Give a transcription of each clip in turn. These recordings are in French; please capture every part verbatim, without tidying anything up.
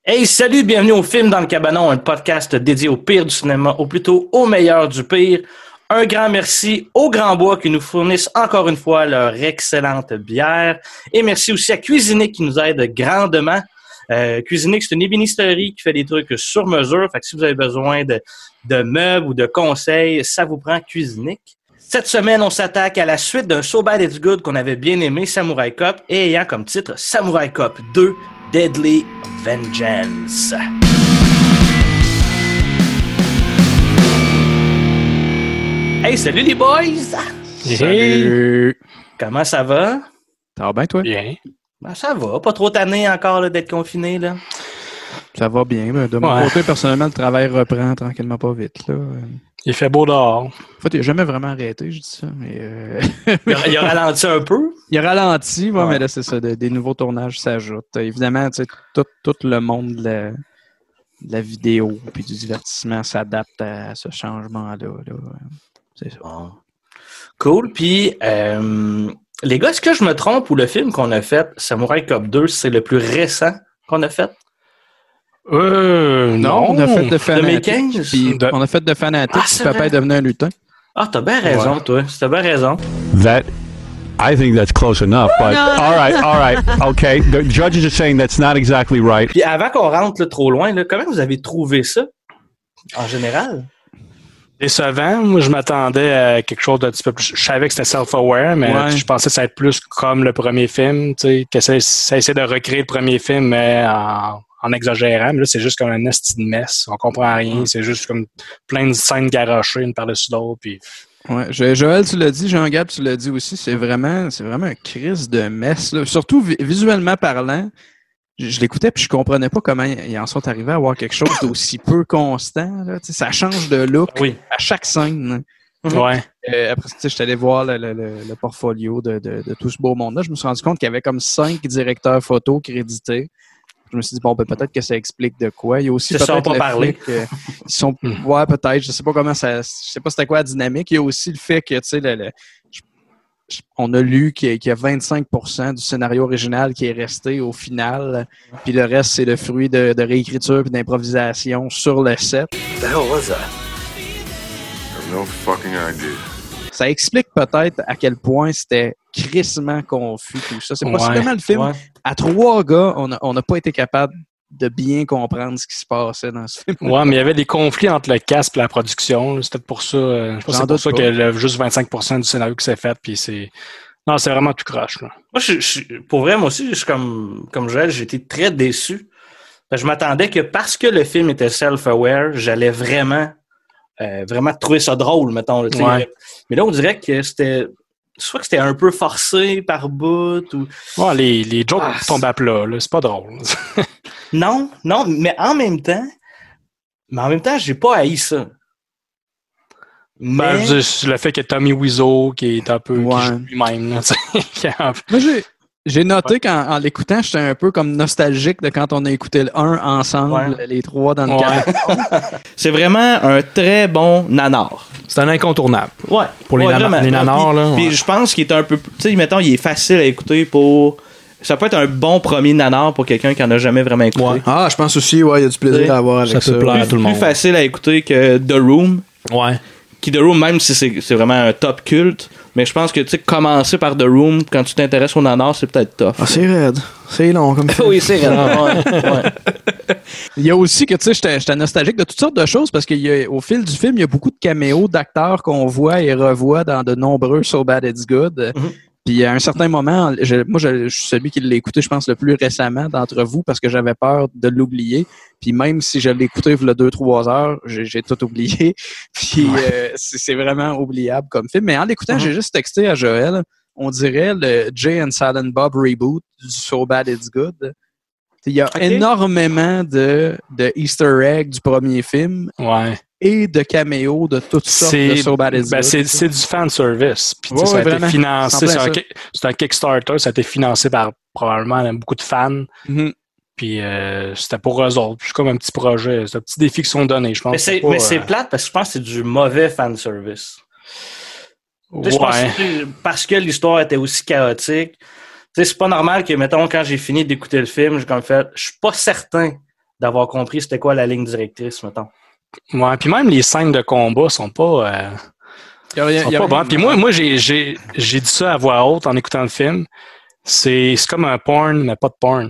Hey, salut, bienvenue au Film dans le Cabanon, un podcast dédié au pire du cinéma, ou plutôt au meilleur du pire. Un grand merci aux Grands Bois qui nous fournissent encore une fois leur excellente bière. Et merci aussi à Cuisinic qui nous aide grandement. Euh, Cuisinic, c'est une ébénisterie qui fait des trucs sur mesure. Fait que si vous avez besoin de, de meubles ou de conseils, ça vous prend Cuisinic. Cette semaine, on s'attaque à la suite d'un So Bad It's Good qu'on avait bien aimé, Samurai Cop, et ayant comme titre Samurai Cop deux, Deadly Vengeance. Hey, salut les boys! Salut! Comment ça va? Ça va bien, toi? Bien. Ben, ça va, pas trop tanné encore là, d'être confiné, là. Ça va bien. Ben, de mon Ouais. côté, personnellement, le travail reprend tranquillement pas vite. Là. Il fait beau dehors. En fait, il n'a jamais vraiment arrêté, je dis ça. Mais euh... Il a, il a ralenti un peu. il a ralenti, ouais, Ouais. mais là, c'est ça. de- des nouveaux tournages s'ajoutent. Évidemment, tu sais, tout, tout le monde de la, de la vidéo et du divertissement s'adapte à ce changement-là. Là. C'est ça. Bon. Cool. Puis, euh, les gars, est-ce que je me trompe ou le film qu'on a fait, Samurai Cop deux, c'est le plus récent qu'on a fait? Euh, non. on a fait de Fanatic. deux mille quinze? Puis De- on a fait de Fanatic, Ah, puis c'est papa vrai. est devenu un lutin. Ah, t'as bien raison, Ouais. toi. T'as bien raison. That I think that's close enough, but all right, all right, okay. The judges are saying that's not exactly right. Puis avant qu'on rentre là, trop loin, là, comment vous avez trouvé ça, en général? Décevant. Moi, je m'attendais à quelque chose d'un petit peu plus. Je savais que c'était self-aware, mais Ouais. je pensais que ça allait être plus comme le premier film, tu sais, que ça, ça essaie de recréer le premier film, mais en, en exagérant. Mais là, c'est juste comme un esti de messe. On comprend rien. C'est juste comme plein de scènes garochées une par-dessus l'autre. Puis Ouais, Jo- Joël, tu l'as dit, Jean-Gab, tu l'as dit aussi, c'est vraiment, c'est vraiment un crise de messe. Là. Surtout vi- visuellement parlant, je, je l'écoutais puis je comprenais pas comment ils en sont arrivés à avoir quelque chose d'aussi peu constant. Là. Tu sais, ça change de look Oui. à chaque scène. Mhm. ouais. Euh, après, tu sais, je suis allé voir le, le- le- le portfolio de, de- de tout ce beau monde-là. Je me suis rendu compte qu'il y avait comme cinq directeurs photo crédités. Je me suis dit, bon, ben, peut-être que ça explique de quoi. Il y a aussi Ils se sont peut-être pas le parlé. fait que ils sont, ouais, peut-être. Je sais pas comment ça, je sais pas c'était quoi la dynamique. Il y a aussi le fait que, tu sais, le, le- je- je- on a lu qu'il y a, qu'il y a vingt-cinq pour cent du scénario original qui est resté au final. Puis le reste, c'est le fruit de, de réécriture et d'improvisation sur le set. The hell was that? I have no fucking idea. Ça explique peut-être à quel point c'était crissement confus tout ça. C'est Ouais, possiblement le film. Ouais. À trois gars, on n'a on n'a pas été capable de bien comprendre ce qui se passait dans ce film. Ouais, mais il y avait des conflits entre le cast et la production. là. C'était pour ça. euh, je pense que J'en c'est pour doute ça pas. que le, juste vingt-cinq pour cent du scénario qui s'est fait. Puis c'est. Non, c'est vraiment tout croche. Là. Moi, je, je- pour vrai, moi aussi, je suis comme, comme Joël, j'ai été très déçu. Parce que je m'attendais que parce que le film était self-aware, j'allais vraiment, euh, vraiment trouver ça drôle, mettons. là, tu sais. Ouais. Mais là, on dirait que c'était, soit que c'était un peu forcé par bout ou... Ouais, les, les jokes Ah, tombent à plat. Là. C'est pas drôle. Non, non, mais en même temps, mais en même temps, j'ai pas haï ça. Mais... Ben, je veux dire, le fait que Tommy Wiseau, qui est un peu Ouais. qui joue lui-même, là, tu sais, qui a un peu- Moi, j'ai, j'ai noté qu'en en l'écoutant, j'étais un peu comme nostalgique de quand on a écouté le un ensemble, Ouais. les trois dans le Ouais. cadre. c'est vraiment un très bon nanar. C'est un incontournable. Ouais. Pour les Ouais, nana- vraiment. les nanars, Puis- là, Puis ouais. je pense qu'il est un peu... Tu sais, mettons, il est facile à écouter pour... Ça peut être un bon premier nanar pour quelqu'un qui en a jamais vraiment écouté. Ouais. Ah, je pense aussi, ouais, il y a du plaisir à avoir avec Ça ça. peut plaire à tout le Plus monde. facile à écouter que The Room. Ouais. Qui The Room, même si c'est, c'est vraiment un top culte, mais je pense que, tu sais, commencer par The Room quand tu t'intéresses au nanar, c'est peut-être tough. Ah, c'est raide. C'est long comme ça. Oui, c'est vrai. Ouais, ouais. Il y a aussi que, tu sais, j'étais, j'étais nostalgique de toutes sortes de choses parce qu'au fil du film, il y a beaucoup de caméos d'acteurs qu'on voit et revoit dans de nombreux So Bad It's Good. Mhm. Puis à un certain moment, je- moi, je, je suis celui qui l'a écouté, je pense, le plus récemment d'entre vous parce que j'avais peur de l'oublier. Puis même si je l'ai écouté il y a deux, trois heures, j'ai, j'ai tout oublié. Puis euh, c'est, c'est vraiment oubliable comme film. Mais en l'écoutant, Mhm. j'ai juste texté à Joël, on dirait le Jay and Silent Bob reboot du So Bad It's Good. Il y a Ok. énormément de, de Easter eggs du premier film Ouais. et de caméos de toutes sortes de C'est So Bad It's ben, Good. c'est, c'est du fan service. Puis tu sais, Ouais, ça a ouais, été vraiment. financé. C'est en C'est plein un, ça. ki- c'est un Kickstarter. Ça a été financé par probablement beaucoup de fans. Mhm. Puis euh, c'était pour eux autres. Puis c'est comme un petit projet. C'est un petit défi qu'ils sont donnés, je pense. Mais c'est, pas, mais c'est euh, plate parce que je pense que c'est du mauvais fanservice. Tu sais, je pense Ouais. que parce que l'histoire était aussi chaotique. Tu sais, c'est pas normal que, mettons, quand j'ai fini d'écouter le film, j'ai comme fait, je suis pas certain d'avoir compris c'était quoi la ligne directrice, mettons. Ouais, puis même les scènes de combat sont pas, euh, Y a rien- sont y a pas rien- bonnes. Puis moi, moi j'ai, j'ai, j'ai dit ça à voix haute en écoutant le film. C'est, c'est comme un porn, mais pas de porn.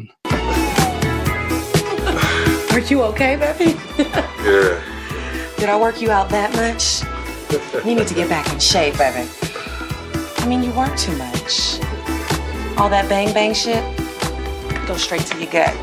Are you okay, baby? Yeah. Did I work you out that much? You need to get back in shape, baby. I mean, you work too much. All that bang bang shit, go straight to your gut.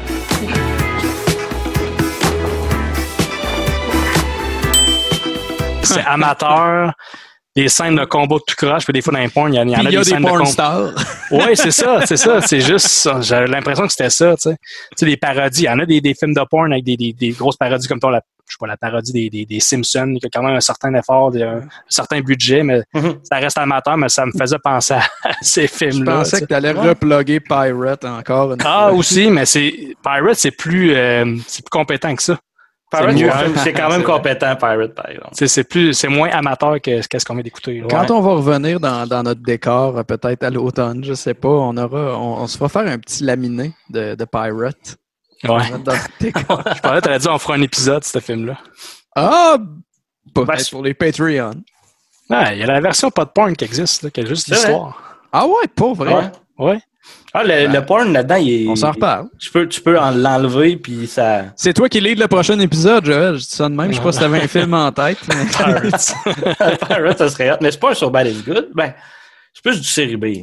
C'est amateur. Des scènes de combat tout croche, puis des fois dans les porn, il y, en- il y en Puis a il y a des des scènes de porn combat. stars. Oui, c'est ça, c'est ça. C'est juste ça. J'avais l'impression que c'était ça, tu sais. Tu sais, des parodies. Il y en a des, des films de porn avec des, des, des grosses parodies comme toi, la, je sais pas, la parodie des, des, des Simpsons, qui a quand même un certain effort, des- un, certain budget, mais Mhm. ça reste amateur, mais ça me faisait penser à ces Je films-là. pensais tu sais. que tu allais reploguer Pirate encore une Ah, fois. aussi, mais c'est Pirate, c'est plus, euh, c'est plus compétent que ça. Pirate, mieux. c'est- c'est quand même C'est vrai. compétent, Pirate, par exemple. Tu sais, c'est plus, c'est moins amateur que qu'est-ce qu'on vient d'écouter. là. Quand Ouais. on va revenir dans, dans notre décor, euh, peut-être à l'automne, je sais pas, on aura, on, on se fera faire un petit laminé de, de Pirate. Ouais. Dans notre décor. Je parlais, t'aurais dit, on fera un épisode de ce film-là. Ah! Peut-être Ben, pour les Patreons. Ah, il y a la version pas de porn qui existe, là, qui a juste C'est vrai. l'histoire. Ah ouais, pas vrai. Ouais. Ouais. Ah, le, le porn là-dedans, il est. On s'en reparle. Tu peux, tu peux en l'enlever, puis ça. C'est toi qui lead le prochain épisode, Joël. Je dis ça de même. Je sais pas si t'avais un film en tête. mais- Pirates. Pirate, ça serait hot. Mais c'est pas un So Bad It's Good. Ben, c'est plus du série B.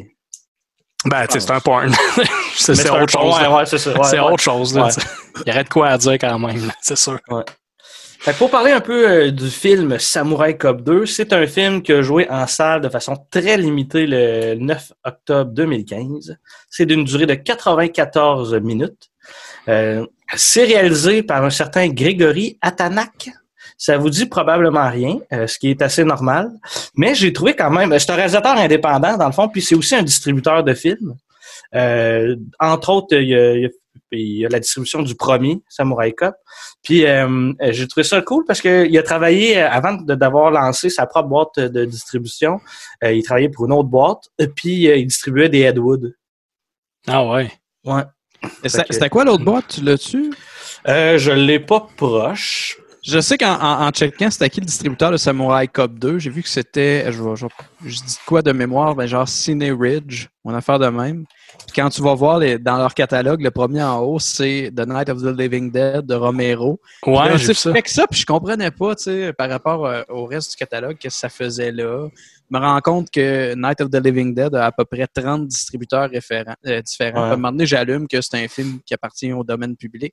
Ben, tu sais, c'est un porn. c'est Mais c'est un autre porn, chose. là. Ouais, ouais, c'est ça. Ouais, c'est ouais. autre chose. Là, Ouais. tu sais. Il y aurait de quoi à dire quand même, là, c'est sûr. Fait que pour parler un peu euh, du film Samurai Cop deux, c'est un film qui a joué en salle de façon très limitée le neuf octobre deux mille quinze. C'est d'une durée de quatre-vingt-quatorze minutes. Euh, c'est réalisé par un certain Grégory Atanak. Ça vous dit probablement rien, euh, ce qui est assez normal. Mais j'ai trouvé quand même... C'est un réalisateur indépendant, dans le fond, puis c'est aussi un distributeur de films. Euh, entre autres, il y a, il y a il y a la distribution du premier, Samurai Cop. Puis euh, j'ai trouvé ça cool parce qu'il a travaillé, avant de, d'avoir lancé sa propre boîte de distribution, euh, il travaillait pour une autre boîte, et puis euh, il distribuait des Ed Wood. Ah ouais. Ouais. Et C'était c'était quoi l'autre boîte? Tu l'as-tu? Euh, je l'ai pas proche. Je sais qu'en en, en checkant c'était qui le distributeur de Samurai Cop deux, j'ai vu que c'était, je, vais- je, vais- je dis quoi de mémoire, ben genre Cine Ridge, mon affaire de même. Puis quand tu vas voir les, dans leur catalogue, le premier en haut, c'est The Night of the Living Dead de Romero. Puis Ouais, là, j'ai tu vu sais, ça. fait que ça, puis je comprenais pas, tu sais, par rapport euh, au reste du catalogue, qu'est-ce que ça faisait là. Je me rends compte que Night of the Living Dead a à peu près trente distributeurs référents, euh, différents. Ouais. À un moment donné, j'allume que c'est un film qui appartient au domaine public.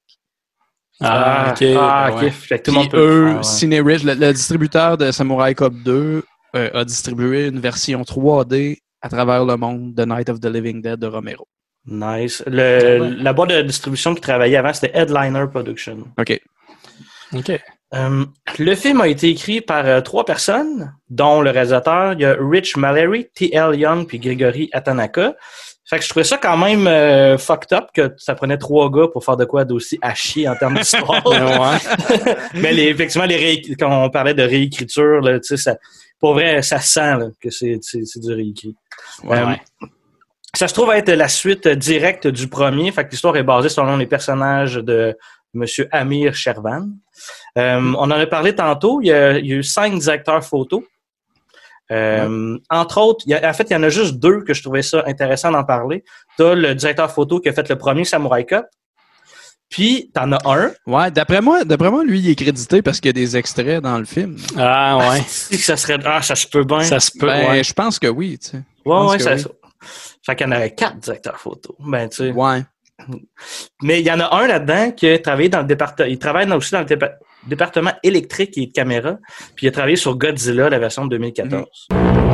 Ah, ok. Ah, ben ok. ouais. Fait que tout le monde Puis peut le eux, faire, ouais. Cine Ridge, le, le distributeur de Samurai Cop deux, euh, a distribué une version trois D à travers le monde de Night of the Living Dead de Romero. Nice. Le, la boîte de distribution qui travaillait avant, c'était Headliner Production. OK. OK. Euh, le film a été écrit par euh, trois personnes, dont le réalisateur. Il y a Rich Mallory, T L Young puis Gregory Atanaka. Fait que je trouvais ça quand même euh, fucked up que ça prenait trois gars pour faire de quoi d'aussi à chier en termes d'histoire. Ouais. Mais les, effectivement, les ré... quand on parlait de réécriture, là, tu sais, ça, pour vrai, ça sent là, que c'est, c'est, c'est du réécrit. Ouais, Euh, ouais. Ça se trouve être la suite directe du premier. Fait que l'histoire est basée selon les personnages de Monsieur Amir Shervan. Euh, On en a parlé tantôt. Il y a, il y a eu cinq directeurs photos. Euh, entre autres, il y a, en fait, il y en a juste deux que je trouvais ça intéressant d'en parler. T'as le directeur photo qui a fait le premier Samurai Cop. Puis, t'en as un. Ouais, d'après moi, d'après moi, lui, il est crédité parce qu'il y a des extraits dans le film. Ah, ouais. Si ça serait, ah, ça se peut bien. Ça se peut, Ben, ouais. je pense que oui, tu sais. ouais, pense ouais, que ça, oui. ça. Fait qu'il y en aurait quatre directeurs photos. Ben, tu sais. Ouais. Mais il y en a un là-dedans qui a travaillé dans le département. Il travaille dans- aussi dans le dépa- département électrique et de caméra. Puis il a travaillé sur Godzilla, la version de deux mille quatorze.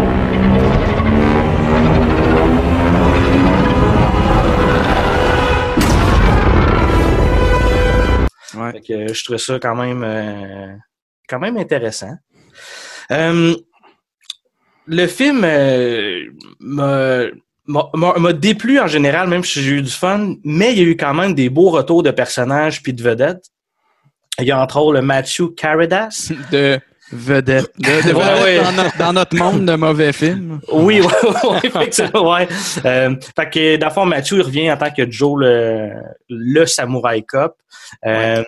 Ouais. Fait que euh, je trouve ça quand même, euh, quand même intéressant. Euh, le film euh, m'a, m'a, m'a- m'a déplu en général, même si j'ai eu du fun, mais il y a eu quand même des beaux retours de personnages puis de vedettes. Il y a entre autres le Matthew Caradas. De vedette. De, de Ouais, vedette ouais. Dans, notre, dans notre monde de mauvais films. Oui, oui, oui, effectivement, ouais. Euh, fait que, dans le fond, Mathieu, il revient en tant que Joe, le, le Samurai Cop. Euh,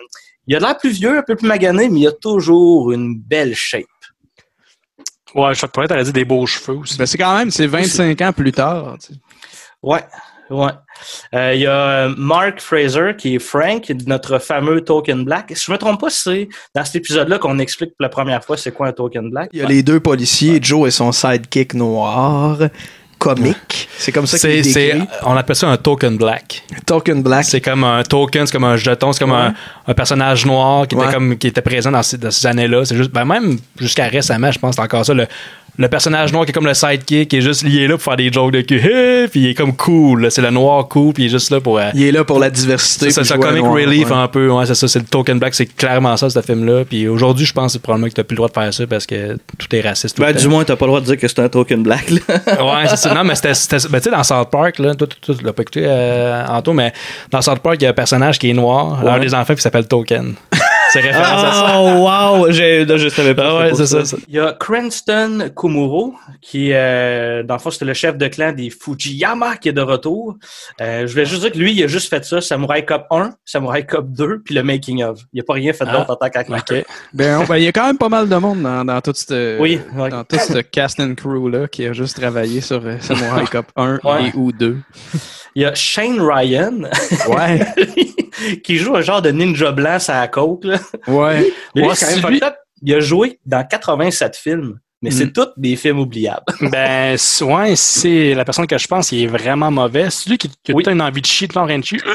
Il a l'air plus vieux, un peu plus magané, mais il a toujours une belle shape. Ouais, je crois que tu aurais dit des beaux cheveux aussi. Ben, c'est quand même, c'est vingt-cinq ans plus tard. Tu sais. Ouais, ouais. Euh, il y a Mark Fraser, qui est Frank, notre fameux Token Black. Si je me trompe pas, c'est dans cet épisode-là qu'on explique pour la première fois c'est quoi un Token Black. Il y a ouais. les deux policiers, ouais. Joe et son sidekick noir. Comique. C'est comme ça qu'il c'est, est décrit. c'est, on appelle ça un token black. Token black. C'est comme un token, c'est comme un jeton, c'est comme ouais. un, un personnage noir qui, ouais. était comme, qui était présent dans ces, dans ces années-là. C'est juste, ben même jusqu'à récemment, je pense, c'est encore ça. Le, le personnage noir qui est comme le sidekick, qui est juste lié là pour faire des jokes de cul. Hey! Puis il est comme cool. Là. C'est le noir cool, puis il est juste là pour. Euh, il est là pour la diversité. C'est ça, c'est comic relief ouais. un peu. Ouais, c'est ça, c'est le token black. C'est clairement ça, ce film-là. Puis aujourd'hui, je pense que c'est probablement que t'as plus le droit de faire ça parce que tout est raciste. Tout ben, du moins, t'as pas le droit de dire que c'est un token black. Là. Ouais, c'est ça. Non, mais c'était. c'était ben, tu sais, dans South Park, là, toi, tu l'as pas écouté, euh, Anto, mais dans South Park, il y a un personnage qui est noir, ouais. l'un des enfants, qui s'appelle Token. C'est référence oh, à ça. Oh, wow! J'ai, là, je savais pas. Ah ouais, c'est ça, ça. Il y a Cranston Kumuro, qui, euh, dans le fond, c'était le chef de clan des Fujiyama, qui est de retour. Euh, je voulais juste dire que lui, il a juste fait ça, Samurai Cop un, Samurai Cop deux, puis le Making of. Il a pas rien fait d'autre ah, en tant qu'acteur. Okay. Ben, ben, il y a quand même pas mal de monde dans, dans toute cette, oui, ouais. dans toute cette cast and crew-là qui a juste travaillé sur euh, Samurai Cop un ouais. et ou deux. Il y a Shane Ryan, ouais. qui joue un genre de ninja blanc à la côte. Là. Ouais. Mais ouais, c'est quand même lui... Il a joué dans quatre-vingt-sept films, mais mm. c'est tous des films oubliables. Ben, ouais, c'est la personne que je pense qui est vraiment mauvais. C'est lui qui, qui a oui. tout une envie de chier, tout en train de chier.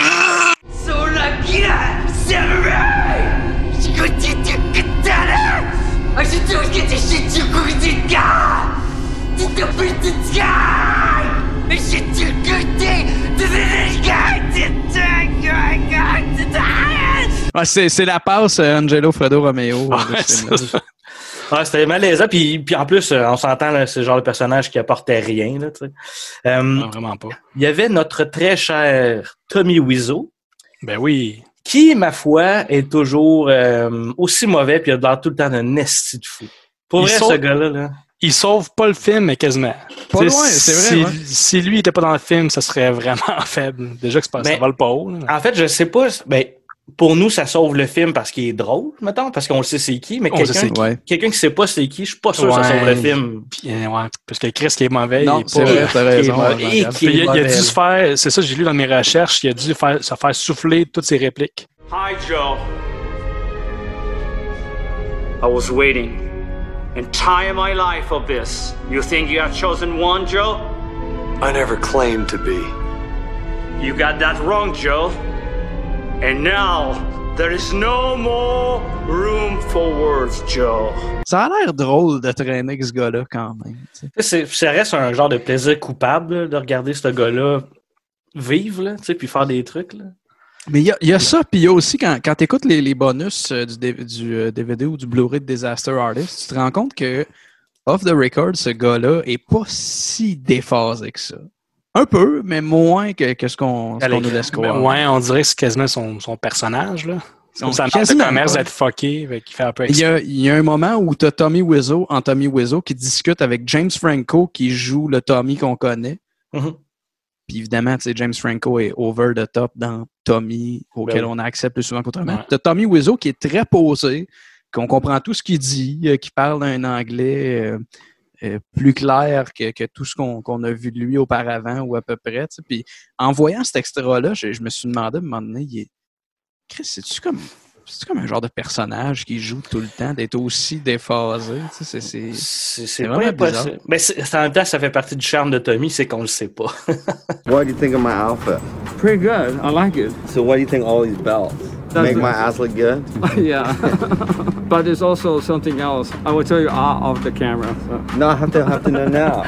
Ah, c'est, c'est la passe euh, Angelo Fredo Romeo. Ah, ouais, ah, c'était malaisant. Puis, puis en plus, on s'entend, là, c'est le genre de personnage qui apportait rien. Là, tu sais. Euh, non, vraiment pas. Il y avait notre très cher Tommy Wiseau. Ben oui. Qui, ma foi, est toujours euh, aussi mauvais puis il a l'air tout le temps d'un esti de fou. Pour vrai, sauve, ce gars-là, là. Il sauve pas le film, mais quasiment. Pas loin, c'est vrai. Si, ouais. si lui était pas dans le film, ça serait vraiment faible. Déjà que c'est pas, ben, ça va le pas haut. Là. En fait, je sais pas. Ben, pour nous, ça sauve le film parce qu'il est drôle, mettons, parce qu'on le sait c'est qui, mais on quelqu'un, qui, ouais. quelqu'un qui sait pas c'est qui, je suis pas sûr ouais. que ça sauve le film. Puis, ouais, parce que Chris qui est mauvais, non, il est c'est pas, vrai, t'as raison. Ouais, il, il, il a dû se faire, c'est ça j'ai lu dans mes recherches, il a dû faire, se faire souffler toutes ses répliques. Hi Joe. I was waiting. Entire my life of this. You think you have chosen one, Joe? I never claimed to be. You got that wrong, Joe. And now, there is no more room for words, Joe. Ça a l'air drôle de traîner avec ce gars-là quand même. C'est, ça reste un genre de plaisir coupable là, de regarder ce gars-là vivre, là, puis faire des trucs. Là. Mais il y, y a ça, puis il y a aussi, quand, quand tu écoutes les, les bonus euh, du, du euh, D V D ou du Blu-ray de Disaster Artist, tu te rends compte que, off the record, ce gars-là est pas si déphasé que ça. Un peu, mais moins que, que ce qu'on, ce qu'on nous laisse croire. Ouais, on dirait que c'est quasiment son, son personnage, là. Donc, ça marche de commerce d'être fucké, qui fait un peu il y, a, il y a un moment où tu as Tommy Wiseau en Tommy Wiseau qui discute avec James Franco qui joue le Tommy qu'on connaît. Mm-hmm. Puis évidemment, tu sais, James Franco est over the top dans Tommy, auquel ben oui. on a accès plus souvent qu'autrement. Ouais. Tu as Tommy Wiseau qui est très posé, qu'on comprend tout ce qu'il dit, euh, qui parle un anglais euh, euh, plus clair que, que tout ce qu'on, qu'on a vu de lui auparavant ou à peu près. Tu sais. Puis en voyant cet extra-là, je, je me suis demandé à un moment donné, il est... Chris, c'est-tu comme... C'est comme un genre de personnage qui joue tout le temps, d'être aussi déphasé. Tu sais, c'est, c'est, c'est, c'est vraiment bizarre. Mais c'est, en même temps, ça fait partie du charme de Tommy, c'est qu'on le sait pas. What do you think of my outfit? Pretty good. I like it. So what do you think of all these belts? Does Make it? My ass look good? Yeah. But there's also something else. I will tell you off the camera. So. No, I have to, have to know now.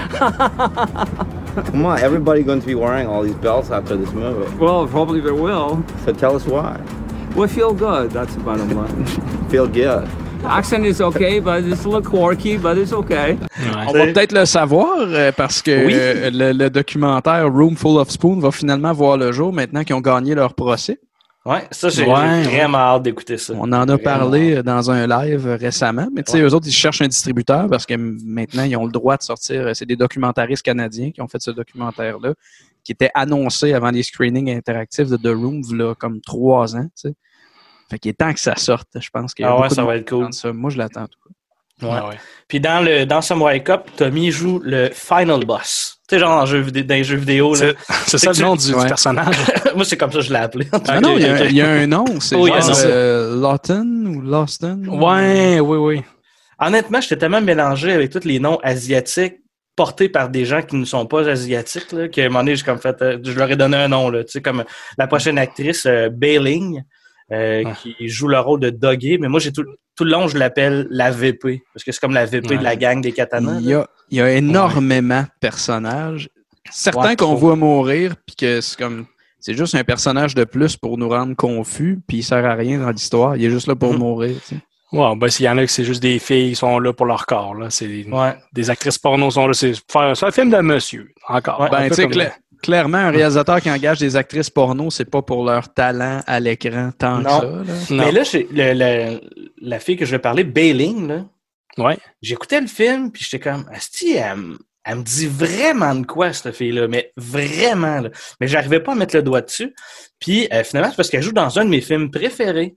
Come on, everybody going to be wearing all these belts after this movie. Well, probably they will. So tell us why. We feel good, that's the bottom line. Feel good. Accent is okay, but it's a little quirky, but it's okay. Ouais. On va peut-être le savoir euh, parce que oui. euh, le, le documentaire Room Full of Spoon va finalement voir le jour maintenant qu'ils ont gagné leur procès. Ouais, ça, j'ai ouais, vraiment ouais. hâte d'écouter ça. On en a vraiment parlé hâte. Dans un live récemment, mais tu sais, ouais. eux autres, ils cherchent un distributeur parce que maintenant, ils ont le droit de sortir. C'est des documentaristes canadiens qui ont fait ce documentaire-là, qui était annoncé avant les screenings interactifs de The Room, là, comme trois ans, tu sais. Fait qu'il est temps que ça sorte. Je pense qu'il y a Ah ouais, beaucoup ça de va monde être cool. qui attend ça. Moi, je l'attends. En tout cas. Ouais. Ah ouais. Puis dans le dans Samurai Cop, Tommy joue le Final Boss. Tu sais, genre dans, jeu vidéo, dans les jeux vidéo. Là. C'est, c'est ça C'est le nom que du, ouais. du personnage. Moi, c'est comme ça que je l'ai appelé. Ah non, il y, a, il y a un nom. C'est Oh, il y a genre ça. euh, Lawton ou Lawston. Ouais, oui, oui. Honnêtement, j'étais tellement mélangé avec tous les noms asiatiques portés par des gens qui ne sont pas asiatiques, là, qu'à un moment donné, j'ai comme fait, euh, je leur ai donné un nom, là, tu sais, comme la prochaine actrice, euh, Bailing, euh, Ah. qui joue le rôle de Doggy, mais moi, j'ai tout, tout le long, je l'appelle la V P, parce que c'est comme la V P Ouais. de la gang des katanas. Il y a, il y a énormément de personnages. Certains Ouais, qu'on trop. voit mourir, puis que c'est comme. C'est juste un personnage de plus pour nous rendre confus, puis il sert à rien dans l'histoire. Il est juste là pour Mhm. mourir. Tu sais. Ouais, ben, s'il y en a que c'est juste des filles qui sont là pour leur corps, là. C'est des, Ouais. des actrices porno sont là. C'est, faire, c'est un film de monsieur, encore. Ouais. Un Ben, peu tu sais, comme- cla- clairement, un réalisateur qui engage des actrices porno, c'est pas pour leur talent à l'écran tant que Non. ça. Là. Non. Mais là, j'ai, le, le- la fille que je vais parler, Bailing, là, Ouais. j'écoutais le film, puis j'étais comme, Asti, elle, me- elle me dit vraiment de quoi, cette fille-là, mais vraiment, là. Mais j'arrivais pas à mettre le doigt dessus. Puis euh, finalement, c'est parce qu'elle joue dans un de mes films préférés.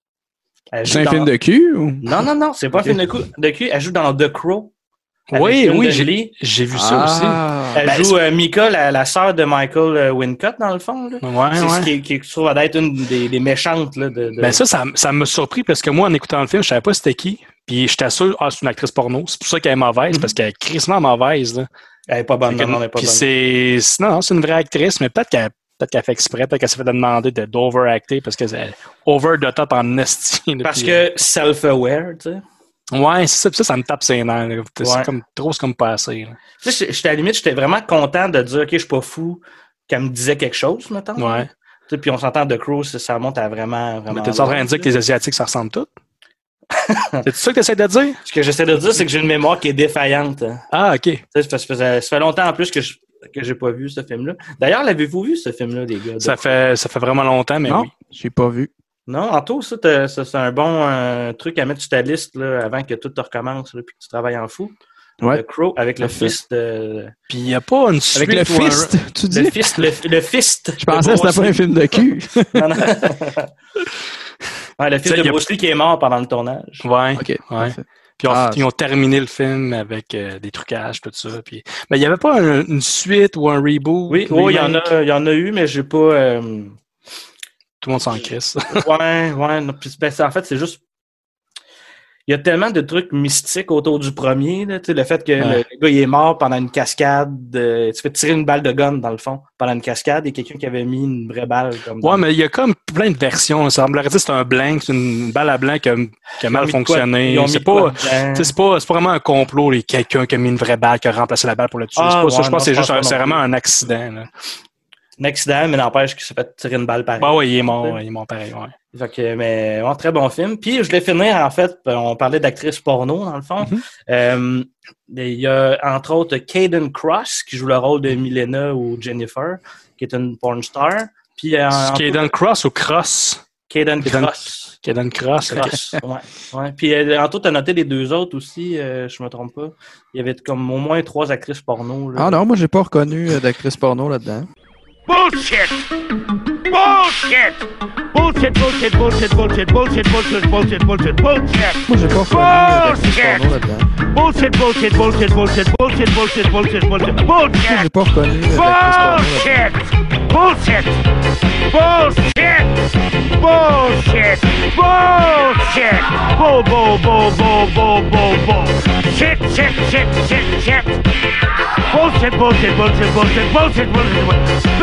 Elle joue C'est un dans- film de cul ou? Non, non, non, c'est pas Ok. un film de, cou- de cul. Elle joue dans The Crow. avec Oui, Linda oui, j'ai, Lee. j'ai vu ça aussi. Ah, Elle Ben, joue euh, Mika, la, la sœur de Michael euh, Wincott, dans le fond. Là. Ouais, c'est ouais. ce qui, qui se trouve à être une des, des méchantes. Là, de, de... Ben ça, ça, ça m'a surpris parce que moi, en écoutant le film, je savais pas c'était qui. Puis j'étais sûr, ah, c'est une actrice porno. C'est pour ça qu'elle est mauvaise, Mhm. parce qu'elle est crissement mauvaise. Là. Elle est pas bonne, Fait non, que- non, elle est pas puis bonne. c'est, c'est- non, c'est une vraie actrice, mais peut-être qu'elle, peut-être qu'elle fait exprès, peut-être qu'elle s'est fait demander de, d'overacter parce qu'elle est over the top en esti. là, Parce puis, que self-aware, tu sais. euh, Ouais, c'est ça, puis ça, ça me tape ses nerfs. là. C'est Ouais. comme trop, c'est comme pas assez. là. Tu sais, j'étais à la limite, j'étais vraiment content de dire, OK, je suis pas fou, qu'elle me disait quelque chose, mettons. Ouais. Tu sais, puis on s'entend de Crow, ça, ça monte à vraiment, vraiment. Mais t'es en train de dire que les Asiatiques, ça ressemble tout? C'est ça que t'essaies de dire? Ce que j'essaie de dire, c'est que j'ai une mémoire qui est défaillante. Ah, OK. Tu sais, ça fait, ça fait longtemps en plus que je que j'ai pas vu ce film-là. D'ailleurs, l'avez-vous vu, ce film-là, les gars? Ça fait, ça fait vraiment longtemps, mais non, oui. j'ai pas vu. Non, Anto, ça, t'as- ça, c'est un bon euh, truc à mettre sur ta liste là, avant que tout te recommence et que tu travailles en fou. Ouais. Le Crow avec le Parfait. fist de... Puis il n'y a pas une suite Avec le ou un- fist, tu dis? Le fist, le, le fist. Je pensais que c'était pas un film de cul. Non, non. Ouais, le fils Ça, de y a- Bruce Lee qui est mort pendant le tournage. Ouais. OK. Ouais. parfait. Puis on- Ah, ils ont terminé le film avec euh, des trucages, tout ça. Puis... Mais il n'y avait pas un- une suite ou un reboot? Oui, oh, il y en remake? a, il y en a eu, mais j'ai pas. euh, Tout le monde s'en crisse. Ouais, ouais. non, puis, ben, c'est- en fait, c'est juste. Il y a tellement de trucs mystiques autour du premier. Là, tu sais, le fait que Ouais. le, le gars il est mort pendant une cascade. euh, tu fais tirer une balle de gun, dans le fond, pendant une cascade, et quelqu'un qui avait mis une vraie balle. Comme Ouais, mais il y a comme plein de versions. Ça semblerait dire que c'est un blank, c'est une balle à blanc qui a, qui a mal fonctionné. C'est pas, tu sais, c'est pas, c'est pas vraiment un complot, les- quelqu'un qui a mis une vraie balle, qui a remplacé la balle pour le tuer. Ah, c'est pas ça. ouais, Je pense non, que c'est je juste pense un- pas c'est non vraiment plus. un accident. Là. Un accident, mais n'empêche qu'il s'est fait tirer une balle pareil. Bah ouais, il est mort. Ouais, il est mort pareil. Ouais. Fait que, mais ouais, très bon film. Puis je voulais finir, en fait, on parlait d'actrice porno, dans le fond. Mm-hmm. Euh, il y a, entre autres, Caden Cross, qui joue le rôle de Milena ou Jennifer, qui est une porn star. Puis, euh, en- Caden Cross ou Cross? Caden Caden- Cross. Caden Cross. ok. Cross, ouais, ouais. Puis, euh, en tout, tu as noté les deux autres aussi, euh, je me trompe pas. Il y avait comme au moins trois actrices porno. Là. Ah non, moi, j'ai pas reconnu euh, d'actrice porno là-dedans. Bullshit! Bullshit! Bullshit, bullshit, bullshit, bullshit, bullshit, bullshit, bullshit, bullshit, bullshit! Moi, j'ai pas reconnu euh, d'actrice porno là-dedans. Bullshit, bullshit, bullshit, bullshit, bullshit, bullshit, bullshit, bullshit, Moi, bullshit! j'ai pas reconnu euh, d'actrice porno là-dedans. Bullshit! Bullshit! Bullshit! Bullshit! Bull, bull, bull, bull, bull, bull, bull! Shit, shit, shit, shit, shit! Bullshit, bullshit, bullshit, bullshit, bullshit, bullshit, bullshit!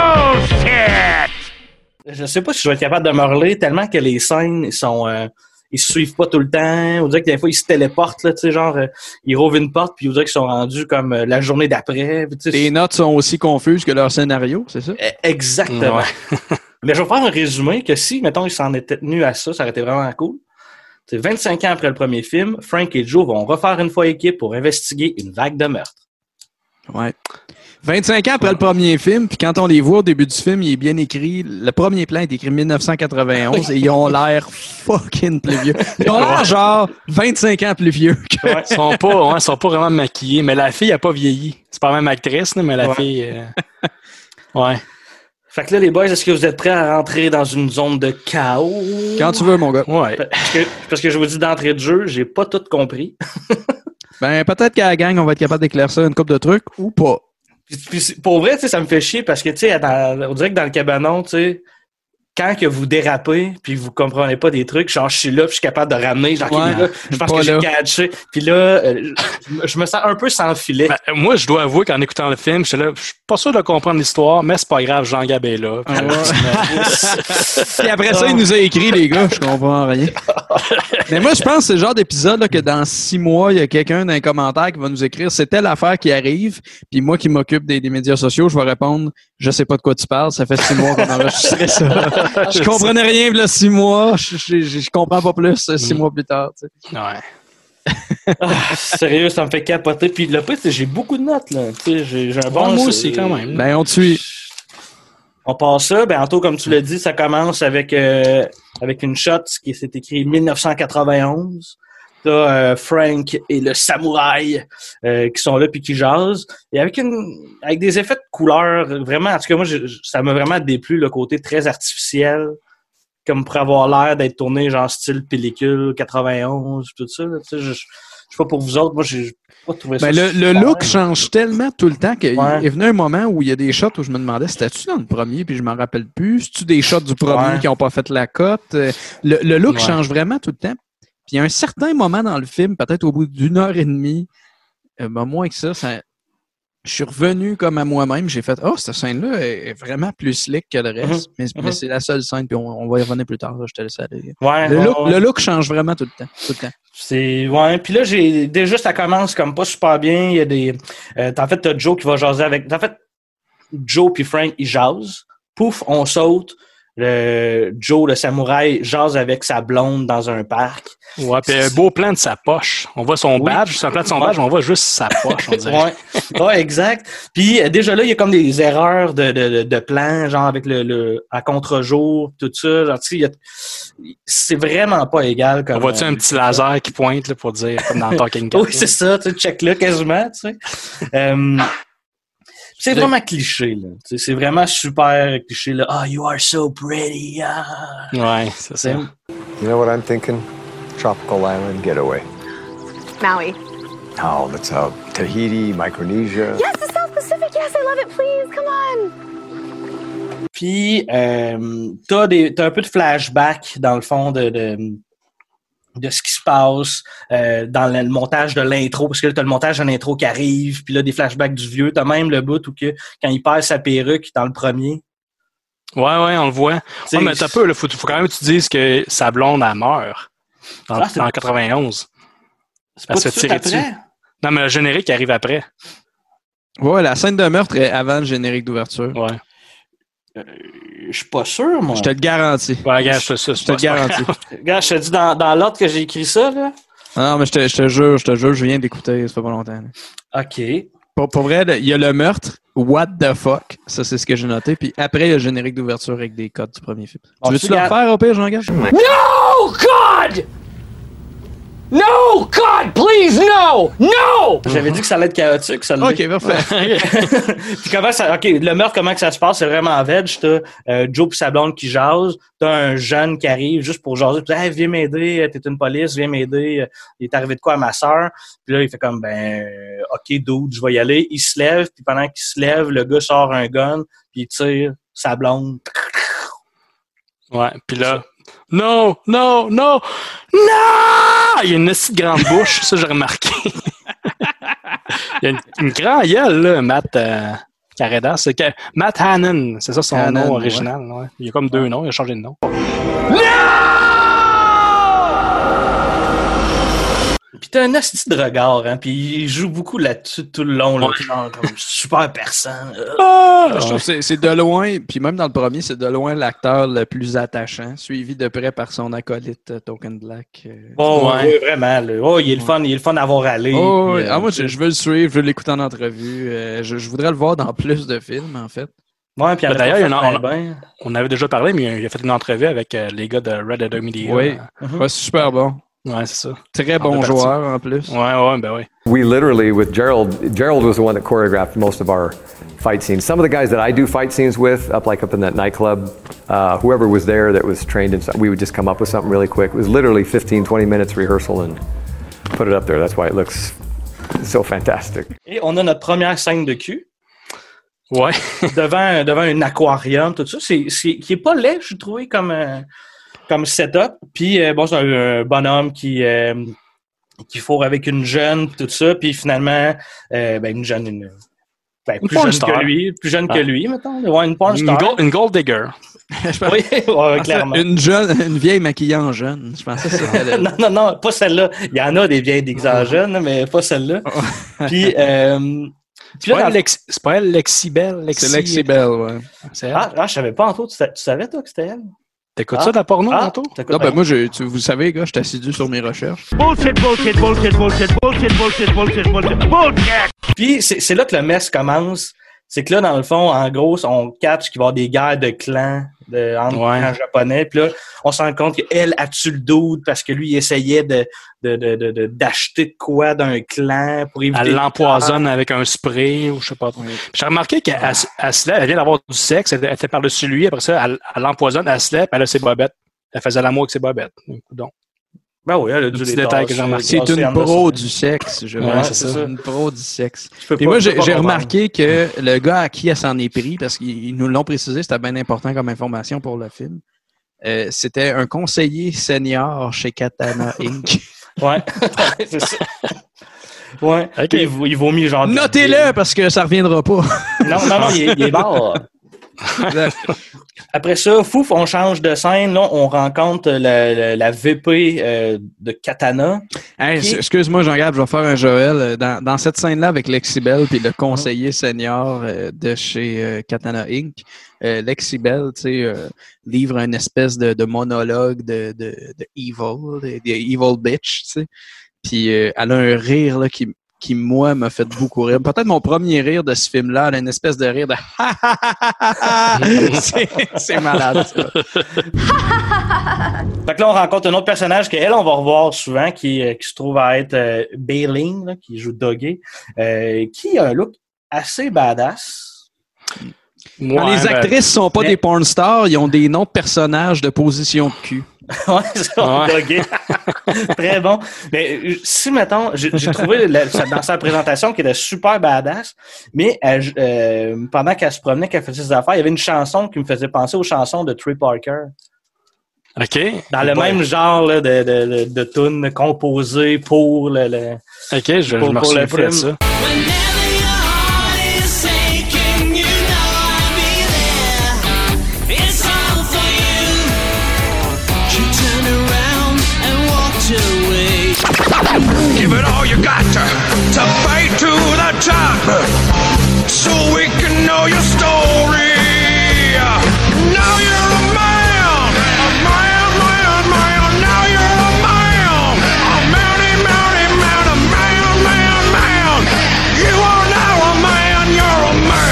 Bullshit! Je sais pas si je vais être capable de me relayer tellement que les scènes ils sont euh, ils se suivent pas tout le temps. On dirait que des fois ils se téléportent là, tu sais, genre euh, ils rouvrent une porte puis on dirait qu'ils sont rendus comme euh, la journée d'après. Tu sais, Les notes sont aussi confuses que leur scénario, c'est ça? Eh, exactement. Ouais. Mais je vais faire un résumé que si, mettons, ils s'en étaient tenus à ça, ça aurait été vraiment cool. C'est vingt-cinq ans après le premier film, Frank et Joe vont refaire une fois équipe pour investiguer une vague de meurtres. Ouais. vingt-cinq ans après le premier film, puis quand on les voit au début du film, il est bien écrit. Le premier plan est écrit dix-neuf cent quatre-vingt-onze et ils ont l'air fucking plus vieux. Ils ont l'air genre vingt-cinq ans plus vieux que. Ouais. Ils sont pas, ouais, ils sont pas vraiment maquillés, mais la fille a pas vieilli. C'est pas la même actrice, là, mais la Ouais. fille. euh, Ouais. Fait que là, les boys, est-ce que vous êtes prêts à rentrer dans une zone de chaos? Quand tu veux, mon gars. Ouais. Parce que, parce que je vous dis d'entrée de jeu, j'ai pas tout compris. Ben, peut-être qu'à la gang, on va être capable d'éclaircir une couple de trucs ou pas. Puis, puis, pour vrai, tu sais, ça me fait chier parce que, tu sais, dans- on dirait que dans le cabanon, tu sais, quand que vous dérapez puis vous comprenez pas des trucs, genre je suis là puis je suis capable de ramener, genre Ouais, ok, là, je pense pas que j'ai là. catché. Puis là, euh, je, me- je me sens un peu sans filet. Ben, moi, je dois avouer qu'en écoutant le film, j'étais là, je suis pas sûr de comprendre l'histoire, mais c'est pas grave, Jean-Gab est là. Ah Puis après ça, il nous a écrit, les gars, je comprends rien. Mais moi, je pense que c'est le genre d'épisode là, que dans six mois, il y a quelqu'un dans les commentaires qui va nous écrire c'est telle affaire qui arrive, puis moi qui m'occupe des, des médias sociaux, je vais répondre je sais pas de quoi tu parles, ça fait six mois qu'on enregistrait ça. Je comprenais rien, là, six mois, je, je, je, je comprends pas plus six mois plus tard. Tu sais. Ouais. Ah, sérieux, ça me fait capoter. Puis le pire, c'est que j'ai beaucoup de notes, là. Tu sais, j'ai, j'ai un bon... Ouais, moi aussi, quand même. Ben, on te suit. On passe ça. Ben, Anto, comme tu l'as dit, ça commence avec, euh, avec une shot qui s'est écrit dix-neuf cent quatre-vingt-onze. T'as euh, Frank et le samouraï euh, qui sont là puis qui jasent. Et avec une avec des effets de couleur, vraiment, en tout cas, moi, je, je- ça m'a vraiment déplu le côté très artificiel, comme pour avoir l'air d'être tourné genre style pellicule quatre-vingt-onze, tout ça. Là, tu sais, je, je sais pas pour vous autres, moi, j'ai pas trouvé ça. Ben, le, le super. look change tellement tout le temps qu'il Ouais. est venu un moment où il y a des shots où je me demandais c'était-tu dans le premier, puis je m'en rappelle plus. C'est-tu des shots du premier Ouais. qui n'ont pas fait la cote? Euh, Le, le look Ouais. change vraiment tout le temps. Puis il y a un certain moment dans le film, peut-être au bout d'une heure et demie, euh, ben, moins que ça, ça, je suis revenu comme à moi-même. J'ai fait « Oh, cette scène-là est est vraiment plus slick que le reste. Mhm. Mais, mais Mhm. c'est la seule scène, puis on, on va y revenir plus tard. Là, je te laisse aller. Ouais, Le ouais, look, ouais. le look change vraiment tout le temps. Tout le temps. C'est ouais, puis là j'ai déjà ça commence comme pas super bien, il y a des euh, en fait t'as Joe qui va jaser avec en fait Joe puis Frank ils jasent. Pouf, on saute. Le Joe le samouraï jase avec sa blonde dans un parc. Ouais, puis un beau plan de sa poche. On voit son Oui. badge, c'est un plan de son Ouais. badge, on voit juste sa poche, on dirait. Ouais. Ouais, exact. Puis euh, déjà là, il y a comme des erreurs de de de, de plan, genre avec le, le à contre-jour, tout ça, genre tu sais, il y a- c'est vraiment pas égal comme On voit-tu euh, un petit laser qui pointe là, pour dire, comme dans Talking Cat? Oui, c'est ça, tu sais, check là quasiment, tu sais. Euh, c'est vraiment cliché, là. Tu sais, c'est vraiment super cliché, là. Ah, you are so pretty, ah. Ouais, c'est ça. You know what I'm thinking? Tropical island getaway. Maui. Oh, let's uh, Tahiti, Micronesia. Yes, the South Pacific. Yes, I love it. Please, come on. Puis, euh, t'as des, t'as un peu de flashback, dans le fond, de, de, de ce qui se passe euh, dans le, le montage de l'intro, parce que là, t'as le montage de l'intro qui arrive, puis là, des flashbacks du vieux. T'as même le bout où que, quand il perd sa perruque dans le premier. Ouais, ouais, on le voit. T'sais, Ouais, mais t'as peu, il faut, faut quand même que tu dises que sa blonde, elle meurt. Dans, Ah, c'est- dans quatre-vingt-onze. C'est Elle pas se tout de fait suite tirer après? dessus. Non, mais le générique arrive après. Ouais, la scène de meurtre est avant le générique d'ouverture. Ouais. Euh, je suis pas sûr, moi. Je te le garantis. Ouais, regarde, c'est ça. Je te le garantis. Regarde, je te dis dans, dans l'ordre que j'ai écrit ça, là. Ah non, mais je te, je te jure, je te jure, je viens d'écouter, ça fait pas longtemps. là. OK. Pour, pour vrai, là, il y a le meurtre, what the fuck, ça c'est ce que j'ai noté, puis après il y a le générique d'ouverture avec des codes du premier film. Bon, tu veux-tu tu le gardes- refaire au pire, Jean-Gab? No, God! No, God, please, no! No! J'avais dit que ça allait être chaotique, ça l'est. Ok, parfait. Puis comment ça... OK, le meurtre, comment que ça se passe? C'est vraiment veg. T'as euh, Joe pis sa blonde qui jase. T'as un jeune qui arrive juste pour jaser. Puis hey, viens m'aider, t'es une police, viens m'aider. Il est arrivé de quoi à ma soeur? Puis là, il fait comme, ben, euh, OK, dude, je vais y aller. Il se lève, puis pendant qu'il se lève, le gars sort un gun, puis il tire sa blonde. Ouais, puis là, non, non, non, non! Il y a une petite grande bouche, ça j'ai remarqué. Il y a une, une grande gueule, là, Matt euh, Carreda. C'est que, Matt Hannon, c'est ça son Hannon, nom original. Ouais. Il y a comme deux noms, il a changé de nom. Puis t'as un asti de regard, hein, puis il joue beaucoup là-dessus tout le long, là, Ouais. genre comme super perçant. euh. Ah, je trouve que c'est- c'est de loin, puis même dans le premier, c'est de loin l'acteur le plus attachant, suivi de près par son acolyte euh, Token Black. euh. Oh, Ouais. ouais, vraiment. Là. Oh, il est le fun, il est le fun d'avoir allé. Oh, puis, ouais. euh, Ah, moi, je, je veux le suivre, je veux l'écouter en entrevue. euh, je, je voudrais le voir dans plus de films, en fait. Ouais, puis Ben, d'ailleurs, il y en a- a bien. On avait déjà parlé, mais il a fait une entrevue avec euh, les gars de Red Dead Media. Oui, Mhm. ouais, c'est super bon. Ouais, c'est ça. Très bon joueur en plus. Ouais, ouais, ben oui. We literally, with Gerald, Gerald was the one that choreographed most of our fight scenes. Some of the guys that I do fight scenes with, up like up in that nightclub, uh, whoever was there that was trained in something, we would just come up with something really quick. It was literally fifteen, twenty minutes rehearsal and put it up there. That's why it looks so fantastic. Et on a notre première scène de cul. Ouais. devant, devant un aquarium, tout ça. C'est, c'est, qui est pas laid, je trouve, comme, euh, comme setup. Puis, euh, bon, c'est un, un bonhomme qui, euh, qui fourre avec une jeune, tout ça. Puis, finalement, euh, ben, une jeune, une, ben, une plus jeune star. que lui. Plus jeune ah. que lui, mettons. Ouais, une porn star. Une gold, une gold digger. Oui, ouais, clairement. Une jeune, une vieille maquillée en jeune. Je pensais que c'était non, non, non, pas celle-là. Il y en a des vieilles déguisées en jeunes, mais pas celle-là. Puis, euh, C'est pas, elle, c'est pas elle, Lexibel? Lexi... C'est Lexibel, ouais. C'est elle? Ah, ah, je savais pas, Anto. Tu, tu savais, toi, que c'était elle? T'écoutes ah. ça de la porno, ah. Anto? Non, ben moi, je, tu, vous savez, gars, je suis assidu sur mes recherches. Bullshit, bullshit, bullshit, bullshit, bullshit, bullshit, bullshit, bullshit, bullshit! Puis, c'est, c'est là que le mess commence. C'est que là, dans le fond, en gros, on catch qu'il va y avoir des guerres de clans de, entre ouais. clans japonais. Puis là, on se rend compte qu'elle a tué le dude parce que lui, il essayait de, de, de, de, de, d'acheter de quoi d'un clan pour éviter... Elle l'empoisonne avec un spray ou je sais pas. J'ai remarqué qu'elle elle, elle se lève, elle vient d'avoir du sexe, elle, elle était par-dessus lui. Après ça, elle, elle l'empoisonne, elle se lève, elle a ses bobettes. Elle faisait l'amour avec ses bobettes. Donc. Ben oui, elle a dû les détails que j'ai remarqué. C'est une pro du sexe, je ouais, vois. c'est, c'est ça. Une pro du sexe. Puis pas, moi, j'ai, j'ai remarqué que le gars à qui elle s'en est pris, parce qu'ils nous l'ont précisé, c'était bien important comme information pour le film, euh, c'était un conseiller senior chez Katana Incorporated. Ouais, c'est ça. Ouais, okay. il, il vomit genre... Notez-le, parce que ça reviendra pas. Non, non, non, il est, il est mort. Après ça, fouf, on change de scène. Là, on rencontre la, la, la V P euh, de Katana. Hey, qui... Excuse-moi, Jean-Gab, je vais faire un Joël. Dans, dans cette scène-là, avec Lexibel puis le conseiller senior euh, de chez euh, Katana Incorporated, euh, Lexibel, tu sais, euh, livre une espèce de, de monologue de, de, de evil, de, de evil bitch, tu sais. Puis euh, elle a un rire là qui qui, moi, m'a fait beaucoup rire. Peut-être mon premier rire de ce film-là, elle a une espèce de rire de c'est, c'est malade, ça. Fait que là, on rencontre un autre personnage qu'elle, on va revoir souvent, qui, qui se trouve à être euh, Bailing, là, qui joue Doggy, euh, qui a un look assez badass. Quand ouais, les actrices ben, sont pas mais... des porn stars, ils ont des noms de personnages de position de cul. Ouais, c'est ça, ouais. Doggy. Très bon. Mais si, mettons, j'ai, j'ai trouvé la, dans sa présentation qu'elle était super badass, mais elle, euh, pendant qu'elle se promenait, qu'elle faisait ses affaires, il y avait une chanson qui me faisait penser aux chansons de Trey Parker. OK. Dans le ouais. même genre là, de, de, de, de tunes composées pour le, le OK, je, pour, je me pour le film. De ça. Give it all you got to, to fight to the top, so we can know your story. Now you're a man, a man, man, man. Now you're a man, a manny, manny, man, a man, man, man. You are now a man, you're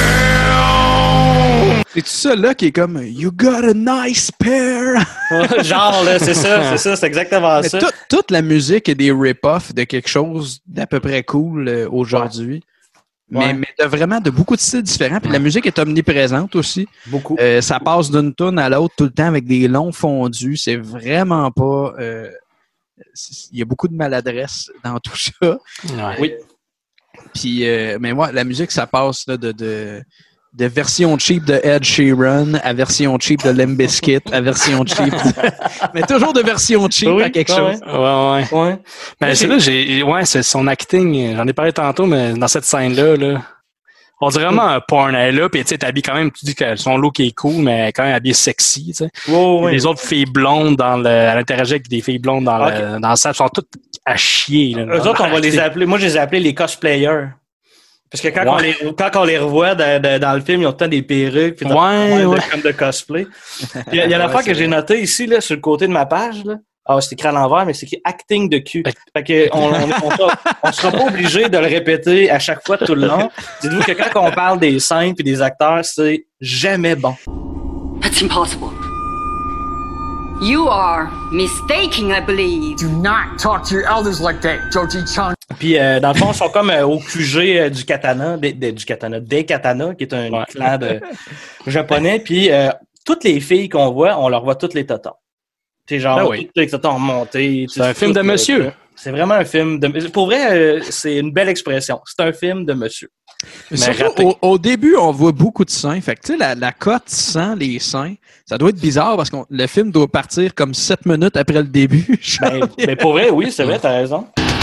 a man. C'est tout ça là qui est comme You got a nice pair. Genre là, c'est ça, c'est ça, c'est exactement mais ça. Tout, toute la musique est des rip-offs de quelque chose d'à peu près cool euh, aujourd'hui. Ouais. Mais, ouais. mais de vraiment de beaucoup de styles différents. Puis ouais. la musique est omniprésente aussi. Beaucoup. Euh, ça passe d'une tune à l'autre tout le temps avec des longs fondus. C'est vraiment pas. Euh, il y a beaucoup de maladresse dans tout ça. Ouais. Oui. Puis, euh, mais moi, ouais, la musique, ça passe là, de. de de version cheap de Ed Sheeran à version cheap de Limp Bizkit à version cheap de... mais toujours de version cheap oui, à quelque ouais, chose. Ouais, ouais. ouais. Mais c'est là, j'ai, ouais, c'est son acting, j'en ai parlé tantôt, mais dans cette scène-là, là, on dirait vraiment un porn. Elle est là, puis tu sais, t'habilles quand même, tu dis que son look est cool, mais quand même habillée sexy, tu sais. Oh, oui. Les autres filles blondes dans le, elle interagit avec des filles blondes dans okay. le, dans le salle, sont toutes à chier, là. Eux autres, on va les appeler, moi, je les ai appelés les cosplayers. Parce que quand, ouais. on, les, quand on les revoit de, de, dans le film, ils ont tout le temps des perruques puis ouais, ouais. de, comme de cosplay. Il y a, il y a l'affaire ouais, que j'ai notée ici, là, sur le côté de ma page. Là. Ah, c'est écrit à l'envers, mais c'est écrit acting de cul. Fait que on, on, on, sera, on sera pas obligé de le répéter à chaque fois tout le long. Dites-vous que quand on parle des scènes et des acteurs, c'est jamais bon. That's impossible. You are mistaken, I believe. Do not talk to your elders like that, Joji-chan. Puis, euh, dans le fond, ils sont comme euh, au Q G euh, du katana, des, des, du katana, des katana, qui est un ouais. clan de japonais. Puis, euh, toutes les filles qu'on voit, on leur voit toutes les totons. Tu genre, ben oui. toutes les totons remontés. C'est un film de monsieur. Le, c'est vraiment un film de... Pour vrai, euh, c'est une belle expression. C'est un film de monsieur. Mais surtout, au, au début, on voit beaucoup de seins. Fait que, tu sais, la, la cote sans les seins, ça doit être bizarre parce que le film doit partir comme sept minutes après le début. Ben, mais pour vrai, oui, c'est vrai, t'as raison.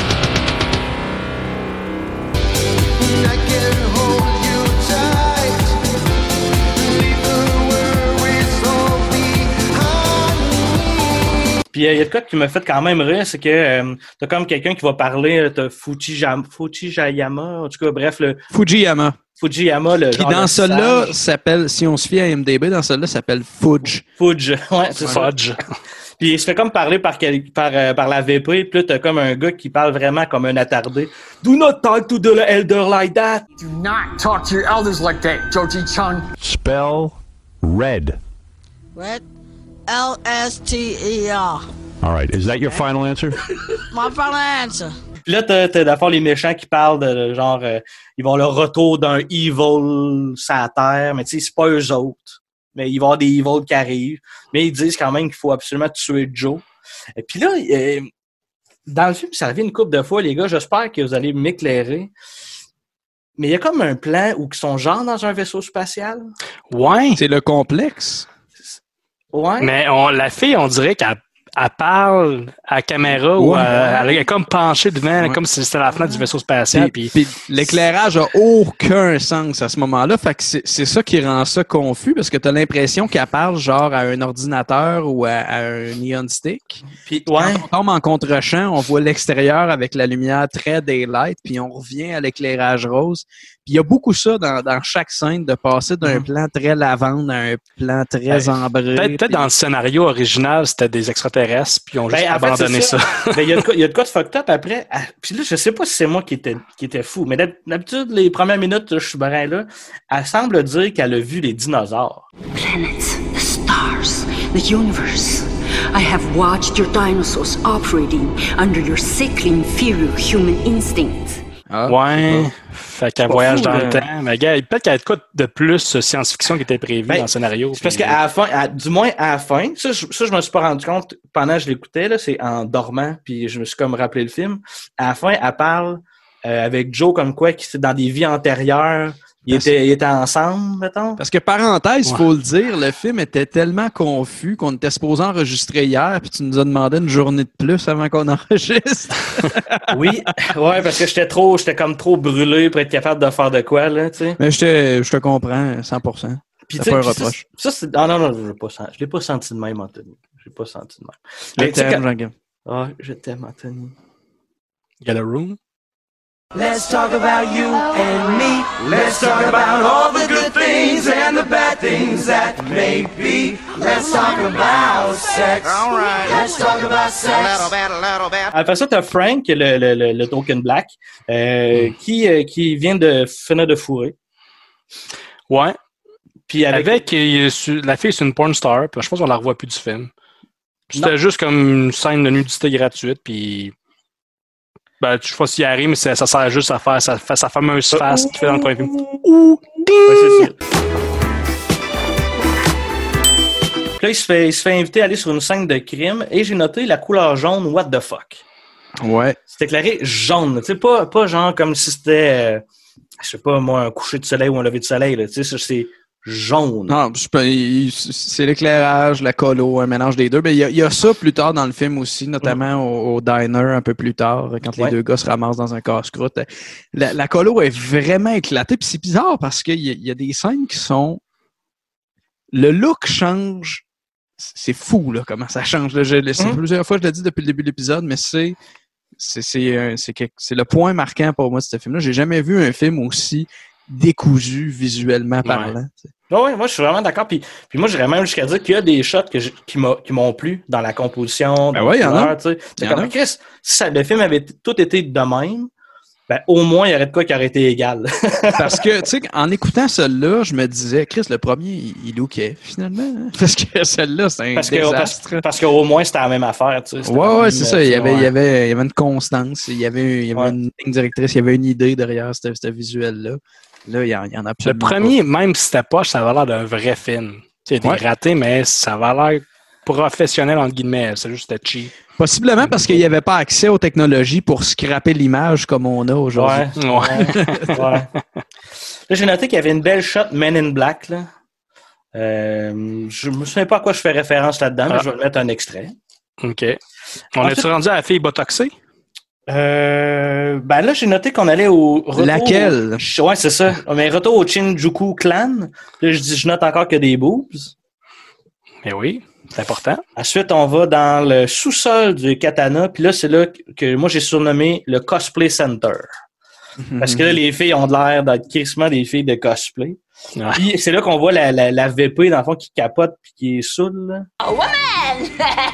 Puis il euh, y a de quoi qui m'a fait quand même rire, c'est que euh, t'as comme quelqu'un qui va parler, t'as Fujiyama, Fujiyama, en tout cas, bref, le... Fujiyama. Fujiyama, le Qui genre dans celui-là s'appelle, si on se fie à M D B, dans celui-là s'appelle Fuj. Fuj, ouais, c'est ça. Fudge. Puis il se fait comme parler par, par, euh, par la V P, puis là, t'as comme un gars qui parle vraiment comme un attardé. Do not talk to the elder like that. Do not talk to your elders like that, Joji-chan. Spell red. Red? L S T E R. All right. Is that your final answer? My final answer. Puis là, t'as, t'as d'abord les méchants qui parlent de genre, euh, ils vont le retour d'un evil sur la terre, mais tu sais, c'est pas eux autres. Mais il va y avoir des evils qui arrivent. Mais ils disent quand même qu'il faut absolument tuer Joe. Et puis là, euh, dans le film, ça revient une couple de fois, les gars, j'espère que vous allez m'éclairer. Mais il y a comme un plan où ils sont genre dans un vaisseau spatial. Ouais. C'est le complexe. Ouais. Mais on, la fille, on dirait qu'elle elle parle à la caméra ouais. ou à, elle est comme penchée devant, ouais. comme si c'était la fenêtre du vaisseau spatial. Puis, puis l'éclairage a aucun sens à ce moment-là. Fait que c'est, c'est ça qui rend ça confus parce que tu as l'impression qu'elle parle genre à un ordinateur ou à, à un neon stick. Puis, puis ouais. quand on tombe en contre-champ, on voit l'extérieur avec la lumière très daylight, puis on revient à l'éclairage rose. Puis il y a beaucoup ça dans, dans chaque scène, de passer d'un mm. plan très lavande à un plan très ben, ambré. Peut-être, peut-être dans le scénario original, c'était des extraterrestres, puis ils ont juste ben, abandonné fait, ça. ça. Ben, il y a de quoi, il y a de quoi de fucked up après. Puis là, je sais pas si c'est moi qui était, qui était fou, mais d'habitude, les premières minutes, je suis brin là, elle semble dire qu'elle a vu les dinosaures. Planets, the stars, the universe. I have watched your dinosaurs operating under your sickly inferior human instinct. Ah, ouais, fait qu'un voyage dans le temps. Mais gars, peut-être qu'il y a de quoi de plus science-fiction qui était prévu ben, dans le scénario. C'est parce qu'à la fin, à, du moins à la fin, ça je, ça, je me suis pas rendu compte pendant que je l'écoutais, là, c'est en dormant, puis je me suis comme rappelé le film. À la fin, elle parle euh, avec Joe comme quoi qui c'est dans des vies antérieures. Ils étaient, ils étaient ensemble, mettons. Parce que, parenthèse, il ouais. faut le dire, le film était tellement confus qu'on était supposé enregistrer hier, puis tu nous as demandé une journée de plus avant qu'on enregistre. Oui, ouais, parce que j'étais trop, j'étais comme trop brûlé pour être capable de faire de quoi, là, tu sais. Mais je te, je te comprends, cent pour cent. Puis, c'est pas un reproche. Ça, ça, c'est, ah non, non, je l'ai pas senti. Je l'ai pas senti de même, Anthony. Je l'ai pas senti de même. Je t'aime, Jean-Guy. Ah, je t'aime, Anthony. You got a room? Let's talk about you and me. Let's talk about all the good things and the bad things that may be. Let's talk about sex. All right. Let's talk about sex. A little bit, a little bit. Après ça, t'as Frank, le, le, le, le token black, euh, mm. qui, euh, qui vient de finir de fourrer. Ouais. Puis avec, avec euh, la fille, c'est une porn star. Puis je pense qu'on la revoit plus du film. C'était non. juste comme une scène de nudité gratuite. Puis. Ben, je sais pas s'il y arrive, mais ça, ça sert juste à faire sa, sa fameuse face qu'il fait dans le premier film. Ouh! Ouais, c'est ça. Puis là, il se, fait, il se fait inviter à aller sur une scène de crime et j'ai noté la couleur jaune, what the fuck. Ouais. C'est éclairé jaune. Tu sais, pas, pas genre comme si c'était, euh, je sais pas, moi, un coucher de soleil ou un lever de soleil. Tu sais, c'est jaune. Non, c'est l'éclairage, la colo, un mélange des deux. Mais il y, y a ça plus tard dans le film aussi, notamment mm. au, au diner un peu plus tard, quand ouais. les deux gars se ramassent dans un casse-croûte. La, la colo est vraiment éclatée. Puis c'est bizarre parce qu'il y, y a des scènes qui sont... Le look change. C'est fou, là, comment ça change. Là. Je, c'est mm. plusieurs fois, je l'ai dit depuis le début de l'épisode, mais c'est... C'est, c'est, c'est, c'est le point marquant pour moi de ce film-là. J'ai jamais vu un film aussi décousu visuellement parlant. Ouais. Oui, moi je suis vraiment d'accord. Puis, puis moi j'irais même jusqu'à dire qu'il y a des shots que je, qui, m'a, qui m'ont plu dans la composition. Ben oui, il y en a. C'est comme, Chris, si ça, le film avait tout été de même, ben, au moins, il y aurait de quoi qui aurait été égal. Parce que, tu sais, en écoutant celui-là, je me disais, Chris, le premier, il, il lookait, finalement. Hein? Parce que celui-là, c'est un parce que, désastre. Parce, parce qu'au moins, c'était la même affaire, tu sais. Ouais, ouais, c'est ça. Il y, avait, ouais. il, y avait, il y avait une constance, il y avait, il y avait ouais. une ligne directrice, il y avait une idée derrière ce visuel-là. Là, il y en, il y en a absolument Le premier, pas. même si c'était poche, ça avait l'air d'un vrai film. Il y a des ouais. ratés, mais ça avait l'air professionnel, entre guillemets. C'est juste c'était cheap. Possiblement parce qu'il n'y avait pas accès aux technologies pour scraper l'image comme on a aujourd'hui. Ouais. ouais. ouais. Là, j'ai noté qu'il y avait une belle shot Men in Black. Là. Euh, je me souviens pas à quoi je fais référence là-dedans, ah. mais je vais mettre un extrait. OK. On Ensuite, est-tu rendu à la fille botoxée? Euh, ben là, j'ai noté qu'on allait au retour. Laquelle? Au... Ouais, c'est ça. Mais retour au Shinjuku Clan. Là, je dis, je note encore que des boobs. Mais oui, c'est important. Ensuite, on va dans le sous-sol du Katana. Puis là, c'est là que moi, j'ai surnommé le Cosplay Center. Mm-hmm. Parce que là, les filles ont de l'air d'être crissement des filles de cosplay. Ouais. Puis c'est là qu'on voit la, la, la V P, dans le fond, qui capote puis qui est saoule. Là. Oh, woman!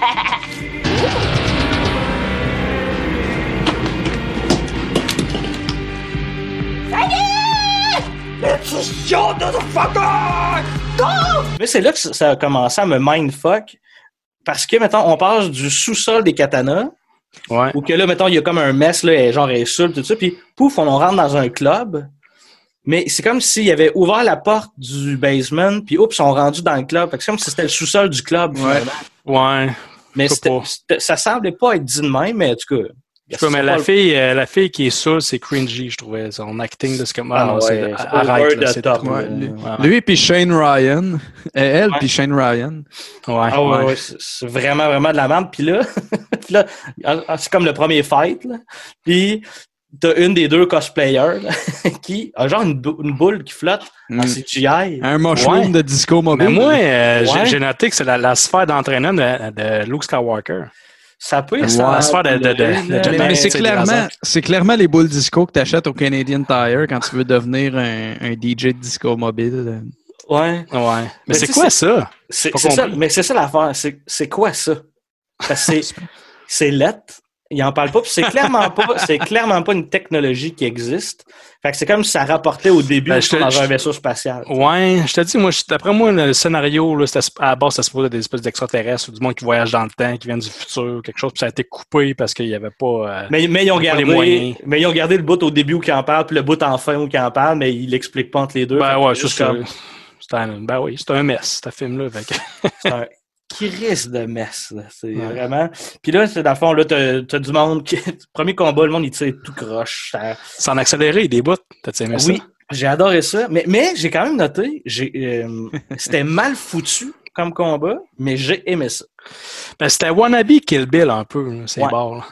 Mais c'est là que ça a commencé à me mindfuck. Parce que, mettons, on passe du sous-sol des katanas. Ouais. Ou que là, mettons, il y a comme un mess, là, genre, elle saoule, tout ça. Puis, pouf, on, on rentre dans un club. Mais c'est comme s'il avait ouvert la porte du basement. Puis, oups, on rendu dans le club. Fait que c'est comme si c'était le sous-sol du club. Ouais. Ouais. Mais c'était, c'était, ça semblait pas être dit de même, mais en tout cas. Je sais pas, mais la fille, euh, la fille qui est saoule, c'est cringy, je trouvais. Son acting, là, c'est comme, ah, ah non, ouais, c'est, c'est arrête, là, c'est top. Ouais, lui, ouais. lui puis Shane Ryan. Elle, ouais. puis Shane Ryan. Ouais, ah ouais, ouais. ouais c'est, c'est vraiment, vraiment de la merde. Puis là, puis là, c'est comme le premier fight, là. Puis t'as une des deux cosplayers, là, qui a genre une, une boule qui flotte mm. en C G I. Un mushroom ouais. de disco mobile. Mais moi, euh, ouais. j'ai, j'ai noté que c'est la, la sphère d'entraînement de, de Luke Skywalker. Ça peut être ouais. ça. De, de, de, de, mais, mais c'est, clairement, c'est clairement les boules disco que tu achètes au Canadian Tire quand tu veux devenir un, un D J de disco mobile. Ouais. Ouais. Mais, mais c'est quoi ça? C'est, c'est ça? Mais c'est ça l'affaire. C'est, c'est quoi ça? Parce que c'est, c'est lettre. Il en parle pas, puis c'est clairement pas, c'est clairement pas une technologie qui existe. Fait que c'est comme si ça rapportait au début ben, te, dans je, un vaisseau spatial. Ouais, je te dis, moi, d'après moi, le scénario, là, c'était, à la base, ça se posait des espèces d'extraterrestres ou du monde qui voyage dans le temps, qui viennent du futur, quelque chose, puis ça a été coupé parce qu'il y avait pas. Euh, mais, mais ils ont gardé, les moyens. Mais ils ont gardé le bout au début où il en parle, puis le bout en fin où il en parle, mais il l'explique pas entre les deux. Ben ouais, c'est ça. Comme... C'est un, ben oui, c'est un mess, ce film-là. C'est un qui risque de mess, là. C'est ouais. vraiment. Puis là, c'est dans le fond, là, t'as, t'as du monde qui. Premier combat, le monde, il tire tout croche. Ça... C'est en accéléré, des bouts. T'as aimé ça? Oui, j'ai adoré ça. Mais, mais j'ai quand même noté, j'ai, euh, c'était mal foutu comme combat, mais j'ai aimé ça. Ben, c'était wannabe Kill Bill un peu, là, ces ouais. barres, là.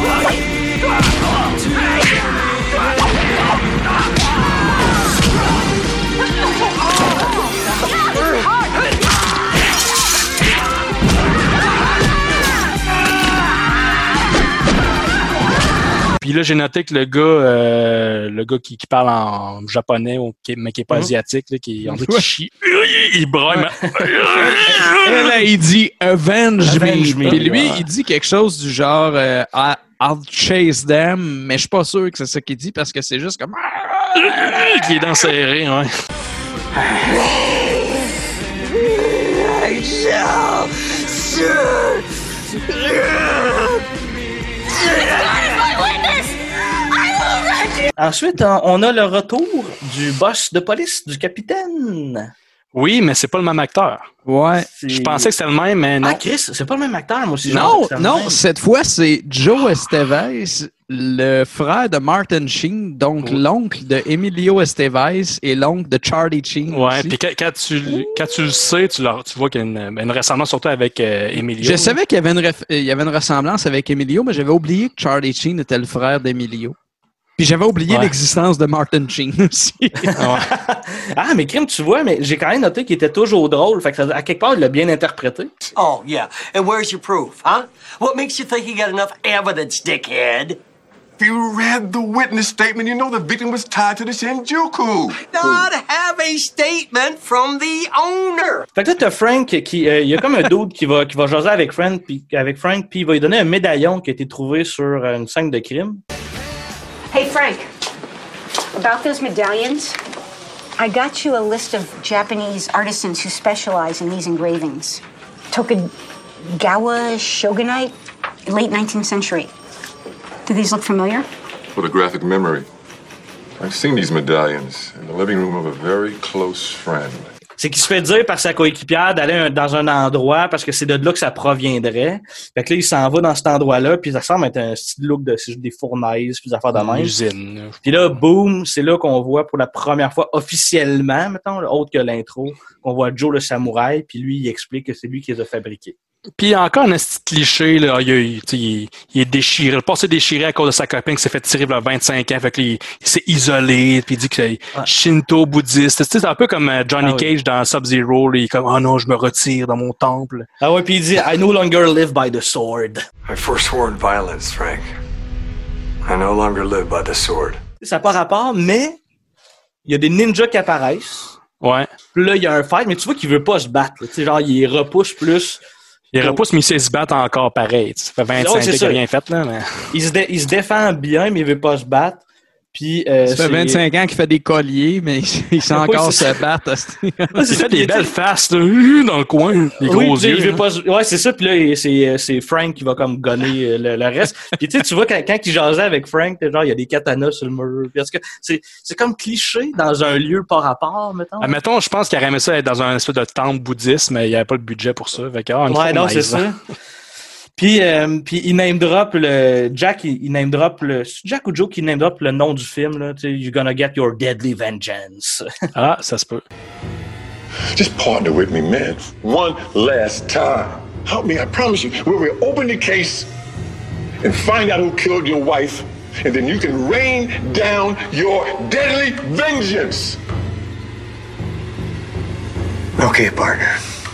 Puis là, j'ai noté que le gars, euh, le gars qui, qui parle en japonais, ou qui, mais qui n'est pas mm-hmm. asiatique, là, qui, on dit qu'il chie, il braille. Et là, il dit « Avenge, Avenge me ». Puis lui, ouais. il dit quelque chose du genre euh, « I'll chase them », mais je suis pas sûr que c'est ça qu'il dit parce que c'est juste comme... qui est dans serré, ouais. Ensuite, on a le retour du boss de police, du capitaine. Oui, mais c'est pas le même acteur. Ouais. C'est... Je pensais que c'était le même, mais non. Ah, Chris, c'est pas le même acteur, moi aussi. Non, non, cette fois, c'est Joe Estevez, le frère de Martin Sheen, donc oui. l'oncle de Emilio Estevez et l'oncle de Charlie Sheen. Ouais, puis quand, quand, tu, quand tu le sais, tu, le, tu vois qu'il y a une, une ressemblance surtout avec euh, Emilio. Je savais qu'il y avait, une ref, il y avait une ressemblance avec Emilio, mais j'avais oublié que Charlie Sheen était le frère d'Emilio. Puis j'avais oublié ouais. l'existence de Martin Sheen aussi. Ah, mais crime, tu vois, mais j'ai quand même noté qu'il était toujours drôle. Fait que ça, à quelque part, il l'a bien interprété. Oh, yeah. And where's your proof, huh? What makes you think he got enough evidence, dickhead? If you read the witness statement, you know the victim was tied to the Shinjuku. Not have a statement from the owner. Fait que là, t'as Frank qui... Il euh, y a comme un dude qui va, qui va jaser avec Frank, puis avec Frank, puis il va lui donner un médaillon qui a été trouvé sur une scène de crime. Hey, Frank, About those medallions, I got you a list of Japanese artisans who specialize in these engravings. Tokugawa shogunate, late nineteenth century. Do these look familiar? Photographic memory. I've seen these medallions in the living room of a very close friend. C'est qu'il se fait dire par sa coéquipière d'aller un, dans un endroit parce que c'est de là que ça proviendrait. Fait que là, il s'en va dans cet endroit-là, puis ça semble être un style look de c'est juste des fournaises, puis des affaires de même. Usine. Puis là, boum, c'est là qu'on voit pour la première fois officiellement, mettons, là, autre que l'intro, qu'on voit Joe le samouraï, puis lui, il explique que c'est lui qui les a fabriqués. Puis encore un petit cliché, là, il, il, il, il est déchiré. Le passé déchiré à cause de sa copine qui s'est fait tirer il y a vingt-cinq ans. Fait que là, il, il s'est isolé, puis il dit que c'est ouais. Shinto bouddhiste. Tu sais, c'est un peu comme Johnny ah, Cage oui. dans Sub-Zero. Là, il est comme, oh non, je me retire dans mon temple. Ah ouais, puis il dit, I no longer live by the sword. I forsworn violence, Frank. I no longer live by the sword. Ça n'a pas rapport, mais il y a des ninjas qui apparaissent. Ouais. Puis là, il y a un fight, mais tu vois qu'il veut pas se battre. Tu sais, genre, il repousse plus. Il repousse, mais il sait se battre encore pareil. Ça fait vingt-cinq ans qu'il n'a rien fait. Là, mais... il, se dé- il se défend bien, mais il veut pas se battre. Puis, euh, ça fait vingt-cinq ans qu'il fait des colliers, mais il sait encore oui, se battre. Il fait des belles faces là, dans le coin, des gros oui, yeux. Il veut pas... Ouais, c'est ça. Puis là, c'est, c'est Frank qui va comme gonner le, le reste. Puis tu sais, tu vois, quand, quand il jasait avec Frank, genre, il y a des katanas sur le mur. Parce que c'est, c'est comme cliché dans un lieu par rapport, mettons. Ah, mettons, je pense qu'il aurait aimé ça être dans un espèce de temple bouddhiste, mais il n'y avait pas le budget pour ça. Fait que, ah, ouais, non, c'est ça. Puis, euh, puis il name drop le Jack, il, il name drop le c'est Jack ou Joe qui name drop le nom du film là, tu sais, You're gonna get your deadly vengeance. Ah, ça se peut. Just partner with me, man. One last time. Help me, I promise you. We will open the case and find out who killed your wife, and then you can rain down your deadly vengeance. Okay, partner.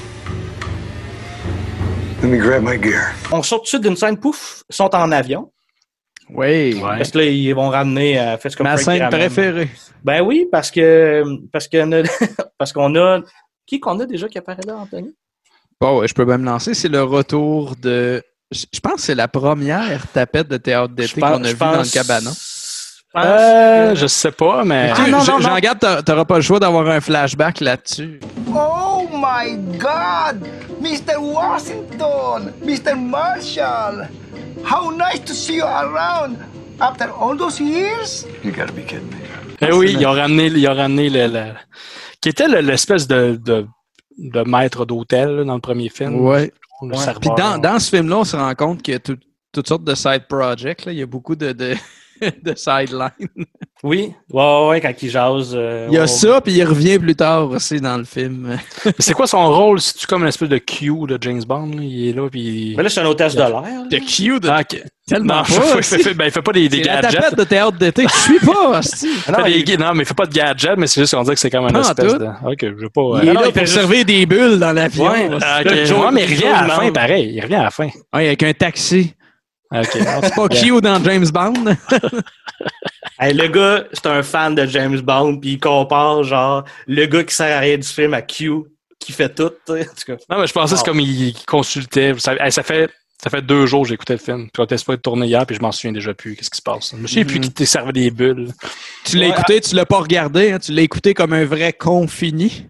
Let me grab my gear. On sort tout de suite d'une scène, pouf, ils sont en avion. Oui. Ouais. Parce que là, ils vont ramener euh, Faites comme ma Frank scène préférée. Ben oui, parce que parce qu'on a parce qu'on a qui qu'on a déjà qui apparaît là, Anthony? Bon, ouais, je peux même lancer. C'est le retour de. Je pense que c'est la première tapette de théâtre d'été pense, qu'on a vue pense... dans le cabanon. Euh, que... Je sais pas, mais. Ah, non, non, Jean Gab, t'auras pas le choix d'avoir un flashback là-dessus. Oh my God! Mister Washington! Mister Marshall! How nice to see you around after all those years! You gotta be kidding me. Eh oui, ils ont ramené, ils ont ramené le, le... qui était le, l'espèce de, de, de maître d'hôtel là, dans le premier film. Ouais. ouais. Puis dans, dans ce film-là, on se rend compte qu'il y a tout, toutes sortes de side projects. Là. Il y a beaucoup de, de, de sidelines. Oui, ouais, ouais, quand il jase. Euh, il y a on... ça, puis il revient plus tard aussi dans le film. C'est quoi son rôle? C'est-tu comme une espèce de Q de James Bond? Là? Il est là, puis... Mais là, c'est un hôtesse de l'air. De Q de... Ah, okay. Tellement non, pas. Il fait, fait, ben, il fait pas des, des c'est gadgets. La tapette de théâtre d'été, je suis pas, hostie. Ah non, il... non, mais il fait pas de gadgets, mais c'est juste qu'on dit que c'est comme un non, espèce tout. de... Ok, je veux pas... Il euh... est non, là il pour juste... servir des bulles dans l'avion. Ouais, okay. ouais mais il revient à la fin, pareil. Il revient à la fin. Ouais, avec un taxi. Ok. C'est pas Q dans James Bond. Hey, le gars, c'est un fan de James Bond, puis il compare, genre, le gars qui sert à rien du film à Q, qui fait tout, tu sais. Non, mais je pensais que c'est comme il, il consultait. Ça, hey, ça fait ça fait deux jours que j'ai écouté le film. Puis on était supposé tourner hier, puis je m'en souviens déjà plus. Qu'est-ce qui se passe? Je sais plus qui t'est servi des bulles. Tu l'as ouais, écouté, ah. tu l'as pas regardé, hein? Tu l'as écouté comme un vrai con fini.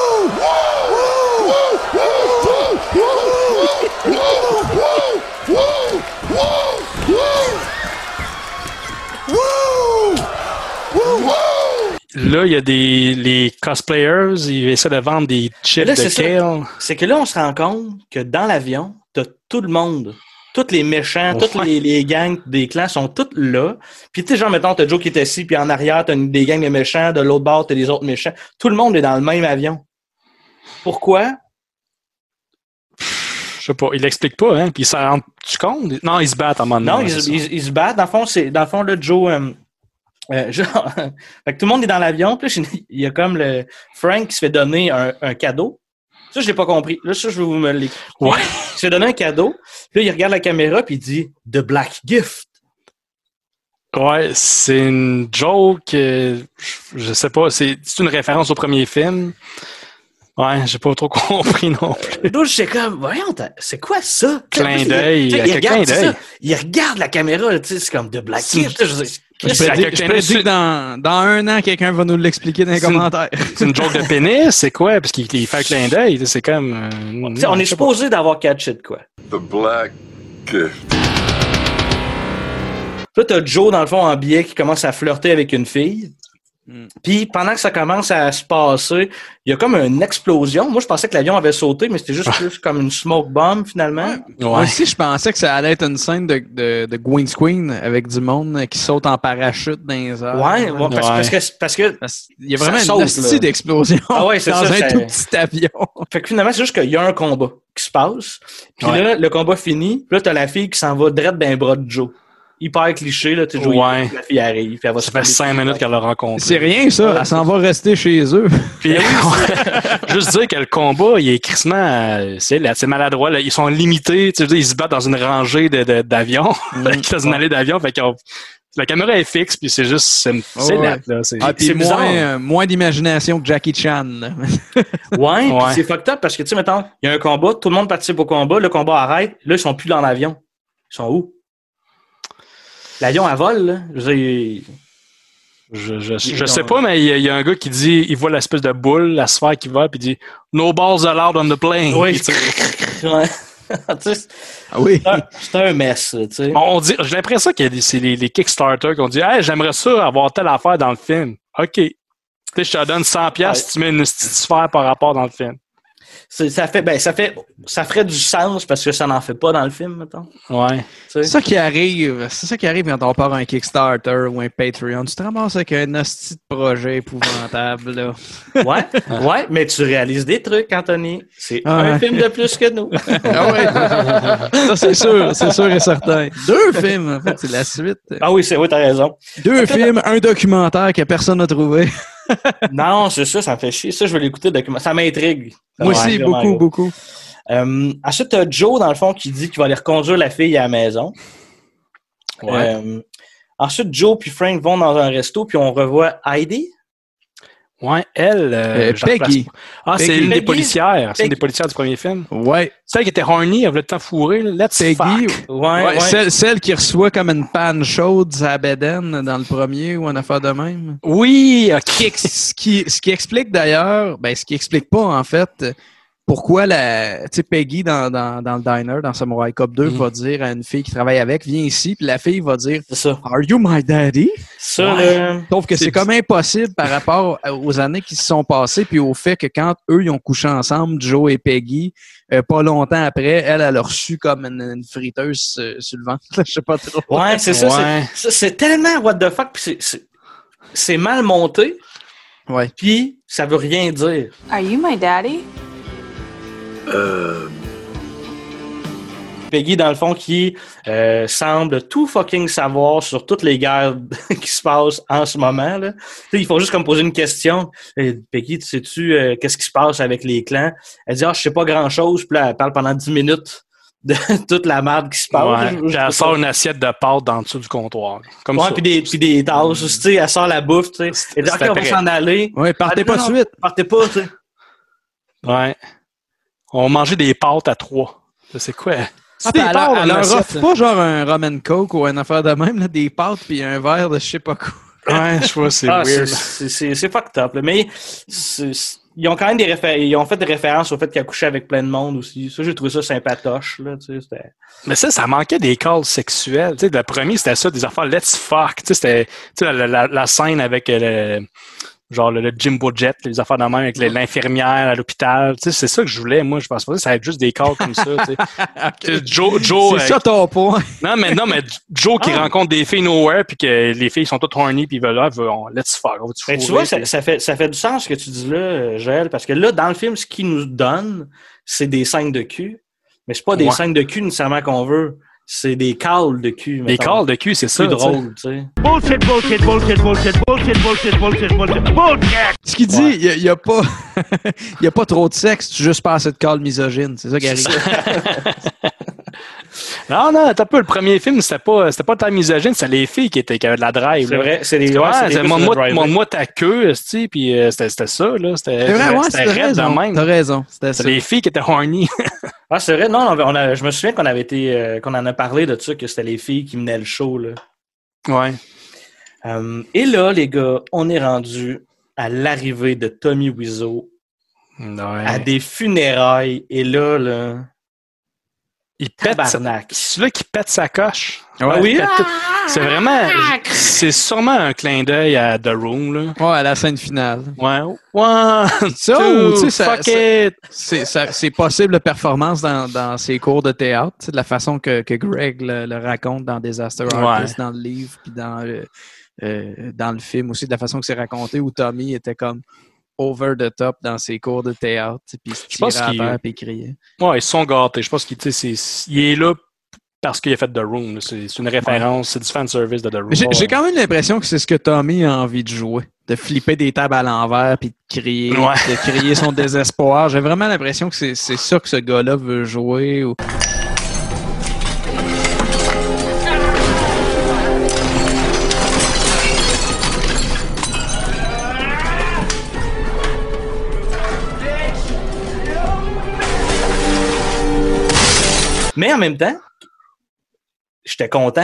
Là, il y a des les cosplayers, ils essaient de vendre des chips là, de kale. C'est que là, on se rend compte que dans l'avion, t'as tout le monde. Tous les méchants, ouais. toutes les, les gangs des clans sont tous là. Puis tu sais, genre, mettons, t'as Joe qui est assis, puis en arrière, t'as une, des gangs de méchants, de l'autre bord, t'as des autres méchants. Tout le monde est dans le même avion. Pourquoi? Je sais pas, il l'explique pas, hein? Puis il s'en rend-tu compte? Non, ils se battent à un moment donné. Non, ils, ils, ils se battent. Dans le fond, c'est, dans le fond, là, Joe... Euh, Euh, genre, fait que tout le monde est dans l'avion, puis là, il y a comme le Frank qui se fait donner un, un cadeau. Ça, je l'ai pas compris. Là, ça, je vais vous me l'expliquer. Ouais. Il se fait donner un cadeau, puis là, il regarde la caméra, puis il dit « The Black Gift ». Ouais, c'est une joke, euh, je sais pas, c'est, c'est une référence au premier film. Ouais, j'ai pas trop compris non plus. Donc, j'étais comme, voyons, c'est quoi ça? Clin d'œil, il, il, il, regarde, clin d'œil. il regarde la caméra, tu sais, c'est comme The Black Gift. Je prédis, je prédis que dans, dans un an, quelqu'un va nous l'expliquer dans les commentaires. Une, c'est une joke de pénis, c'est quoi? Parce qu'il il fait un clin d'œil, c'est comme... Euh, non, on est supposé pas. D'avoir catché de quoi? The Black Gift. Là, t'as Joe, dans le fond, en biais, qui commence à flirter avec une fille. Mm. Puis, pendant que ça commence à se passer, il y a comme une explosion. Moi, je pensais que l'avion avait sauté, mais c'était juste plus comme une smoke bomb, finalement. Ouais. Moi aussi, je pensais que ça allait être une scène de, de, de green screen avec du monde qui saute en parachute dans les airs. Ouais, ouais, parce, ouais. parce que... Parce que parce il y a vraiment une hostie d'explosion ah ouais, c'est dans ça, un ça... tout petit avion. Fait que finalement, c'est juste qu'il y a un combat qui se passe. Puis ouais. là, le combat finit. Puis là, t'as la fille qui s'en va direct dans les bras de Joe. Hyper cliché, là, tu sais, ouais. la fille arrive. Puis elle va ça fait cinq minutes qu'elle l'a rencontré. C'est rien, ça. Elle s'en va rester chez eux. Puis, juste dire que le combat, il est crissement, c'est, c'est maladroit, là. Ils sont limités, tu sais, ils se battent dans une rangée de, de, d'avions, mmh. dans une allée d'avions, fait qu'on, la caméra est fixe, puis c'est juste, c'est, c'est oh, net, là. C'est, ah, puis moins, euh, moins d'imagination que Jackie Chan, là. ouais, ouais. c'est fucked up parce que, tu sais, mettons, il y a un combat, tout le monde participe au combat, le combat arrête, là, ils sont plus dans l'avion. Ils sont où? L'avion à vol, là. Je, je, je, je sais pas, mais il y, a, il y a un gars qui dit, il voit l'espèce de boule, la sphère qui va, puis il dit « No balls allowed on the plane ». Oui, ouais. Ah oui. C'est un, c'est un mess, tu sais. On dit, j'ai l'impression qu'il y a des, c'est les, les Kickstarter qui ont dit « Hey, j'aimerais ça avoir telle affaire dans le film. » OK. Tu sais, je te donne cent piastres si tu mets une petite sphère par rapport dans le film. C'est, ça fait, ben, ça fait, ça ferait du sens parce que ça n'en fait pas dans le film, mettons. Ouais. C'est ça qui arrive, c'est ça qui arrive quand on part un Kickstarter ou un Patreon. Tu te ramasses avec un hostie de projet épouvantable, là. Ouais, ouais, mais tu réalises des trucs, Anthony. C'est ah, un ouais. film de plus que nous. Ah ouais. Ça, c'est sûr, c'est sûr et certain. Deux films, en fait, c'est la suite. Ah oui, c'est, oui, t'as raison. Deux films, un documentaire que personne n'a trouvé. Non, c'est ça, ça me fait chier. Ça, je vais l'écouter. Document... Ça m'intrigue. Ça Moi aussi, beaucoup, gros. beaucoup. Euh, ensuite, tu as Joe, dans le fond, qui dit qu'il va aller reconduire la fille à la maison. Ouais. Euh, ensuite, Joe puis Frank vont dans un resto, puis on revoit Heidi. Ouais, elle. Euh, euh, Peggy. Ah, Peggy. c'est une Peggy. des policières. Peggy. C'est une des policières du premier film. Ouais. Celle qui était horny, elle voulait le temps fourrer. Let's Peggy. fuck. Ouais, ouais, ouais. Celle, celle qui reçoit comme une panne chaude à Beden dans le premier ou une affaire de même. Oui, ok. Ce qui, ce qui explique d'ailleurs, ben, ce qui explique pas, en fait, pourquoi la, tu sais, Peggy dans, dans, dans le diner, dans Samurai Cop deux, mm. va dire à une fille qui travaille avec, viens ici, puis la fille va dire, c'est ça. Are you my daddy? Ça, ouais. le... Sauf que c'est, c'est comme impossible par rapport aux années qui se sont passées, puis au fait que quand eux, ils ont couché ensemble, Joe et Peggy, euh, pas longtemps après, elle, elle a reçu comme une, une friteuse euh, sur le ventre. Je sais pas trop. Ouais, c'est ça. Ouais. C'est, c'est tellement what the fuck, puis c'est, c'est, c'est mal monté. Ouais. Puis ça veut rien dire. Are you my daddy? Euh... Peggy, dans le fond, qui euh, semble tout fucking savoir sur toutes les guerres qui se passent en ce moment. Là. Il faut juste comme poser une question. Et, Peggy, tu sais-tu euh, qu'est-ce qui se passe avec les clans? Elle dit « Ah, je sais pas grand-chose. » Puis là, elle parle pendant dix minutes de toute la merde qui se passe. Ouais. Puis elle sort une assiette de pâte dans le dessous du comptoir. Comme ouais, ça. Puis des, puis des tasses. Tu sais, elle sort la bouffe. Tu sais. Elle dit « OK, on va s'en aller. » Ouais, partez pas tout de suite. Partez pas, tu sais. Ouais. On mangeait des pâtes à trois. C'est quoi? Ah, elle leur, elle leur offre pas genre un rum and coke ou une affaire de même, là, des pâtes puis un verre de je sais pas quoi. Ouais, je vois, c'est ah, weird. C'est, c'est, c'est fucked up. Là. Mais c'est, c'est, ils ont quand même des réfé- ils ont fait des références au fait qu'elle couchait avec plein de monde aussi. Ça, j'ai trouvé ça sympatoche. Là, tu sais, c'était... Mais ça, ça manquait des calls sexuels. Tu sais, le premier, c'était ça, des affaires let's fuck. Tu sais, c'était tu sais, la, la, la scène avec le... Genre le, le Jimbo Jet, les affaires de même avec les, l'infirmière à l'hôpital. Tu sais, c'est ça que je voulais, moi. Je pense pas que ça va être juste des calls comme ça. Tu sais. okay. Joe, Joe, c'est euh, ça ton point. Non, mais non, mais Joe qui ah. rencontre des filles nowhere puis que les filles sont toutes horny puis ils veulent là, on, let's fuck. On va ben, tu vois, ça, ça, fait, ça fait du sens ce que tu dis là, Joël, parce que là, dans le film, ce qu'il nous donne, c'est des scènes de cul. Mais c'est pas des ouais. scènes de cul nécessairement qu'on veut. C'est des calls de cul. Des calls de cul, c'est ça. C'est drôle, tu sais. Bullshit, bullshit, bullshit, bullshit, bullshit, bullshit, bullshit, bullshit, bullshit. Ce qu'il dit, il ouais. n'y a, a pas il y a pas trop de sexe, tu juste pas assez de calls misogynes. C'est ça qui arrive. Non, non, t'as peu. Le premier film, c'était pas, c'était pas tant misogyne, c'était les filles qui, étaient, qui avaient de la drive. C'est là. vrai, c'est les ouais, c'est c'est montre-moi, montre-moi ta queue, puis euh, c'était, c'était ça, là. C'était, c'est vrai, ouais, c'était c'était raide de même. T'as raison. C'était, c'était les filles qui étaient horny. Ah, c'est vrai, non, on a, je me souviens qu'on avait été, euh, qu'on en a parlé de ça, que c'était les filles qui menaient le show, là. Ouais. Euh, et là, les gars, on est rendu à l'arrivée de Tommy Wiseau ouais. à des funérailles. Et là, là... Il pète sa... C'est là qu'il pète sa coche. Ouais, ah oui? Tout... C'est vraiment... C'est sûrement un clin d'œil à The Room, là. Ouais, à la scène finale. Ouais. One, ça, two, tu sais, fuck ça, it! C'est, ça, c'est possible de performance dans, dans ses cours de théâtre, de la façon que, que Greg le, le raconte dans Disaster Artist, ouais. dans le livre, puis dans, euh, euh, dans le film aussi, de la façon que c'est raconté, où Tommy était comme over the top dans ses cours de théâtre, puis il se tirait à terre puis il criait. Ouais, ils se sont gâtés. Je pense qu'il c'est, il est là parce qu'il a fait The Room. C'est, c'est une référence, ouais. C'est du fan service de The Room. J'ai, j'ai quand même l'impression que c'est ce que Tommy a envie de jouer. De flipper des tables à l'envers puis de crier, ouais. de crier son désespoir. J'ai vraiment l'impression que c'est, c'est ça que ce gars-là veut jouer. Ou... Mais en même temps, j'étais content.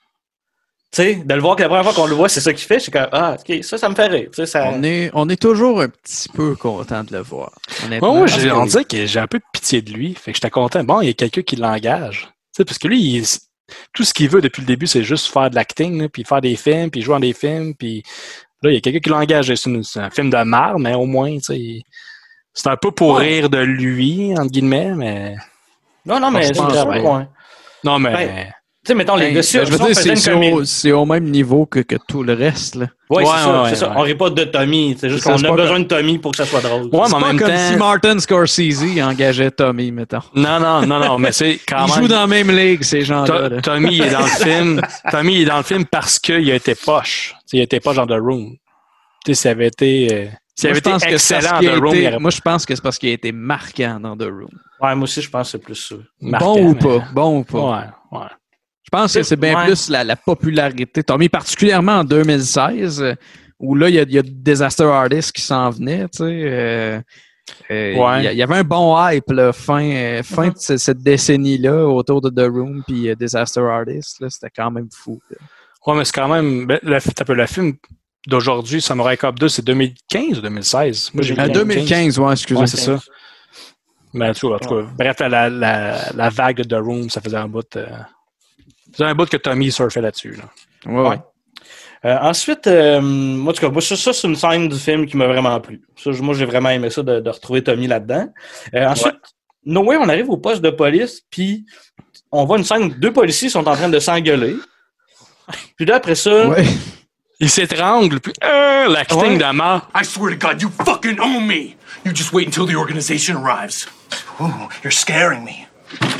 Tu sais, de le voir que la première fois qu'on le voit, c'est ça qu'il fait. Je suis comme, ah, OK, ça, ça me fait rire. Ça... On, est, on est toujours un petit peu content de le voir. Moi, ouais, j'ai, on dirait que j'ai un peu de pitié de lui. Fait que j'étais content. Bon, il y a quelqu'un qui l'engage. Tu sais, parce que lui, il, tout ce qu'il veut depuis le début, c'est juste faire de l'acting, là, puis faire des films, puis jouer dans des films. Puis là, il y a quelqu'un qui l'engage. C'est, une, c'est un film de marre, mais au moins, tu sais, c'est un peu pour ouais. rire de lui, entre guillemets, mais... Non, non, mais c'est un point. Non, mais... Ben, tu sais, mettons, les hey, gars, si, je veux dire, c'est, c'est, comédie... au, c'est au même niveau que, que tout le reste, là. Ouais, ouais, c'est, ça, ouais, c'est ouais. ça. On rit pas de Tommy. C'est juste c'est qu'on a besoin comme... de Tommy pour que ça soit drôle. Ouais, c'est mais en pas même comme temps... si Martin Scorsese engageait Tommy, mettons. Non, non, non, non, mais c'est quand Ils même... jouent dans la même ligue, ces gens-là. To- Tommy est dans le film. Tommy est dans le film parce qu'il a été poche. T'sais, il a été poche dans The Room. Tu sais, ça avait été... Euh... S'il avait été excellent dans The Room, été, aurait... moi, je pense que c'est parce qu'il a été marquant dans The Room. Ouais, moi aussi, je pense que c'est plus ça. Marquant, bon ou mais... pas, bon ou pas. Ouais, ouais. Je pense que c'est bien ouais. plus la, la popularité. Tommy, particulièrement en deux mille seize, où là, il y a, il y a Disaster Artist qui s'en venait, tu sais. Euh, euh, ouais. Il y avait un bon hype, là, fin, euh, fin mm-hmm. de cette décennie-là, autour de The Room puis uh, Disaster Artist, là, c'était quand même fou. Là. Ouais, mais c'est quand même... Le, le, le film... d'aujourd'hui, Samurai Cop deux, c'est deux mille quinze ou deux mille seize? Moi, j'ai ah, deux mille quinze, ouais, excusez-moi. Ouais, c'est ça. Mais en tout cas, en tout cas bref, la, la, la vague de The Room, ça faisait un bout... Euh, ça faisait un bout que Tommy surfait là-dessus. Là. Ouais. ouais. Euh, ensuite, euh, moi, en tout cas, moi, ça, ça, c'est une scène du film qui m'a vraiment plu. Ça, moi, j'ai vraiment aimé ça de, de retrouver Tommy là-dedans. Euh, ensuite, ouais. Nowhere, on arrive au poste de police, puis on voit une scène où deux policiers sont en train de s'engueuler. Puis là, après ça... Ouais. Il s'étrangle, puis euh, l'acting ouais. d'Amar. I swear to God, you fucking own me! You just wait until the organization arrives. Ooh, you're scaring me.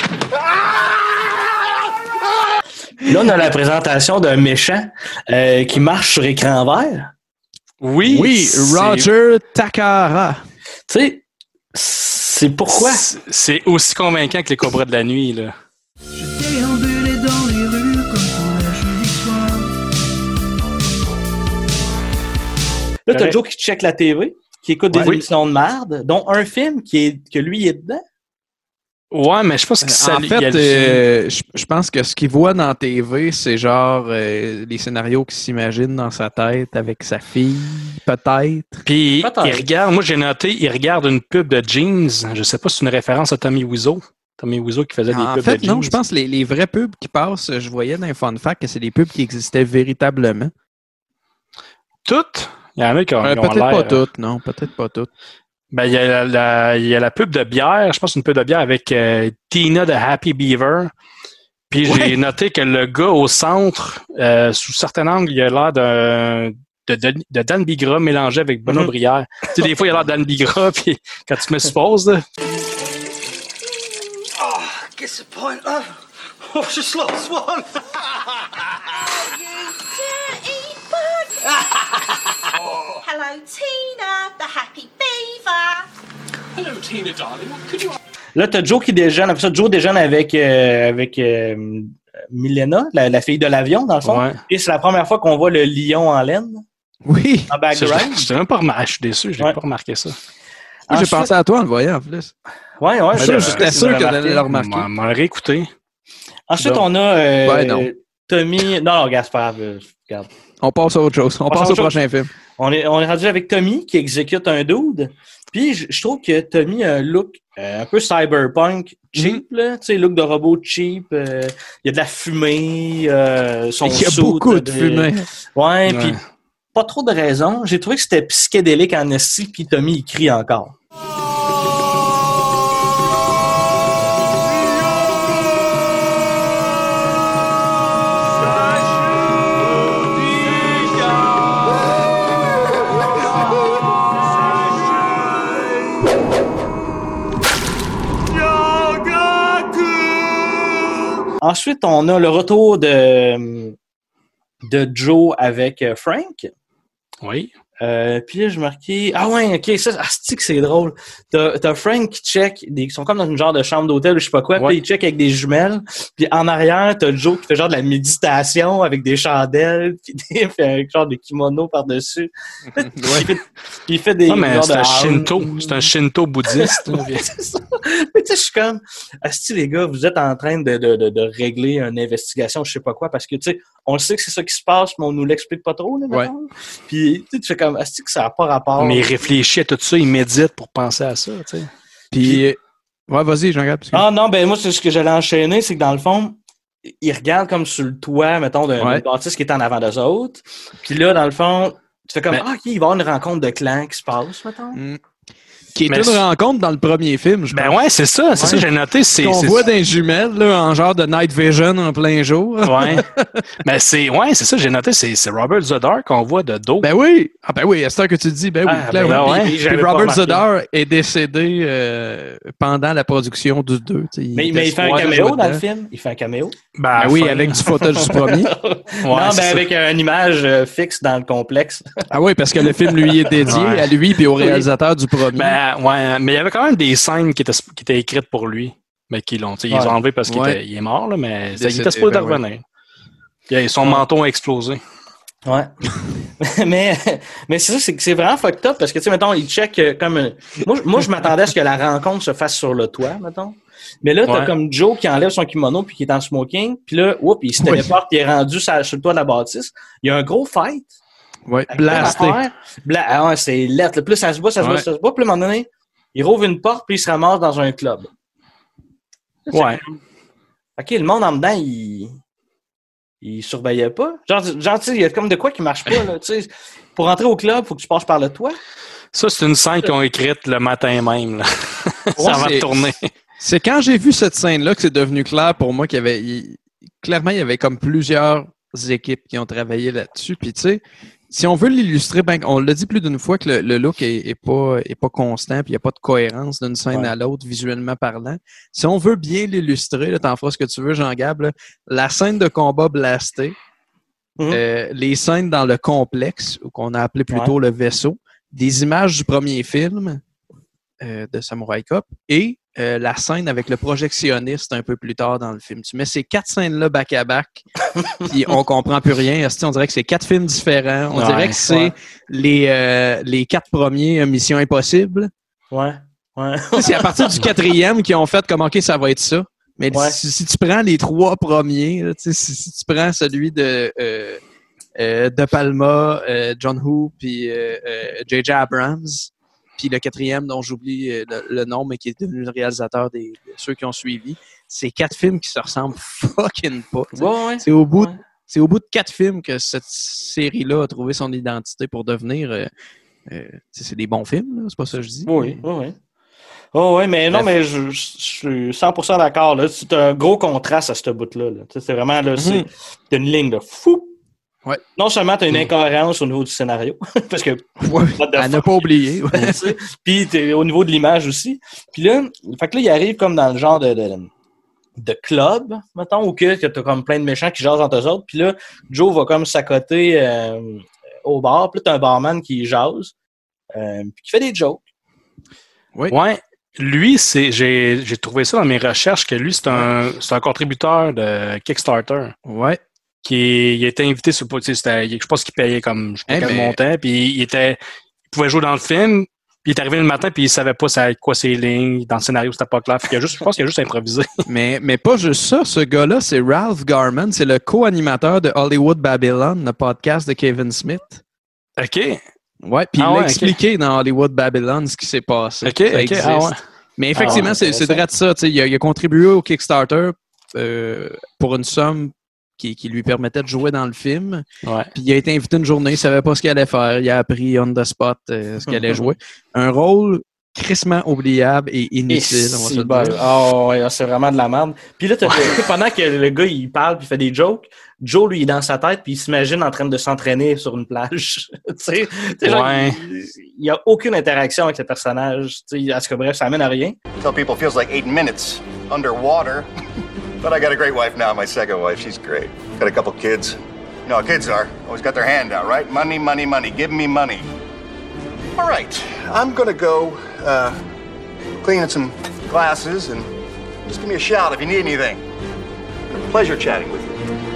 Là, on a la présentation d'un méchant euh, qui marche sur écran vert. Oui. Oui, c'est... Roger Takara. Tu sais, c'est pourquoi? C'est, c'est aussi convaincant que les Cobras de la nuit, là. Je déambulais dans les rues comme pour la jeudi soir. Là, t'as Joe qui check la T V, qui écoute des ouais, émissions oui. de merde, dont un film qui est, que lui est dedans. Ouais, mais je pense que ça... En fait, euh, je, je pense que ce qu'il voit dans la T V, c'est genre euh, les scénarios qu'il s'imagine dans sa tête avec sa fille, peut-être. Puis, peut-être. il regarde, moi j'ai noté, il regarde une pub de jeans. Je sais pas si c'est une référence à Tommy Wiseau. Tommy Wiseau qui faisait des en pubs fait, de jeans. Non, je pense que les, les vraies pubs qui passent, je voyais dans les fun facts que c'est des pubs qui existaient véritablement. Toutes? Il y en a qui ont, euh, qui ont peut-être l'air... pas toutes, non, peut-être pas toutes. Ben, il y a la, la, il y a la pub de bière, je pense une pub de bière avec euh, Tina de Happy Beaver. Puis ouais. J'ai noté que le gars au centre, euh, sous certains angles, il a l'air d'un, de, de, de Dan Bigra mélangé avec Benoît mm-hmm. Brière. Tu sais, des fois, il a l'air de Dan Bigra, puis quand tu me supposes, là... Oh, gets the point. Oh, oh just lost one. Oh. Hello, Tina, the happy beaver. Hello, Tina, darling. What could you... Là, t'as Joe qui déjeune. Après ça, Joe déjeune avec, euh, avec euh, Milena, la, la fille de l'avion, dans le fond. Ouais. Et c'est la première fois qu'on voit le lion en laine. Oui. En background. Je n'ai même pas remarqué. Je suis déçu, je n'ai ouais. pas remarqué ça. Moi, j'ai pensé à toi en le voyant, en plus. Ouais, ouais. J'étais sûr que tu allais le remarquer. On m'a réécouté. Ensuite, Donc, on a... Euh, ouais, non. Tommy... Non, non, regarde, c'est pas grave. Regarde. On passe à autre chose. On, On passe au prochain chose. film. On est, on est rendu avec Tommy qui exécute un dude. Puis je, je trouve que Tommy a un look euh, un peu cyberpunk cheap, mm-hmm. là. Tu sais, look de robot cheap. Il euh, y a de la fumée. Euh, son Il y a beaucoup de, de fumée. Ouais, ouais. Puis pas trop de raison. J'ai trouvé que c'était psychédélique en esti, puis Tommy, il crie encore. Ensuite, on a le retour de, de Joe avec Frank. Oui. Euh, puis là, je marquais... Ah ouais, OK, ça, c'est que c'est drôle. T'as, t'as Frank qui check, des, ils sont comme dans une genre de chambre d'hôtel ou je sais pas quoi, ouais. Puis il check avec des jumelles. Puis en arrière, t'as Joe qui fait genre de la méditation avec des chandelles, puis il fait un genre de kimono par-dessus. Ouais. il, fait, il fait des... Non, mais c'est un Shinto. C'est un Shinto bouddhiste. C'est ça. Mais tu sais, je suis comme... Asti, les gars, vous êtes en train de, de, de, de régler une investigation, je sais pas quoi, parce que, tu sais, on le sait que c'est ça qui se passe, mais on nous l'explique pas trop, là, ouais. Puis, tu sais, tu fais comme... Asti, que ça n'a pas rapport. Mais il réfléchit à tout ça, il médite pour penser à ça, tu sais. Puis... Ouais, vas-y, Jean-Gab. Ah non, ben moi, c'est ce que j'allais enchaîner, c'est que dans le fond, ils regardent comme sur le toit, mettons, d'un ouais. bâtisse qui est en avant d'eux autres. Puis là, dans le fond, tu fais comme, mais... ah, OK, il va y avoir une rencontre de clans qui se passe, mettons. Mm. Qui est mais une c'est... rencontre dans le premier film, je ben pense. Ouais, c'est ça, c'est ouais. ça que j'ai noté. C'est, qu'on c'est voit des jumelles, là, en genre de night vision en plein jour. Ouais. Ben c'est, ouais, c'est ça que j'ai noté, c'est, c'est Robert Z'Dar qu'on voit de dos. Ben oui, ah ben oui, c'est ça que tu dis, ben oui, ah, clair, ben oui. Ouais. Puis, puis Robert Z'Dar est décédé euh, pendant la production du deux. Il mais mais il fait un caméo dans le film. Il fait un caméo. Ben, ben oui, fin. Avec du footage du premier. Ouais, non, ben ça. Avec une image euh, fixe dans le complexe. Ah oui, parce que le film lui est dédié ouais. à lui puis au réalisateur oui. du premier. Ben ouais, mais il y avait quand même des scènes qui étaient, qui étaient écrites pour lui, mais qui l'ont, ils ouais. ont enlevé parce qu'il ouais. était, il est mort, là, mais ça, il était supposé ben de revenir. Ouais. Son ouais. menton a explosé. Ouais. mais, mais c'est ça, c'est, c'est vraiment fucked up parce que, tu sais, mettons, il check euh, comme... Une... Moi, moi, je m'attendais à ce que la rencontre se fasse sur le toit, mettons. Mais là, t'as ouais. comme Joe qui enlève son kimono puis qui est en smoking, puis là, oups, il se téléporte, puis il est rendu sur, sur le toit de la bâtisse. Il y a un gros fight. Ouais, blasté. Bla... Ah ouais, c'est lettre. Plus ça se bat, ça se bat, ouais. ça se bat, puis à un moment donné, il rouvre une porte, puis il se ramasse dans un club. Ouais. OK, le monde en dedans, il... il surveillait pas. Genre, genre tu sais, il y a comme de quoi qui marche pas, là. Tu sais, pour rentrer au club, il faut que tu passes par le toit. Ça, c'est une scène qu'ils ont écrite le matin même, là. Ça va tourner. C'est quand j'ai vu cette scène-là que c'est devenu clair pour moi qu'il y avait... Il... Clairement, il y avait comme plusieurs équipes qui ont travaillé là-dessus. Puis, tu sais, si on veut l'illustrer, ben, on l'a dit plus d'une fois que le, le look est, est, pas, est pas constant, puis il n'y a pas de cohérence d'une scène ouais. à l'autre, visuellement parlant. Si on veut bien l'illustrer, là, t'en feras ce que tu veux, Jean-Gab, là, la scène de combat blastée, mm-hmm. euh, les scènes dans le complexe, ou qu'on a appelé plutôt ouais. le vaisseau, des images du premier film euh, de Samurai Cop, et euh, la scène avec le projectionniste un peu plus tard dans le film. Tu mets ces quatre scènes-là back-à-back, puis on comprend plus rien. On dirait que c'est quatre films différents. On ouais, dirait que c'est ouais. les, euh, les quatre premiers euh, Mission Impossible. Ouais, ouais. C'est à partir du quatrième qu'ils ont fait comme « OK, ça va être ça ». Mais ouais. si, si tu prends les trois premiers, là, si, si tu prends celui de euh, euh, De Palma, euh, John Woo, puis euh, euh, J J Abrams, puis le quatrième dont j'oublie le, le nom, mais qui est devenu le réalisateur des de ceux qui ont suivi, c'est quatre films qui se ressemblent fucking pas. Ouais, ouais, c'est, au bout ouais. de, c'est au bout de quatre films que cette série-là a trouvé son identité pour devenir... Euh, euh, c'est des bons films, là, c'est pas ça que je dis. Oui, oui, oui. Oh oui, mais non, mais je, je, je suis cent pour cent d'accord. Là. C'est un gros contraste à ce bout-là. Là. C'est vraiment là, mm-hmm. c'est une ligne de fou. Ouais. Non seulement tu as une incohérence au niveau du scénario, parce que ouais, à ne pas oublier. Ouais. Puis au niveau de l'image aussi. Puis là, fait que là, il arrive comme dans le genre de, de, de club, mettons, où que tu as comme plein de méchants qui jasent entre eux autres. Puis là, Joe va comme s'accoter euh, au bar. Puis là, tu as un barman qui jase, euh, puis qui fait des jokes. Oui. Ouais. Lui, c'est j'ai, j'ai trouvé ça dans mes recherches que lui, c'est un, c'est un contributeur de Kickstarter. Ouais. Qui il était invité sur, c'était, je pense qu'il payait comme je sais pas hey, quel mais... montant, puis il était, il pouvait jouer dans le film, il est arrivé le matin, puis il savait pas ça, quoi ses lignes. Dans le scénario, c'était pas clair. Fait qu'il a juste, je pense qu'il a juste improvisé. mais, mais pas juste ça. Ce gars-là, c'est Ralph Garman. C'est le co-animateur de Hollywood Babylon, le podcast de Kevin Smith. OK. Ouais, puis ah il l'a ouais, expliqué okay. dans Hollywood Babylon ce qui s'est passé. OK, OK. Ah ouais. Mais effectivement, ah ouais, c'est, c'est vrai de ça. Il a, il a contribué au Kickstarter euh, pour une somme qui, qui lui permettait de jouer dans le film. Ouais. Puis il a été invité une journée, il savait pas ce qu'il allait faire. Il a appris on the spot euh, ce qu'il allait jouer. Un rôle crissement oubliable et inutile. Et on va si se bon. dire. Oh, ouais, c'est vraiment de la merde. Puis là, t'as, pendant que le gars il parle puis il fait des jokes, Joe, lui, il est dans sa tête puis il s'imagine en train de s'entraîner sur une plage. tu sais, genre, ouais. il n'y a aucune interaction avec le personnage. Tu sais, à ce que bref, ça amène à rien. Tell people it feels like eight minutes underwater. But I got a great wife now, my second wife. She's great. Got a couple kids. You know how kids are. Always got their hand out, right? Money, money, money. Give me money. All right. I'm gonna go uh, clean at some glasses and just give me a shout if you need anything. It's a pleasure chatting with you.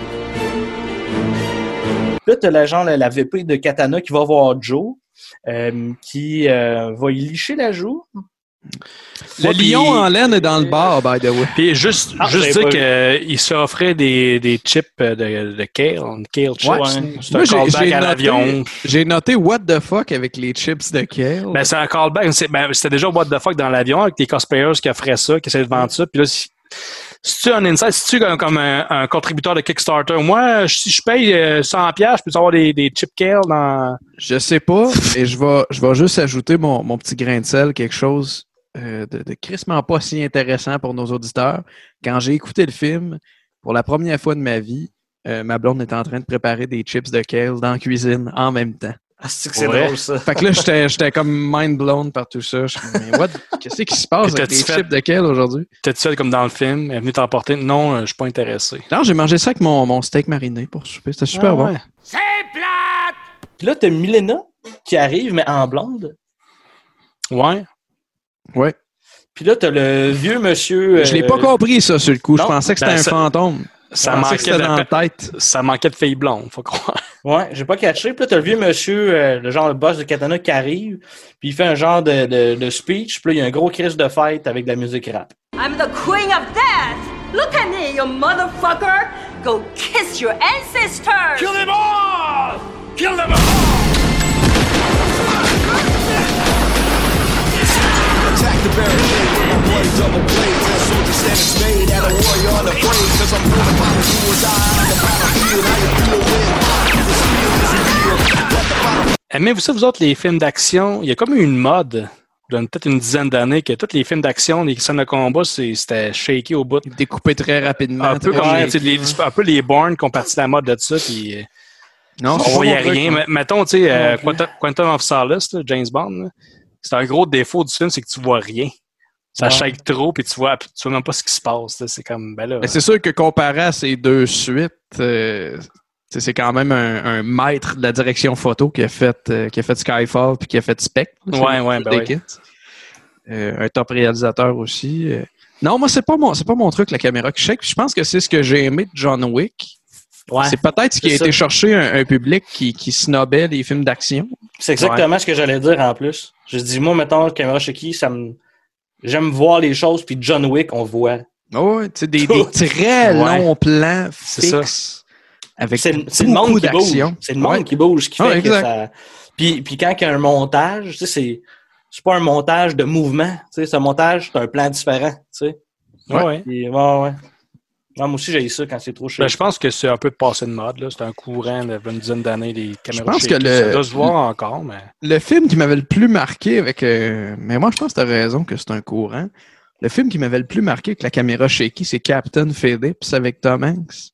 Là, t'as la, genre, la V P de Katana qui va voir Joe, euh, qui euh, va y licher la joue. Le ouais, lion en laine est dans le bar, by the way. Puis juste, ah, juste dire qu'il s'offrait des, des chips de, de kale, kale chips. Ouais. C'est Moi, un callback j'ai, j'ai à noté, l'avion. J'ai noté what the fuck avec les chips de kale. Ben, c'est un callback. C'est, ben, c'était déjà what the fuck dans l'avion avec les cosplayers qui offraient ça, qui essaient de vendre ça. Puis là, si, si tu es un insight, si tu es comme, comme un, un contributeur de Kickstarter, moi, si je paye cent dollars, je peux avoir des, des chips kale dans... Je sais pas, mais je vais, je vais juste ajouter mon, mon petit grain de sel, quelque chose Euh, de, de crissement pas si intéressant pour nos auditeurs. Quand j'ai écouté le film, pour la première fois de ma vie, euh, ma blonde était en train de préparer des chips de kale dans la cuisine en même temps. Ah, c'est que c'est ouais. drôle, ça. Fait que là, j'étais, j'étais comme mind blown par tout ça. Je me mais what? Qu'est-ce qui se passe avec les fait... chips de kale aujourd'hui? T'as-tu fait comme dans le film? Elle est venue t'emporter? Non, je suis pas intéressé. Non, j'ai mangé ça avec mon, mon steak mariné pour souper. C'était super ah, bon. Ouais. C'est plate! Puis là, t'as Milena qui arrive, mais en blonde. Ouais. Ouais. Puis là, t'as le vieux monsieur... Euh... Je l'ai pas compris, ça, sur le coup. Non? Je pensais que c'était ben, un ça, fantôme. Ça manquait, que c'était de, dans la tête. Ça manquait de filles blondes, faut croire. Ouais, j'ai pas catché. Puis là, t'as le vieux monsieur, euh, le genre le boss de Katana qui arrive, puis il fait un genre de, de, de speech, puis là, il y a un gros crise de fête avec de la musique rap. I'm the queen of death! Look at me, you motherfucker! Go kiss your ancestors! Kill them all! Kill them all! Attack the barricade with my bloody double blades. That soldier standing made at a warrior unafraid. Cause I'm gonna find a do or die on the battlefield. How you feel when this field is real? Aimez-vous ça, vous autres, les films d'action? Il y a comme une mode, il y a peut-être une dizaine d'années, que tous les films d'action, les scènes de combat, c'est, c'était shaky au bout. Découpé très rapidement. Un peu comme les, un peu les Bourne qui ont parti la mode de ça. Puis, non, on voyait rien. Truc, mettons, tu sais, euh, Quantum, Quantum of Solace, là, James Bond, là, c'est un gros défaut du film, c'est que tu vois rien. Ça ouais. shake trop, puis tu vois, tu vois même pas ce qui se passe. Là. C'est comme, ben là. Mais c'est sûr que comparé à ces deux suites, euh, c'est quand même un, un maître de la direction photo qui a fait, euh, qui a fait Skyfall puis qui a fait Spectre. Ouais, ouais, ben ouais. Euh, un top réalisateur aussi. Euh. Non, moi, c'est pas mon, c'est pas mon truc, la caméra qui shake. Je pense que c'est ce que j'ai aimé de John Wick. Ouais, c'est peut-être ce qui a ça. été cherché un, un public qui, qui snobait les films d'action. C'est exactement ouais. ce que j'allais dire en plus. Je dis, moi, mettons, caméra shaky, ça me... j'aime voir les choses, puis John Wick, on voit. Oh, tu sais, des, des très ouais. longs plans fixes. Avec c'est, c'est le monde qui bouge. C'est le monde ouais. qui bouge qui fait ah, que ça. Puis, puis quand il y a un montage, tu sais, c'est, c'est pas un montage de mouvement. Tu sais, c'est un montage, c'est un plan différent. Tu sais. Ouais, ouais. Puis, ouais, ouais. Non, moi aussi, j'ai eu ça quand c'est trop cher. Ben, je pense que c'est un peu de passé de mode. Là. C'est un courant de une dizaine d'années des caméras. Je pense que le, ça doit se voir encore. Mais... Le film qui m'avait le plus marqué avec... Euh... Mais moi, je pense que tu as raison que c'est un courant. Le film qui m'avait le plus marqué avec la caméra shaky, c'est Captain Phillips avec Tom Hanks.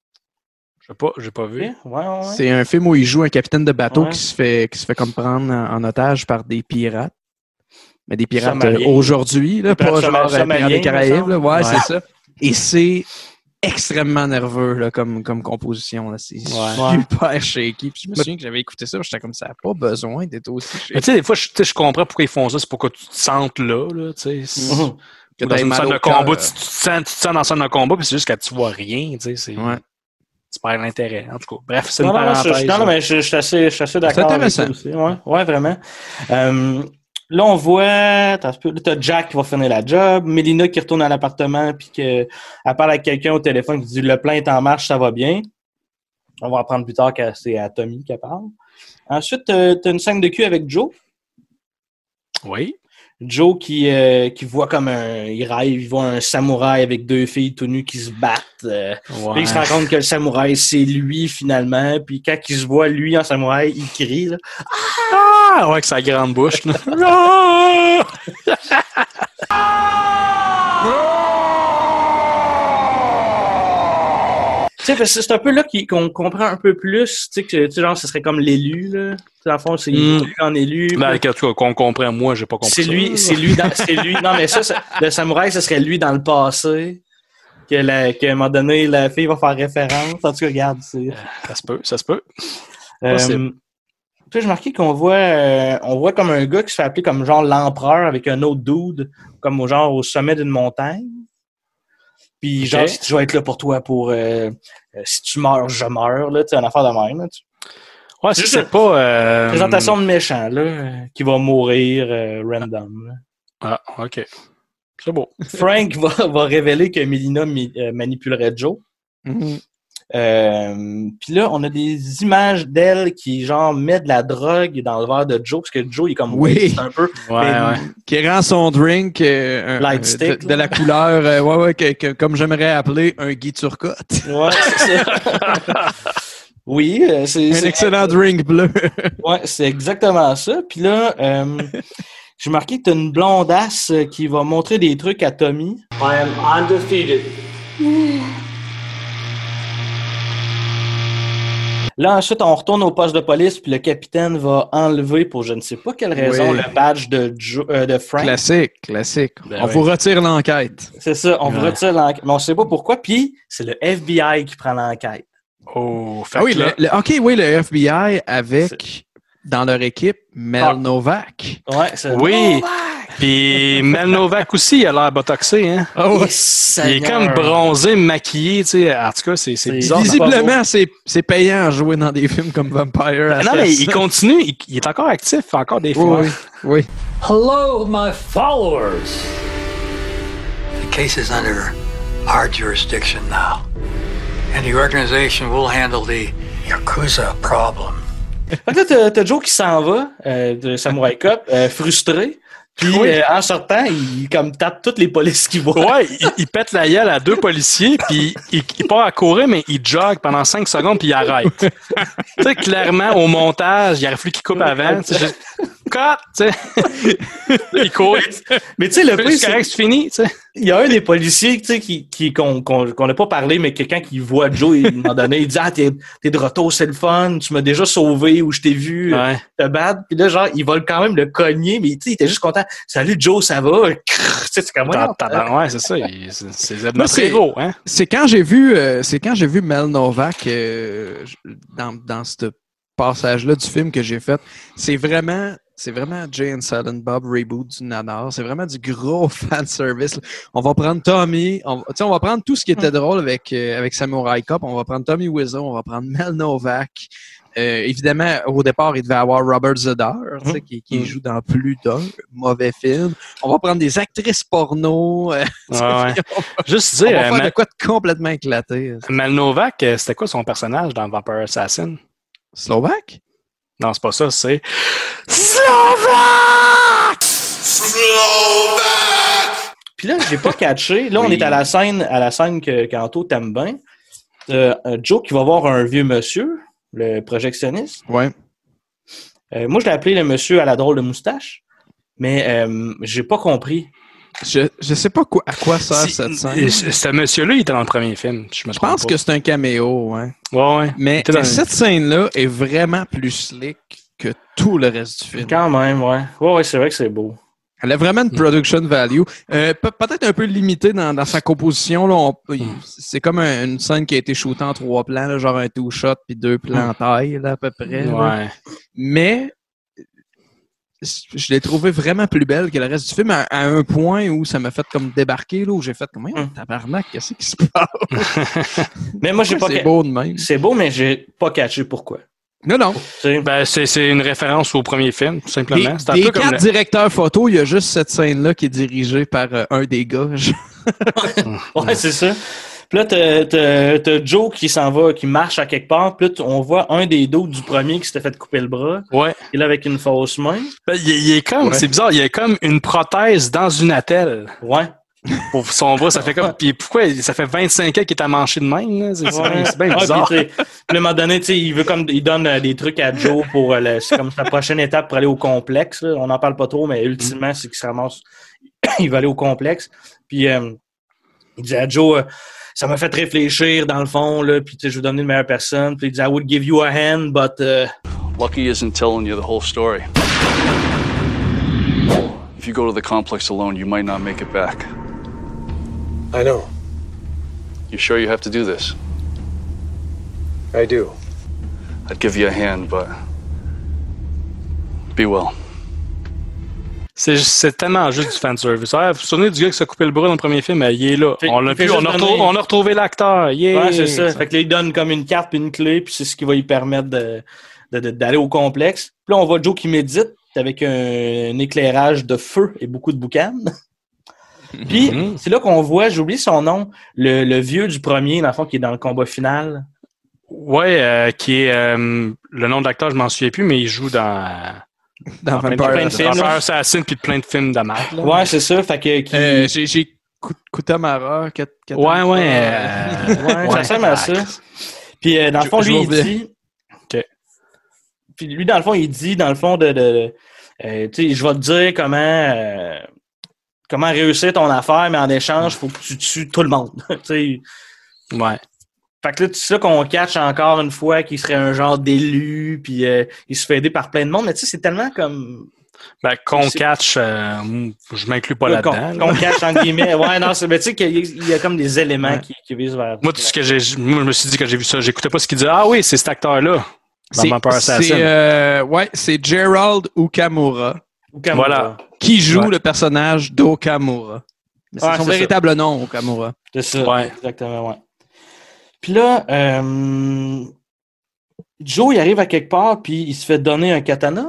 Je sais pas, j'ai pas vu. Ouais, ouais, ouais. C'est un film où il joue un capitaine de bateau ouais. qui se fait qui se fait comme prendre en, en otage par des pirates. Mais des pirates euh, aujourd'hui, là, pas genre Pirates des Caraïbes. Là. Ouais, ouais, c'est ça. Et c'est extrêmement nerveux là, comme, comme composition. Là. C'est ouais. super shaky. Puis je me souviens que j'avais écouté ça, j'étais comme ça, n'a pas besoin d'être aussi shaky. Mais tu sais, des fois, je, je comprends pourquoi ils font ça, c'est pour que tu te sentes là. là mm-hmm. Que dans une scène de combat, tu, tu, te sens, tu te sens dans une scène de combat, puis c'est juste que tu vois rien. C'est, ouais. tu perds l'intérêt. En tout cas, bref, c'est non, une non, parenthèse. Non, non, mais je, je, suis assez, je suis assez d'accord. C'est intéressant. Avec ça aussi. Ouais, ouais, vraiment. Euh, là, on voit, attends, là, t'as Jack qui va finir la job, Melina qui retourne à l'appartement puis qu'elle parle avec quelqu'un au téléphone qui dit le plan est en marche, ça va bien. On va apprendre plus tard que c'est à Tommy qu'elle parle. Ensuite, euh, t'as une scène de cul avec Joe. Oui. Joe qui, euh, qui voit comme un... Il rêve, il voit un samouraï avec deux filles tout nues qui se battent. Euh, ouais. Puis il se rend compte que le samouraï, c'est lui, finalement. Puis quand il se voit, lui, en samouraï, il crie, là. Ah! Ouais, avec sa grande bouche, là. Ah! Tu sais, c'est un peu là qu'on comprend un peu plus, tu sais, que, tu sais, genre, ce serait comme l'élu, là. Dans le fond, c'est mm. lui en élu. Ben, en tout cas, qu'on comprend, moi, j'ai pas compris. C'est lui, c'est lui, dans, c'est lui. Non, mais ça, ça, le samouraï, ce serait lui dans le passé. Que la, qu'à un moment donné, la fille va faire référence. En tout cas, regarde, c'est. Ça se peut, ça se peut. Euh, tu sais, j'ai marqué qu'on voit, euh, on voit comme un gars qui se fait appeler comme genre l'empereur avec un autre dude, comme au genre au sommet d'une montagne. Puis okay. genre, je vais être là pour toi pour euh, euh, si tu meurs, je meurs, là, tu sais, une affaire de même, là. Tu... Ouais, c'est juste c'est pas. Euh... Présentation de méchant, là, euh, qui va mourir euh, random. Là. Ah, ok. C'est beau. Frank va, va révéler que Melina mi, euh, manipulerait Joe. Mm-hmm. Euh, puis là, on a des images d'elle qui, genre, met de la drogue dans le verre de Joe, parce que Joe, il est comme oui. un peu. Ouais, ouais. Qui rend son drink euh, Light un, stick, de, de la couleur, euh, ouais, ouais, que, que, comme j'aimerais appeler un Guy Turcotte. Ouais, c'est ça. Oui, euh, c'est. Un c'est excellent drink bleu. Ouais, c'est exactement ça. Puis là, euh, j'ai marqué que t'as une blondasse qui va montrer des trucs à Tommy. I am undefeated. Là, ensuite, on retourne au poste de police, puis le capitaine va enlever, pour je ne sais pas quelle raison, oui. le badge de, Joe, euh, de Frank. Classique, classique. Ben on oui. vous retire l'enquête. C'est ça, on ouais. vous retire l'enquête. Mais on ne sait pas pourquoi, puis c'est le F B I qui prend l'enquête. Oh, ah oui, le, le, OK, oui, le F B I avec, c'est... dans leur équipe, Mel ah. Novak. Ouais, c'est Oui. Puis Mel Novak aussi, il a l'air botoxé, hein? Oh, ouais. Il est comme bronzé, maquillé, tu sais. En tout cas, c'est, c'est bizarre. Visiblement, c'est, c'est payant à jouer dans des films comme Vampire. Non, mais il continue, il, il est encore actif, il fait encore des fois. Oui, oui. Hello, my followers. The case is under our jurisdiction now. And the organization will handle the Yakuza problem. Fait que là, t'as, t'as Joe qui s'en va euh, de Samurai Cop, euh, frustré. Puis oui. euh, en sortant, il comme tape toutes les polices qu'il voit. Ouais, il, il pète la gueule à deux policiers, puis il, il part à courir, mais il jogue pendant cinq secondes, puis il arrête. Tu sais, clairement, au montage, il aurait fallu qu'il coupe avant. Tu sais, juste... Cut! Tu sais. Il court. Mais tu sais, le plus, c'est c'est fini, tu sais. Il y a un des policiers, tu sais, qui, qui, qu'on, qu'on, qu'on n'a pas parlé, mais quelqu'un qui voit Joe, à un moment donné, il dit, ah, t'es, t'es de retour, c'est le fun, tu m'as déjà sauvé, ou je t'ai vu, ouais. te battre. Puis là, genre, il va quand même le cogner, mais tu sais, il était juste content. Salut Joe, ça va? Tu sais, c'est comme moi. Ouais, c'est ça. Il, c'est, c'est notre héros, hein. C'est quand j'ai vu, euh, c'est quand j'ai vu Mel Novak, euh, dans, dans ce passage-là du film que j'ai fait. C'est vraiment, c'est vraiment Jay and Silent Bob reboot du nanar. C'est vraiment du gros fan service. On va prendre Tommy, on, on va prendre tout ce qui était drôle avec, euh, avec Samurai Cop. On va prendre Tommy Wiseau, on va prendre Mel Novak. Euh, évidemment, au départ, il devait avoir Robert Zedar, mmh. qui, qui mmh. joue dans plus d'un mauvais film. On va prendre des actrices porno. Euh, ouais, ouais. On va, Juste dire, on va faire Mal... de quoi de complètement éclaté. Mel Novak, c'était quoi son personnage dans Vampire Assassin? Slovaque? Non, c'est pas ça, c'est... Slovaque! Slovaque! Puis là, j'ai pas catché. Là, oui. on est à la scène, à la scène que Kanto t'aime bien. Euh, Joe qui va voir un vieux monsieur, le projectionniste. Ouais. Euh, moi, je l'ai appelé le monsieur à la drôle de moustache, mais euh, j'ai pas compris. Je, je sais pas quoi, à quoi sert si, cette scène. Ce monsieur-là, il était dans le premier film. Je, me je pense pas. que c'est un caméo, ouais. Ouais, ouais. Mais, mais cette scène-là est vraiment plus slick que tout le reste du film. Quand même, ouais. Ouais, ouais, c'est vrai que c'est beau. Elle a vraiment une production value. Euh, pe- peut-être un peu limitée dans, dans sa composition. Là, on, mm. C'est comme un, une scène qui a été shootée en trois plans, là, genre un two-shot puis deux plans en taille, là, à peu près. Ouais. Là. Mais je l'ai trouvé vraiment plus belle que le reste du film à, à un point où ça m'a fait comme débarquer, là, où j'ai fait comme hum, tabarnak, qu'est-ce qui se passe? Mais moi, j'ai pas c'est ca... beau de même. C'est beau, mais j'ai pas catché pourquoi. Non, non. Ben, c'est, c'est une référence au premier film, tout simplement. Des, c'est un des peu quatre comme le... directeurs photo, il y a juste cette scène-là qui est dirigée par euh, un des gars. Ouais, c'est ça. Puis là, t'as, t'as, t'as Joe qui s'en va, qui marche à quelque part. Puis là, on voit un des dos du premier qui s'était fait couper le bras. Ouais. Il est là avec une fausse main. Ben, il, il est comme, ouais. c'est bizarre, il y a comme une prothèse dans une attelle. Ouais. Pour son bras, ça fait comme. Puis pourquoi ça fait vingt-cinq ans qu'il est à mancher de même, là? C'est, ouais. c'est bien ouais, bizarre. Puis, à un moment donné, tu sais, il veut comme il donne euh, des trucs à Joe pour euh, le, c'est comme sa prochaine étape pour aller au complexe. Là. On n'en parle pas trop, mais ultimement, mm. c'est qu'il se ramasse. Il va aller au complexe. Puis euh, il dit à Joe, euh, ça m'a fait réfléchir dans le fond, là, puis je vais donner une meilleure personne. Puis il dit, I would give you a hand, but. Uh... Lucky isn't telling you the whole story. If you go to the complex alone, you might not make it back. I know. You sure you have to do this? I do. I'd give you a hand, but be well. C'est, c'est tellement juste du fanservice. Ah, vous vous souvenez du gars qui s'est coupé le bras dans le premier film? Il est là. Fait, on l'a plus, on a, retrouvé, on a retrouvé l'acteur. Yeah. Ouais, c'est ça. Fait que là, il donne comme une carte puis une clé, puis c'est ce qui va lui permettre de, de, de, d'aller au complexe. Puis là, on voit Joe qui médite avec un, un éclairage de feu et beaucoup de boucanes. Puis, mm-hmm. c'est là qu'on voit, j'ai oublié son nom, le, le vieux du premier, dans le fond, qui est dans le combat final. Ouais, euh, qui est... Euh, le nom de l'acteur, je m'en souviens plus, mais il joue dans... Dans, dans Vampire, plein de films. Vampire Assassin, puis plein de films de marque. Ouais, c'est ça. Fait que... Qui... Euh, j'ai, j'ai Kutamara. Kat, Kat, ouais, ouais. Euh, ouais, ça ressemble à ça. Puis, euh, dans le fond, je, lui, il dit... Okay. Puis lui, dans le fond, il dit, dans le fond, de... de euh, tu sais, je vais te dire comment... Euh, comment réussir ton affaire, mais en échange, il faut que tu tues tout le monde. ouais. Fait que là, c'est ça qu'on catch encore une fois qu'il serait un genre d'élu, puis euh, il se fait aider par plein de monde, mais tu sais, c'est tellement comme... Ben, qu'on c'est... catch, euh, je m'inclus pas ouais, là-dedans. Qu'on, qu'on catch, en guillemets. Ouais, non, c'est, mais tu sais qu'il y a, il y a comme des éléments ouais. qui, qui visent vers... Moi, tout ce que j'ai, moi, je me suis dit quand j'ai vu ça, j'écoutais pas ce qu'il disait. Ah oui, c'est cet acteur-là. C'est, c'est, euh, ouais, c'est Gerald Okamura. Okamura. Voilà. Qui joue ouais. le personnage d'Okamura. Mais c'est ouais, son c'est véritable ça. nom, Okamura. C'est ça, ouais. exactement, ouais. Puis là, euh, Joe, il arrive à quelque part, puis il se fait donner un katana.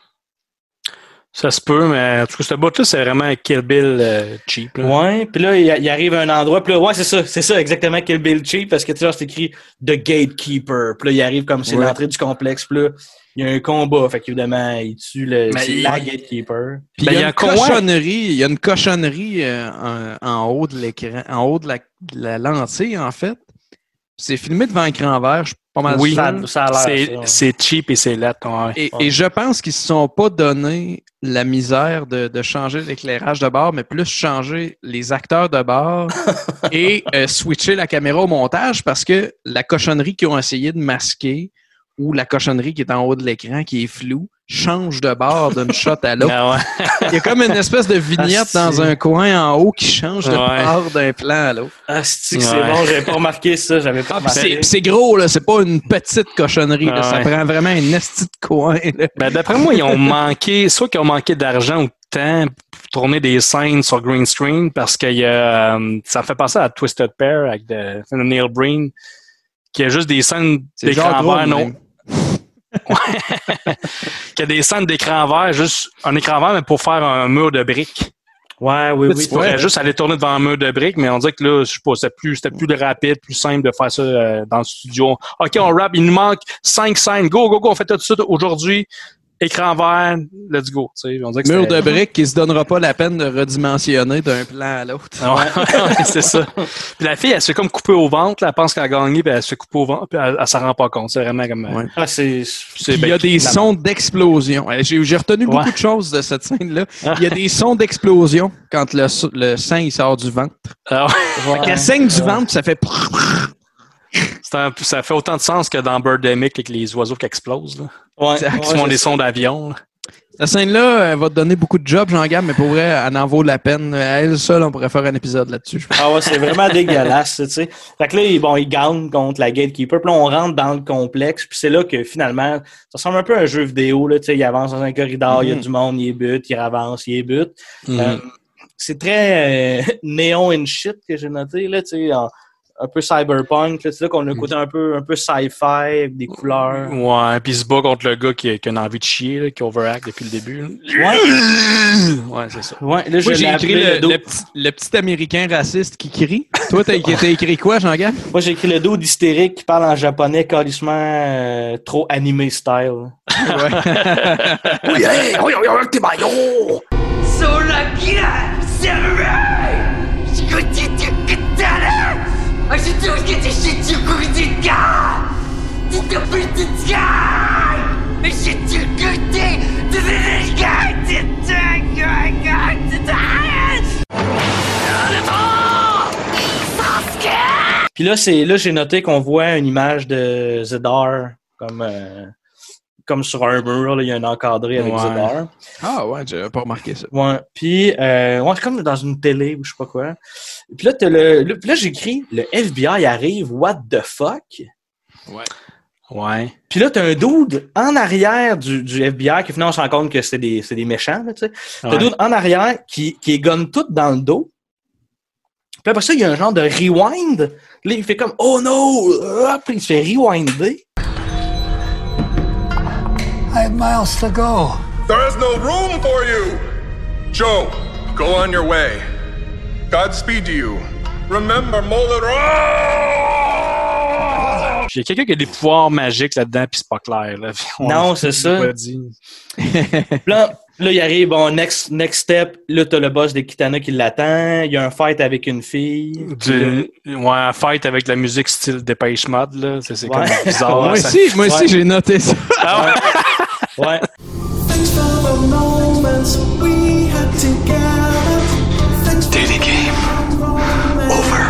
Ça se peut, mais en tout cas, ce bout-là, c'est vraiment un Kill Bill euh, cheap. Là. Ouais, puis là, il, il arrive à un endroit, puis là, ouais, c'est ça, c'est ça, exactement, Kill Bill cheap, parce que tu sais, c'est écrit The Gatekeeper. Puis là, il arrive comme c'est ouais. l'entrée du complexe, puis là, il y a un combat, fait qu'évidemment, il tue le, c'est il... la Gatekeeper. Puis ben, il y a, il y a une cochonnerie, il y a une cochonnerie euh, en, en haut de l'écran, en haut de la, de la lentille, en fait. C'est filmé devant un écran vert, je suis pas mal oui, sûr. Ça, ça a l'air, c'est, ça, ouais. c'est cheap et c'est lettre. Ouais. Et, ouais. et je pense qu'ils ne se sont pas donné la misère de, de changer l'éclairage de bord, mais plus changer les acteurs de bord et euh, switcher la caméra au montage parce que la cochonnerie qu'ils ont essayé de masquer ou la cochonnerie qui est en haut de l'écran, qui est floue, change de bord d'une shot à l'autre. Ah ouais. Il y a comme une espèce de vignette ah, dans un coin en haut qui change de ouais. bord d'un plan à l'autre. Ah, c'est, ouais. c'est bon, j'avais pas remarqué ça, j'avais pas remarqué. C'est, c'est gros, là, c'est pas une petite cochonnerie, ah, là, ça ouais. prend vraiment un esti de coin. Là. Ben, d'après moi, ils ont manqué, soit qu'ils ont manqué d'argent ou de temps pour tourner des scènes sur green screen, parce que euh, ça me fait penser à Twisted Pair avec de, de Neil Breen, qui a juste des scènes c'est d'écran vert, non? Qu'il y a des scènes d'écran vert, juste un écran vert, mais pour faire un mur de briques. Ouais, oui, oui. Tu pourrais ouais. juste aller tourner devant un mur de briques, mais on dirait que là, je sais pas, c'était plus, c'était plus rapide, plus simple de faire ça euh, dans le studio. OK, on rap, il nous manque cinq scènes. Go, go, go, on fait tout de suite aujourd'hui. Écran vert, let's go. Tu sais, on dirait que mur de briques qui se donnera pas la peine de redimensionner d'un plan à l'autre. Ouais, c'est ça. Puis la fille, elle se fait comme couper au ventre, là, elle pense qu'elle a gagné, puis elle se fait couper au ventre, puis elle, elle s'en rend pas compte. C'est vraiment comme... Ouais. Ah, c'est, c'est il y a des sons d'explosion. J'ai, j'ai retenu beaucoup ouais. de choses de cette scène-là. Il y a des sons d'explosion quand le, le sang il sort du ventre. Ah ouais. Fait qu'elle saigne du ventre, ça fait... C'est un, ça fait autant de sens que dans Birdemic avec les oiseaux qui explosent. Là. Ouais, qui ouais, font des sons d'avion. Là. Cette scène-là, elle va te donner beaucoup de jobs, Jean-Gab, mais pour vrai, elle en vaut la peine. À elle seule, on pourrait faire un épisode là-dessus. Ah ouais, c'est vraiment dégueulasse, tu sais. Fait que là, bon, ils gagnent contre la Gatekeeper, puis là, on rentre dans le complexe, puis c'est là que finalement, ça ressemble un peu à un jeu vidéo, là, tu sais, il avance dans un corridor, il mm-hmm. y a du monde, il bute, il avance, il bute. Mm-hmm. Euh, c'est très euh, néon and shit que j'ai noté, là, tu sais, en, un peu cyberpunk. Là, c'est là qu'on a un côté un peu, un peu sci-fi, avec des couleurs. Ouais, puis il se bat contre le gars qui a, qui a une envie de chier, là, qui overact depuis le début. Là. Ouais. Ouais, c'est ça. Ouais, là, Moi, je j'ai l'ai écrit appelé le, le dos. le petit, le petit Américain raciste qui crie. Toi, t'as, t'as écrit quoi, Jean-Gab? Moi, j'ai écrit le dos d'hystérique qui parle en japonais calissement euh, trop animé style. Ouais. Oui, hey, oui, oui, oui, t'es maillot. Puis là, c'est là j'ai noté qu'on voit une image de Zedar comme euh, comme sur un mur, là, il y a un encadré avec Ouais. Zedar. Ah ouais, j'avais pas remarqué ça. Ouais. Puis euh, ouais, c'est comme dans une télé ou je sais pas quoi. Puis là, t'as le, le puis là j'écris le F B I arrive, what the fuck? Ouais. Ouais. Puis là, t'as un dude en arrière du, du F B I qui finalement on se rend compte que c'est des, c'est des méchants, là, tu sais. T'as un Ouais. dude en arrière qui, qui est gonne tout dans le dos. Puis après ça, il y a un genre de rewind. Là, il fait comme oh no! Ah, puis il se fait rewinder. I have miles to go. There is no room for you! Joe, go on your way. Godspeed to you. Remember, Mulder. Puis il y a quelqu'un qui a des pouvoirs magiques là-dedans, puis c'est pas clair. Là. On Non, l'a c'est ça. pas dit. Puis là, là, il arrive, bon, next, next step. Là, t'as le boss de Kitana qui l'attend. Il y a un fight avec une fille. Du, ouais, un fight avec la musique style Dépêche Mode, là. C'est, c'est Ouais. comme bizarre. moi ça- aussi, moi aussi Ouais. j'ai noté ça. Ah ouais. Ouais. Dating game. Over.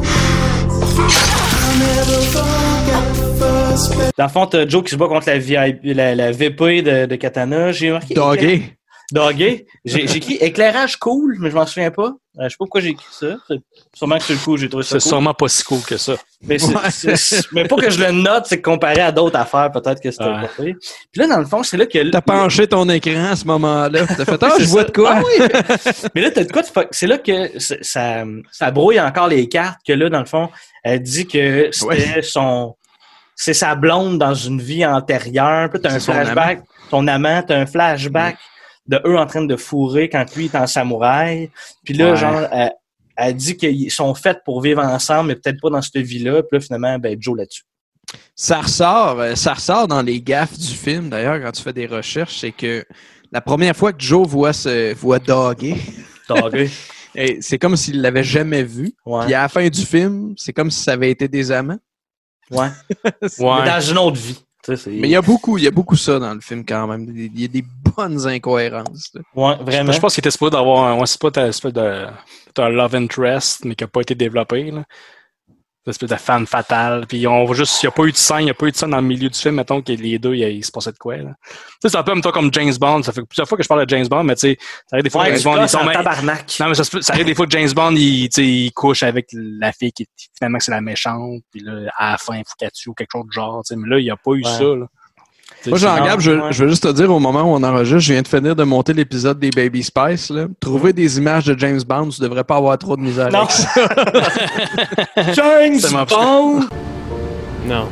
Dans le fond, t'as Joe qui se bat contre la, V I P, la, la V P de, de Katana. J'ai marqué. Dogué. Dogué. J'ai, j'ai écrit éclairage cool, mais je m'en souviens pas. Euh, je sais pas pourquoi j'ai écrit ça. C'est sûrement que sur le coup, j'ai trouvé ça C'est cool. sûrement pas si cool que ça. Mais, c'est, Ouais. c'est- c'est- mais pas que je le note, c'est que comparé à d'autres affaires, peut-être que c'était Ouais. pas pire. Puis là, dans le fond, c'est là que... T'as penché ton écran à ce moment-là. T'as fait, ah, C'est je vois ça. de quoi. Ah oui! Mais là, t'as de quoi? tu fais- C'est là que c'est- ça, ça brouille encore les cartes, que là, dans le fond, elle dit que c'était Ouais. son... C'est sa blonde dans une vie antérieure. Puis là, t'as un C'est son flashback. Ton amant, t'as un flashback de eux en train de fourrer quand lui est en samouraï. Puis là, Ouais. genre, elle, elle dit qu'ils sont faits pour vivre ensemble, mais peut-être pas dans cette vie-là. Puis là, finalement, ben, Joe là-dessus. Ça ressort, euh, ça ressort dans les gaffes du film, d'ailleurs, quand tu fais des recherches, c'est que la première fois que Joe voit, ce, voit Dogué, Dogué. et c'est comme s'il l'avait jamais vu. Ouais. Puis à la fin du film, c'est comme si ça avait été des amants. Ouais. Ouais. Mais dans une autre vie. Tu sais, c'est... Mais il y a beaucoup, il y a beaucoup ça dans le film quand même. Il y a des bonnes incohérences. là. Ouais, vraiment. Je pense qu'il était supposé d'avoir un, ouais, c'est pas ta espèce de, t'as un love interest, mais qui n'a pas été développé, là. Une espèce de fan fatale. Puis on va juste, il n'y a pas eu de scène, il n'y a pas eu de scène dans le milieu du film, mettons que les deux, il, il se passait de quoi, là. Tu sais, c'est un peu mettons, comme James Bond. Ça fait plusieurs fois que je parle de James Bond, mais tu sais, ça arrive des fois Ouais, que tu James Bond, casses ils en sont- tabarnak. Non, mais ça, se peut- ça arrive des fois que James Bond, il, tu sais, il couche avec la fille qui, finalement, que c'est la méchante, puis là, à la fin, il faut qu'elle tue ou quelque chose de genre, tu sais. Mais là, il n'y a pas eu Ouais. ça, là. Moi, Jean-Gab, je, ouais. je veux juste te dire, au moment où on enregistre, je viens de finir de monter l'épisode des Baby Spice. Là. Trouver des images de James Bond, tu devrais pas avoir trop de misère Non. avec ça. James Ça marche. Bond! No.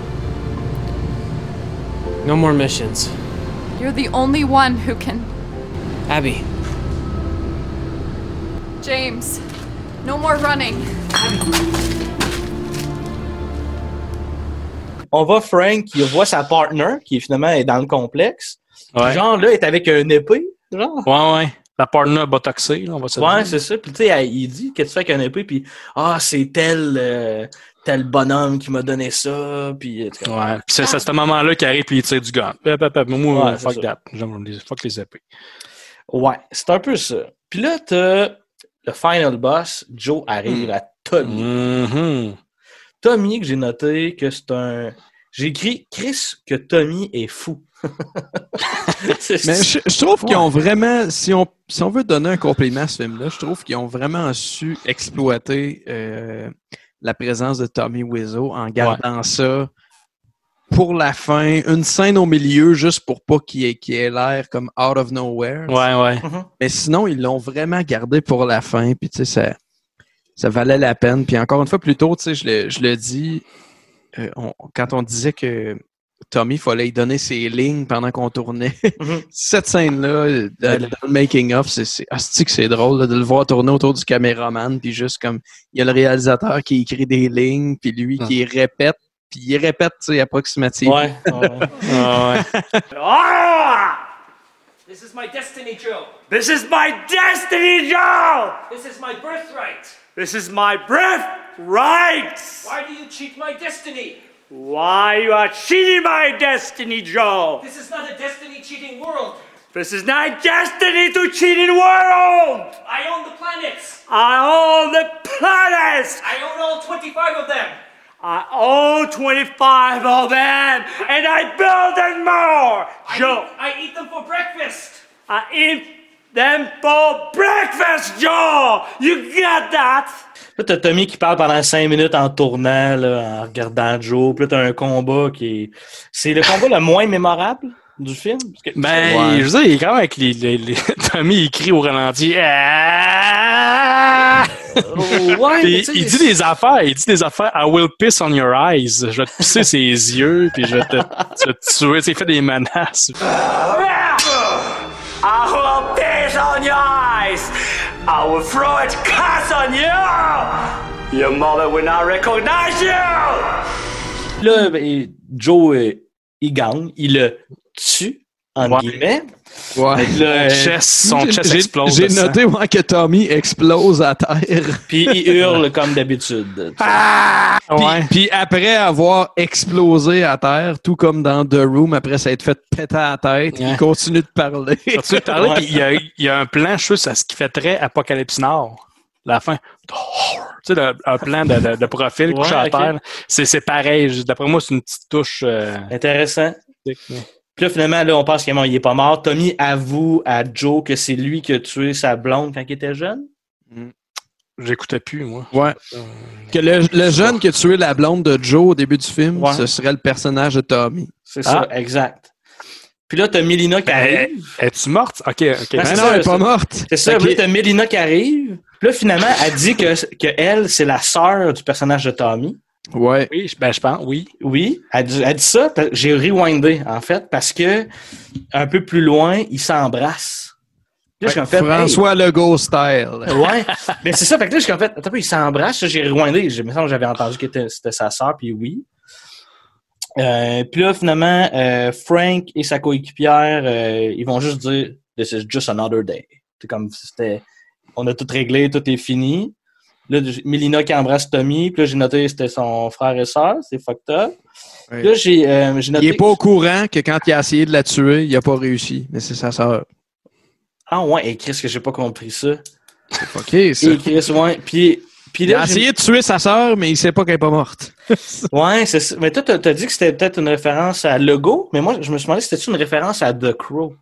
No more missions. You're the only one who can. Abby, James, no more running. On voit Frank qui voit sa partner, qui finalement est dans le complexe. Ouais. Genre, là, est avec un épée. Genre. Ouais, ouais. La partner botoxée, là, on va se Ouais, dire. c'est ça. Puis, tu sais, elle- il dit, qu'est-ce que tu fais avec un épée? Puis, ah, c'est tel, euh, tel bonhomme qui m'a donné ça. Puis, tu sais, Ouais. Puis c'est c'est à ce moment-là qu'il arrive puis il tire du gun. Hop, hop, hop. Moi, Ouais, fuck c'est that. J'aime les, fuck les épées. ouais, c'est un peu ça. Puis là, t'as le final boss. Joe arrive à Tommy. Mhm. Tommy, que j'ai noté que c'est un... J'ai écrit, Chris, que Tommy est fou. C'est- Mais je, je trouve qu'ils Ouais. ont vraiment, si on, si on veut donner un compliment à ce film-là, je trouve qu'ils ont vraiment su exploiter euh, la présence de Tommy Wiseau en gardant ça pour la fin. Une scène au milieu juste pour pas qu'il ait, qu'il ait l'air comme out of nowhere. Ouais, ouais. Mhm. Mais sinon, ils l'ont vraiment gardé pour la fin. Puis tu sais, ça, ça valait la peine. Puis encore une fois, plus tôt, tu sais, je le, je le dis, euh, on, quand on disait que Tommy, il fallait lui donner ses lignes pendant qu'on tournait. Mm-hmm. Cette scène-là, dans, dans le making-of, c'est, c'est, asti que c'est drôle là, de le voir tourner autour du caméraman, puis juste comme, il y a le réalisateur qui écrit des lignes, puis lui mm. qui répète, puis il répète, tu sais, approximativement. Ouais. ouais. ouais. Ah! This is my destiny, Joe. This is my destiny, Joe. This is my birthright. This is my birthright. Why do you cheat my destiny? Why you are cheating my destiny, Joe? This is not a destiny-cheating world. This is not destiny to cheating world. I own the planets. I own the planets. I own all twenty-five of them. I own twenty-five of them, and I build them more. I Joe, eat, I eat them for breakfast. I eat them for breakfast, Joe. You got that? Là, t'as Tommy qui parle pendant cinq minutes en tournant, là, en regardant Joe. Puis là, t'as un combat qui est... C'est le combat le moins mémorable du film? Parce que... Ben, ouais. Je veux dire, il est quand même avec les... les, les... Tommy, il crie au ralenti. Ah! Ouais, il, il dit des affaires. Il dit des affaires. I will piss on your eyes. Je vais te pisser ses yeux, puis je vais te, te, te tuer. Il fait des menaces. I will piss on your eyes. I will throw its cuss on you! Your mother will not recognize you! Là, ben, Joe, euh, il gagne, il le tue, en ouais. guillemets. Ouais. Là, chest, son chest j'ai, explose. J'ai noté moi, que Tommy explose à terre. Puis il hurle comme d'habitude. Ah! Puis, ouais. puis après avoir explosé à terre, tout comme dans The Room, après s'être fait péter à la tête, ouais. il continue de parler. Il continue de parler, puis il y a, il y a un plan, je sais, à ce qui fait très Apocalypse Now. La fin. Tu sais, le, un plan de, de, de profil ouais, couché à okay. terre. C'est, c'est pareil. D'après moi, c'est une petite touche. Euh... Intéressant. Ouais. Puis là, finalement, là, on pense qu'il est pas mort. Tommy avoue à Joe que c'est lui qui a tué sa blonde quand il était jeune. Mm. J'écoutais plus, moi. Ouais. Euh... Que le, le jeune qui a tué la blonde de Joe au début du film, ouais. ce serait le personnage de Tommy. C'est ah. ça, exact. Puis là, t'as Melina qui arrive. Euh, Es-tu morte? OK, OK. Ben non, ça, elle est pas morte. C'est ça. Puis là, t'as Melina qui arrive. Puis là, finalement, elle dit que, que elle, c'est la sœur du personnage de Tommy. Ouais. Oui, ben je pense, oui. Oui, elle dit, elle dit ça, j'ai rewindé, en fait, parce que un peu plus loin, ils s'embrassent. Là, ouais, fait, François hey, Legault style. Ouais, mais c'est ça, fait que là, j'ai en fait, attends, ils s'embrassent, ça, j'ai rewindé, je me semble que j'avais entendu que c'était sa sœur, puis oui. Euh, puis là, finalement, euh, Frank et sa coéquipière, euh, ils vont juste dire « This is just another day ». C'est comme si c'était... On a tout réglé, tout est fini. Là, Melina qui embrasse Tommy. Puis là, j'ai noté que c'était son frère et sœur. C'est fucked up. Oui. Là, j'ai, euh, j'ai noté... Il est pas au courant que quand il a essayé de la tuer, il a pas réussi. Mais c'est sa sœur. Ah ouais, et Chris, que j'ai pas compris ça. C'est fucké, ça. Et Chris, ouais. Puis... Puis là, il a essayé de tuer sa sœur, mais il sait pas qu'elle est pas morte. Ouais, c'est ça. Mais toi, t'as, t'as dit que c'était peut-être une référence à Legault, mais moi, je me suis demandé si c'était une référence à The Crow.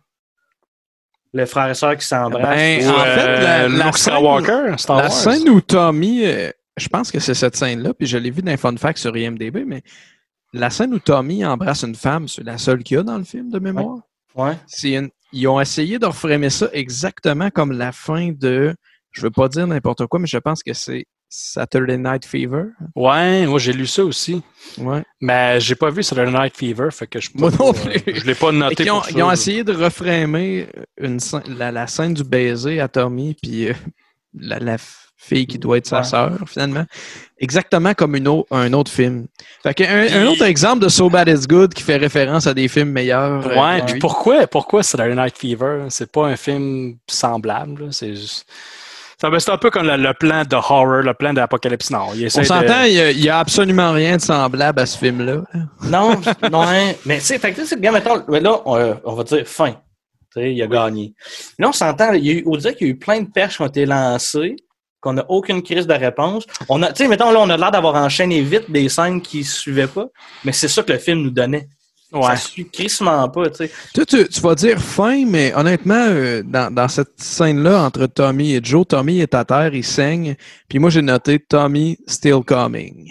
Le frère et sœur qui s'embrassent. Ben, en euh, fait, la, la, scène, Walker, Star la Wars. scène où Tommy, euh, je pense que c'est cette scène-là, puis je l'ai vu dans les fun facts sur I M D B, mais la scène où Tommy embrasse une femme, c'est la seule qu'il y a dans le film de mémoire. Ouais. ouais. C'est une, ils ont essayé de reframer ça exactement comme la fin de, je veux pas dire n'importe quoi, mais je pense que c'est Saturday Night Fever. Ouais, moi j'ai lu ça aussi. Ouais. Mais j'ai pas vu Saturday Night Fever, fait que je moi non plus. Euh, je l'ai pas noté. Ils ont, pour ils ont essayé de reframer une, la, la scène du baiser à Tommy, puis euh, la, la fille qui doit être sa ouais. sœur, finalement. Exactement comme une autre, un autre film. Fait que un, puis... un autre exemple de So Bad It's Good qui fait référence à des films meilleurs. Ouais, euh, puis pourquoi, pourquoi Saturday Night Fever? C'est pas un film semblable, là. C'est juste... C'est un peu comme le, le plan de horror, le plan d'Apocalypse Now. On s'entend, de... il n'y a, a absolument rien de semblable à ce film-là. Non, non, hein, mais tu sais, fait que c'est bien, mettons, là, on, on va dire fin. Tu sais, il a gagné. Là, on s'entend, il y a eu, on dirait qu'il y a eu plein de perches qui ont été lancées, qu'on n'a aucune crise de réponse. On a, tu sais, mettons, là, on a l'air d'avoir enchaîné vite des scènes qui ne suivaient pas, mais c'est ça que le film nous donnait. Ouais. Ça suit crissement pas, tu sais. Tu, tu, tu vas dire fin, mais honnêtement, euh, dans, dans cette scène-là, entre Tommy et Joe, Tommy est à terre, il saigne, puis moi, j'ai noté Tommy still coming.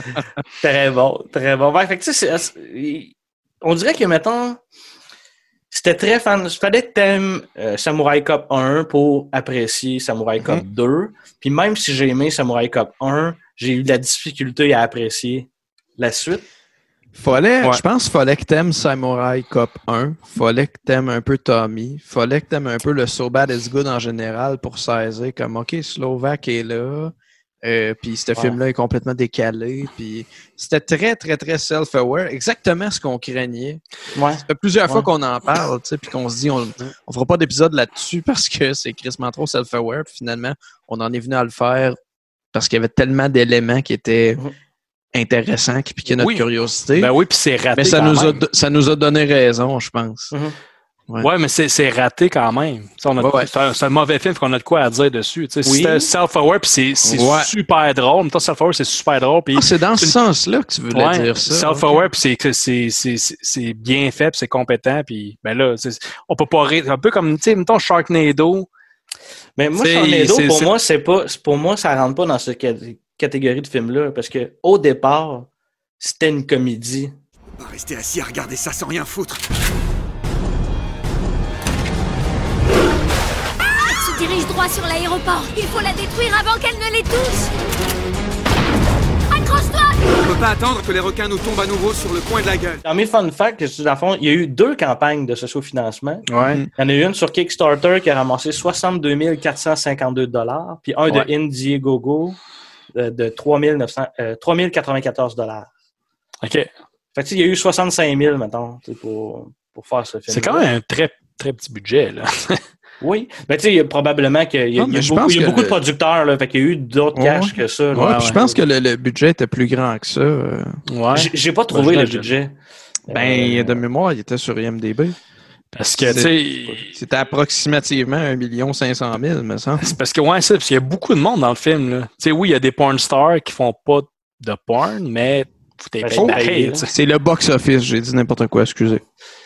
Très bon, très bon. Ouais, fait que, tu sais, on dirait que, mettons, c'était très fan. Il fallait que t'aimes euh, Samurai Cop un pour apprécier Samurai Cop mm-hmm. deux. Puis même si j'ai aimé Samurai Cop un, j'ai eu de la difficulté à apprécier la suite. Fallait, ouais. Je pense qu'il fallait que t'aimes Samurai Cop un, fallait que t'aimes un peu Tommy, fallait que t'aimes un peu le So Bad It's Good en général pour saisir comme, OK, Slovak est là, euh, puis ce ouais. film-là est complètement décalé, puis c'était très, très, très self-aware, exactement ce qu'on craignait. Ouais. Ça fait plusieurs ouais. fois qu'on en parle, tu sais, puis qu'on se dit, on on fera pas d'épisode là-dessus parce que c'est crissement trop self-aware, puis finalement, on en est venu à le faire parce qu'il y avait tellement d'éléments qui étaient... Mm-hmm. intéressant qui piquait notre oui. curiosité. Ben oui, puis c'est raté. Mais ça quand nous même. a ça nous a donné raison, je pense. Mm-hmm. Ouais. ouais, mais c'est, c'est raté quand même. On a, ouais, ouais. C'est, un, c'est un mauvais film qu'on a de quoi à dire dessus. Oui. C'est self-aware puis c'est, c'est ouais. super drôle. Mais toi, self-aware, c'est super drôle. Pis ah, c'est dans ce sens-là que tu voulais ouais, dire ça. Self-aware okay. puis c'est, c'est, c'est, c'est, c'est bien fait puis c'est compétent. Puis ben là, c'est, on peut pas rire. Un peu comme, tu sais, mettons Sharknado. Mais moi, Sharknado, c'est, pour c'est... moi, c'est pas, pour moi, ça rentre pas dans cette catégorie de film-là parce que au départ, c'était une comédie. On va rester assis à regarder ça sans rien foutre. Elle se dirige droit sur l'aéroport. Il faut la détruire avant qu'elle ne les touche. Accroche-toi! On peut pas attendre que les requins nous tombent à nouveau sur le coin de la gueule. Dans mes fun facts, dans le fond, il y a eu deux campagnes de socio-financement. Ouais. Il y en a eu une sur Kickstarter qui a ramassé soixante-deux mille quatre cent cinquante-deux dollars, puis un ouais. de Indiegogo de, de trois mille quatre-vingt-quatorze dollars. OK. Fait que, il y a eu soixante-cinq mille, mettons, pour, pour faire ce film. C'est quand même un très, très petit budget, là. Oui. Ben, tu sais, il y a probablement qu'il y a, non, il y a, beaucoup, il y a beaucoup le... de producteurs, là. Fait qu'il y a eu d'autres ouais. cash que ça. Ouais, ouais, puis je pense que le, le budget était plus grand que ça. Ouais. J'ai, j'ai pas trouvé ouais, le budget. Ben, euh... de mémoire, il était sur I M D B. Parce que, tu sais. C'était approximativement un million cinq cent mille, me semble. C'est parce que, ouais, c'est parce qu'il y a beaucoup de monde dans le film, là. Tu sais, oui, il y a des porn stars qui font pas de porn, mais. T'es oh, pareil, c'est le box-office, j'ai dit n'importe quoi, excusez.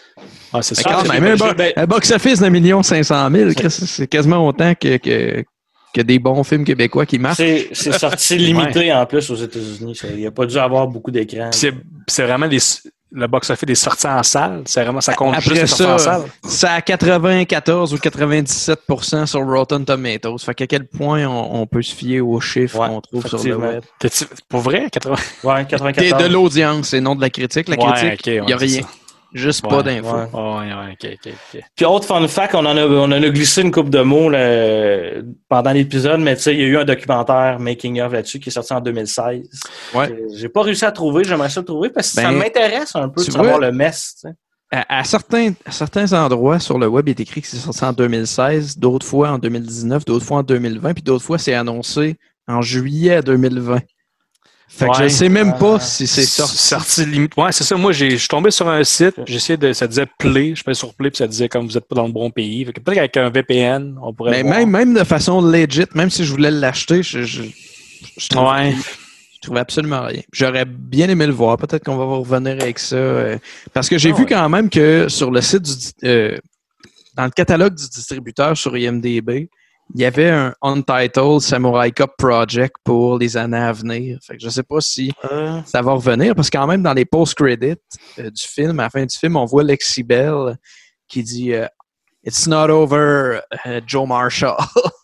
Ah, c'est ça. Quand même, un, bo- un box-office d'un million cinq cent mille, c'est quasiment autant que, que, que des bons films québécois qui marchent. C'est, c'est sorti limité ouais. en plus aux États-Unis. Ça. Il n'y a pas dû avoir beaucoup d'écrans. C'est, c'est vraiment des, le box-office des sorties en salle. C'est vraiment, ça compte Après juste ça, les sorties en salle. C'est à quatre-vingt-quatorze ou quatre-vingt-dix-sept pour cent sur Rotten Tomatoes. Fait qu'à quel point on, on peut se fier aux chiffres ouais, qu'on trouve sur le web. T'es-tu, pour vrai? quatre-vingts Ouais, quatre-vingt-quatorze. C'est de l'audience et non de la critique. La ouais, critique, il okay, ouais, n'y a rien. Ça. Juste ouais, pas d'infos. Ouais, ouais, ouais, ok, ok, ok. Puis autre fun fact, on en a, on en a glissé une couple de mots là, pendant l'épisode, mais tu sais, il y a eu un documentaire Making of là-dessus qui est sorti en deux mille seize. Ouais. J'ai pas réussi à trouver, j'aimerais ça le trouver parce que ben, ça m'intéresse un peu de vois, savoir le mess. Tu sais. À, à, certains, à certains endroits sur le web, il est écrit que c'est sorti en deux mille seize, d'autres fois en deux mille dix-neuf, d'autres fois en deux mille vingt, puis d'autres fois c'est annoncé en juillet deux mille vingt. Fait que ouais, je sais même pas euh, si c'est sorti. sorti limite. Ouais, c'est ça. Moi, j'ai, je suis tombé sur un site, j'ai essayé de, ça disait Play, je fais sur Play, puis ça disait comme vous êtes pas dans le bon pays. Fait que peut-être qu'avec un V P N, on pourrait. Mais voir. même, même de façon legit, même si je voulais l'acheter, je, je, je, trouvais, ouais. je trouvais absolument rien. J'aurais bien aimé le voir. Peut-être qu'on va revenir avec ça. Euh, parce que j'ai ah, vu ouais. quand même que sur le site du, euh, dans le catalogue du distributeur sur I M D B, il y avait un Untitled Samurai Cop Project pour les années à venir. Fait que je sais pas si euh... ça va revenir, parce que quand même, dans les post-credits euh, du film, à la fin du film, on voit Lexi Bell qui dit euh, « It's not over, uh, Joe Marshall ».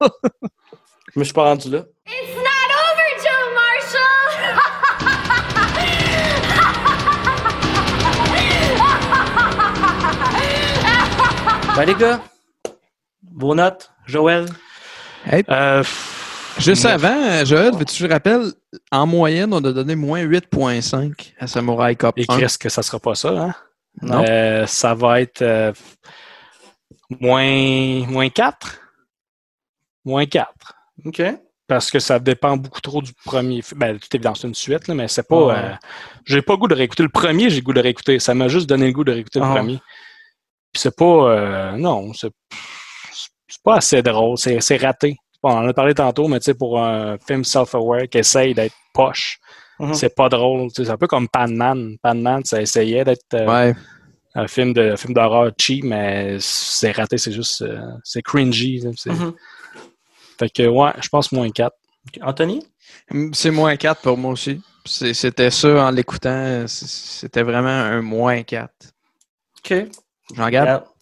Je me suis pas rendu là. « It's not over, Joe Marshall ». Ben les gars, vos notes, Joël? Hey, euh, juste moi. avant, Joël, veux-tu que je rappelle, en moyenne, on a donné moins huit virgule cinq à Samurai Cop un. Et qu'est-ce que ça sera pas ça, hein? Non. Euh, ça va être euh, moins, moins quatre. Moins quatre. OK. Parce que ça dépend beaucoup trop du premier film. Ben, tout évidemment, c'est une suite, là, mais c'est pas... Ouais. Euh, j'ai pas le goût de réécouter le premier, j'ai le goût de réécouter. Ça m'a juste donné le goût de réécouter oh. le premier. Puis c'est pas... Euh, non, c'est... C'est pas assez drôle, c'est, c'est raté. Bon, on en a parlé tantôt, mais tu sais, pour un film self-aware qui essaye d'être poche, mm-hmm. c'est pas drôle. C'est un peu comme Pan Man. Pan Man, ça essayait d'être euh, ouais. un film de un film d'horreur cheap, mais c'est raté, c'est juste euh, c'est cringy. C'est... Mm-hmm. Fait que ouais, je pense moins quatre. Anthony? C'est moins quatre pour moi aussi. C'est, c'était ça en l'écoutant, c'était vraiment un moins quatre. OK. J'en garde.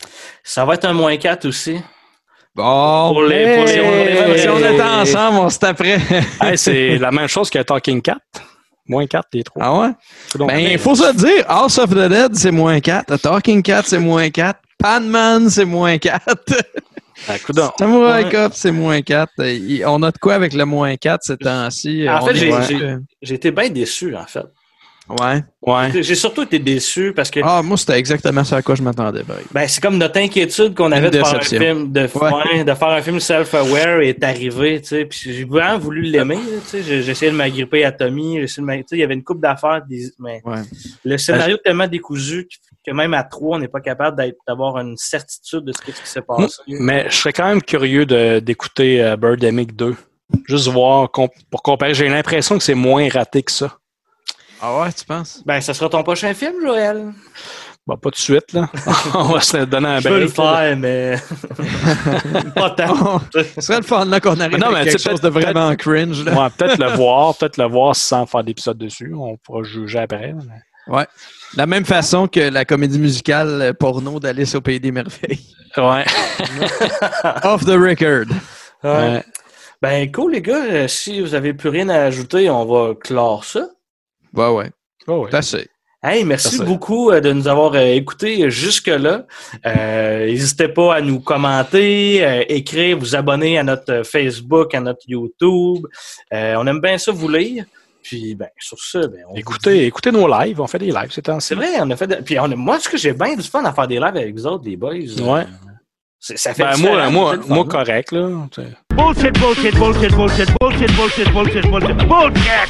Ça va être un moins quatre aussi. Bon, pour les, pour les, hey, les... si on était ensemble, on se taperait. Hey, c'est la même chose que Talking Cat. Moins quatre, les trois. Ah ouais? Donc, ben, il faut se dire, House of the Dead, c'est moins quatre. Talking Cat, c'est moins quatre. Pan-Man, c'est moins quatre. Ben, Samurai ouais. Cop, c'est moins quatre. On a de quoi avec le moins quatre ces temps-ci? En on fait, j'ai, est... j'ai, j'ai été bien déçu, en fait. Ouais. ouais. J'ai, j'ai surtout été déçu parce que... Ah, moi, c'était exactement ça à quoi je m'attendais. Ben, ben c'est comme notre inquiétude qu'on avait de faire un film, de, ouais. Ouais, de faire un film self-aware est arrivé, tu sais. Puis j'ai vraiment voulu l'aimer, tu sais. J'ai, j'ai essayé de m'agripper à Tommy, j'ai essayé de m'agripper, tu sais, il y avait une couple d'affaires, des, mais ouais. le scénario est tellement décousu que même à trois, on n'est pas capable d'être, d'avoir une certitude de ce qui s'est passé. Mais je serais quand même curieux de, d'écouter uh, Birdemic deux. Juste voir, comp- pour comparer. J'ai l'impression que c'est moins raté que ça. Ah ouais, tu penses? Ben, ça sera ton prochain film, Joël. Bon, pas tout de suite, là. On va se donner un break. Je veux le faire, mais... pas tant. Ce serait le fun, là, qu'on arrive non, avec quelque chose de vraiment cringe, là. Ouais, peut-être le voir, peut-être le voir sans faire d'épisode dessus. On pourra juger après. Mais... Ouais. De la même façon que la comédie musicale porno d'Alice au Pays des Merveilles. Ouais. Off the record. Ouais. Ouais. Ben, cool, les gars. Si vous avez plus rien à ajouter, on va clore ça. Ouais, ouais. Oh, ouais. C'est assez. Hey, merci beaucoup de nous avoir écoutés jusque-là. Euh, n'hésitez pas à nous commenter, euh, écrire, vous abonner à notre Facebook, à notre YouTube. Euh, on aime bien ça vous lire. Puis, ben, sur ça, ben, on écoutez, dit... écoutez nos lives. On fait des lives, c'est temps-ci. C'est vrai, on a fait. De... Puis, on a... moi, ce que j'ai bien du fun à faire des lives avec vous autres, les boys. Ouais. C'est, ça fait ben, moi, moi, moi, correct, là. T'sais. Bullshit, bullshit, bullshit, bullshit, bullshit, bullshit, bullshit, bullshit, bullshit!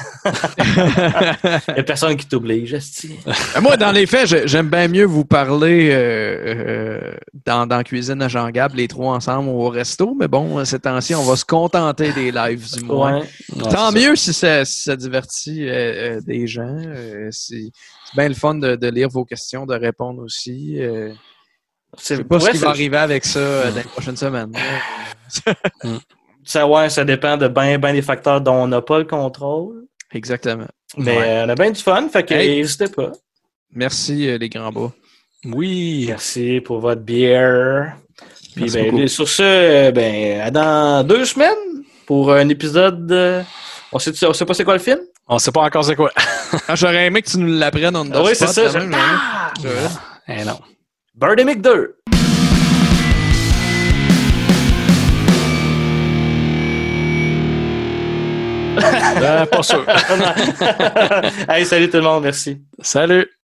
Il n'y a personne qui t'oblige, esti. Moi, dans les faits, j'aime bien mieux vous parler euh, euh, dans, dans Cuisine à Jean-Gab, les trois ensemble au resto, mais bon, ces temps-ci, on va se contenter des lives du moins. Ouais. Tant mieux si ça, si ça divertit euh, euh, des gens. Euh, c'est, c'est bien le fun de, de lire vos questions, de répondre aussi. Euh, Je ne sais pas ouais, ce qui va arriver avec ça euh, dans les prochaines semaines. ça, ouais, ça dépend de bien ben des facteurs dont on n'a pas le contrôle. Exactement. Mais ouais. euh, on a bien du fun, fait que hey. n'hésitez pas. Merci, euh, les grands bas. Oui. Merci pour votre bière. Puis ben, sur ce, ben, à dans deux semaines pour un épisode. Euh, on sait, on sait pas c'est quoi le film? On sait pas encore c'est quoi. ah, j'aurais aimé que tu nous l'apprennes en dedans. Oui, c'est ça. Je... Même, ah! Je... Eh non. Birdemic deux. euh, pas sûr. Hey, salut tout le monde, merci. Salut.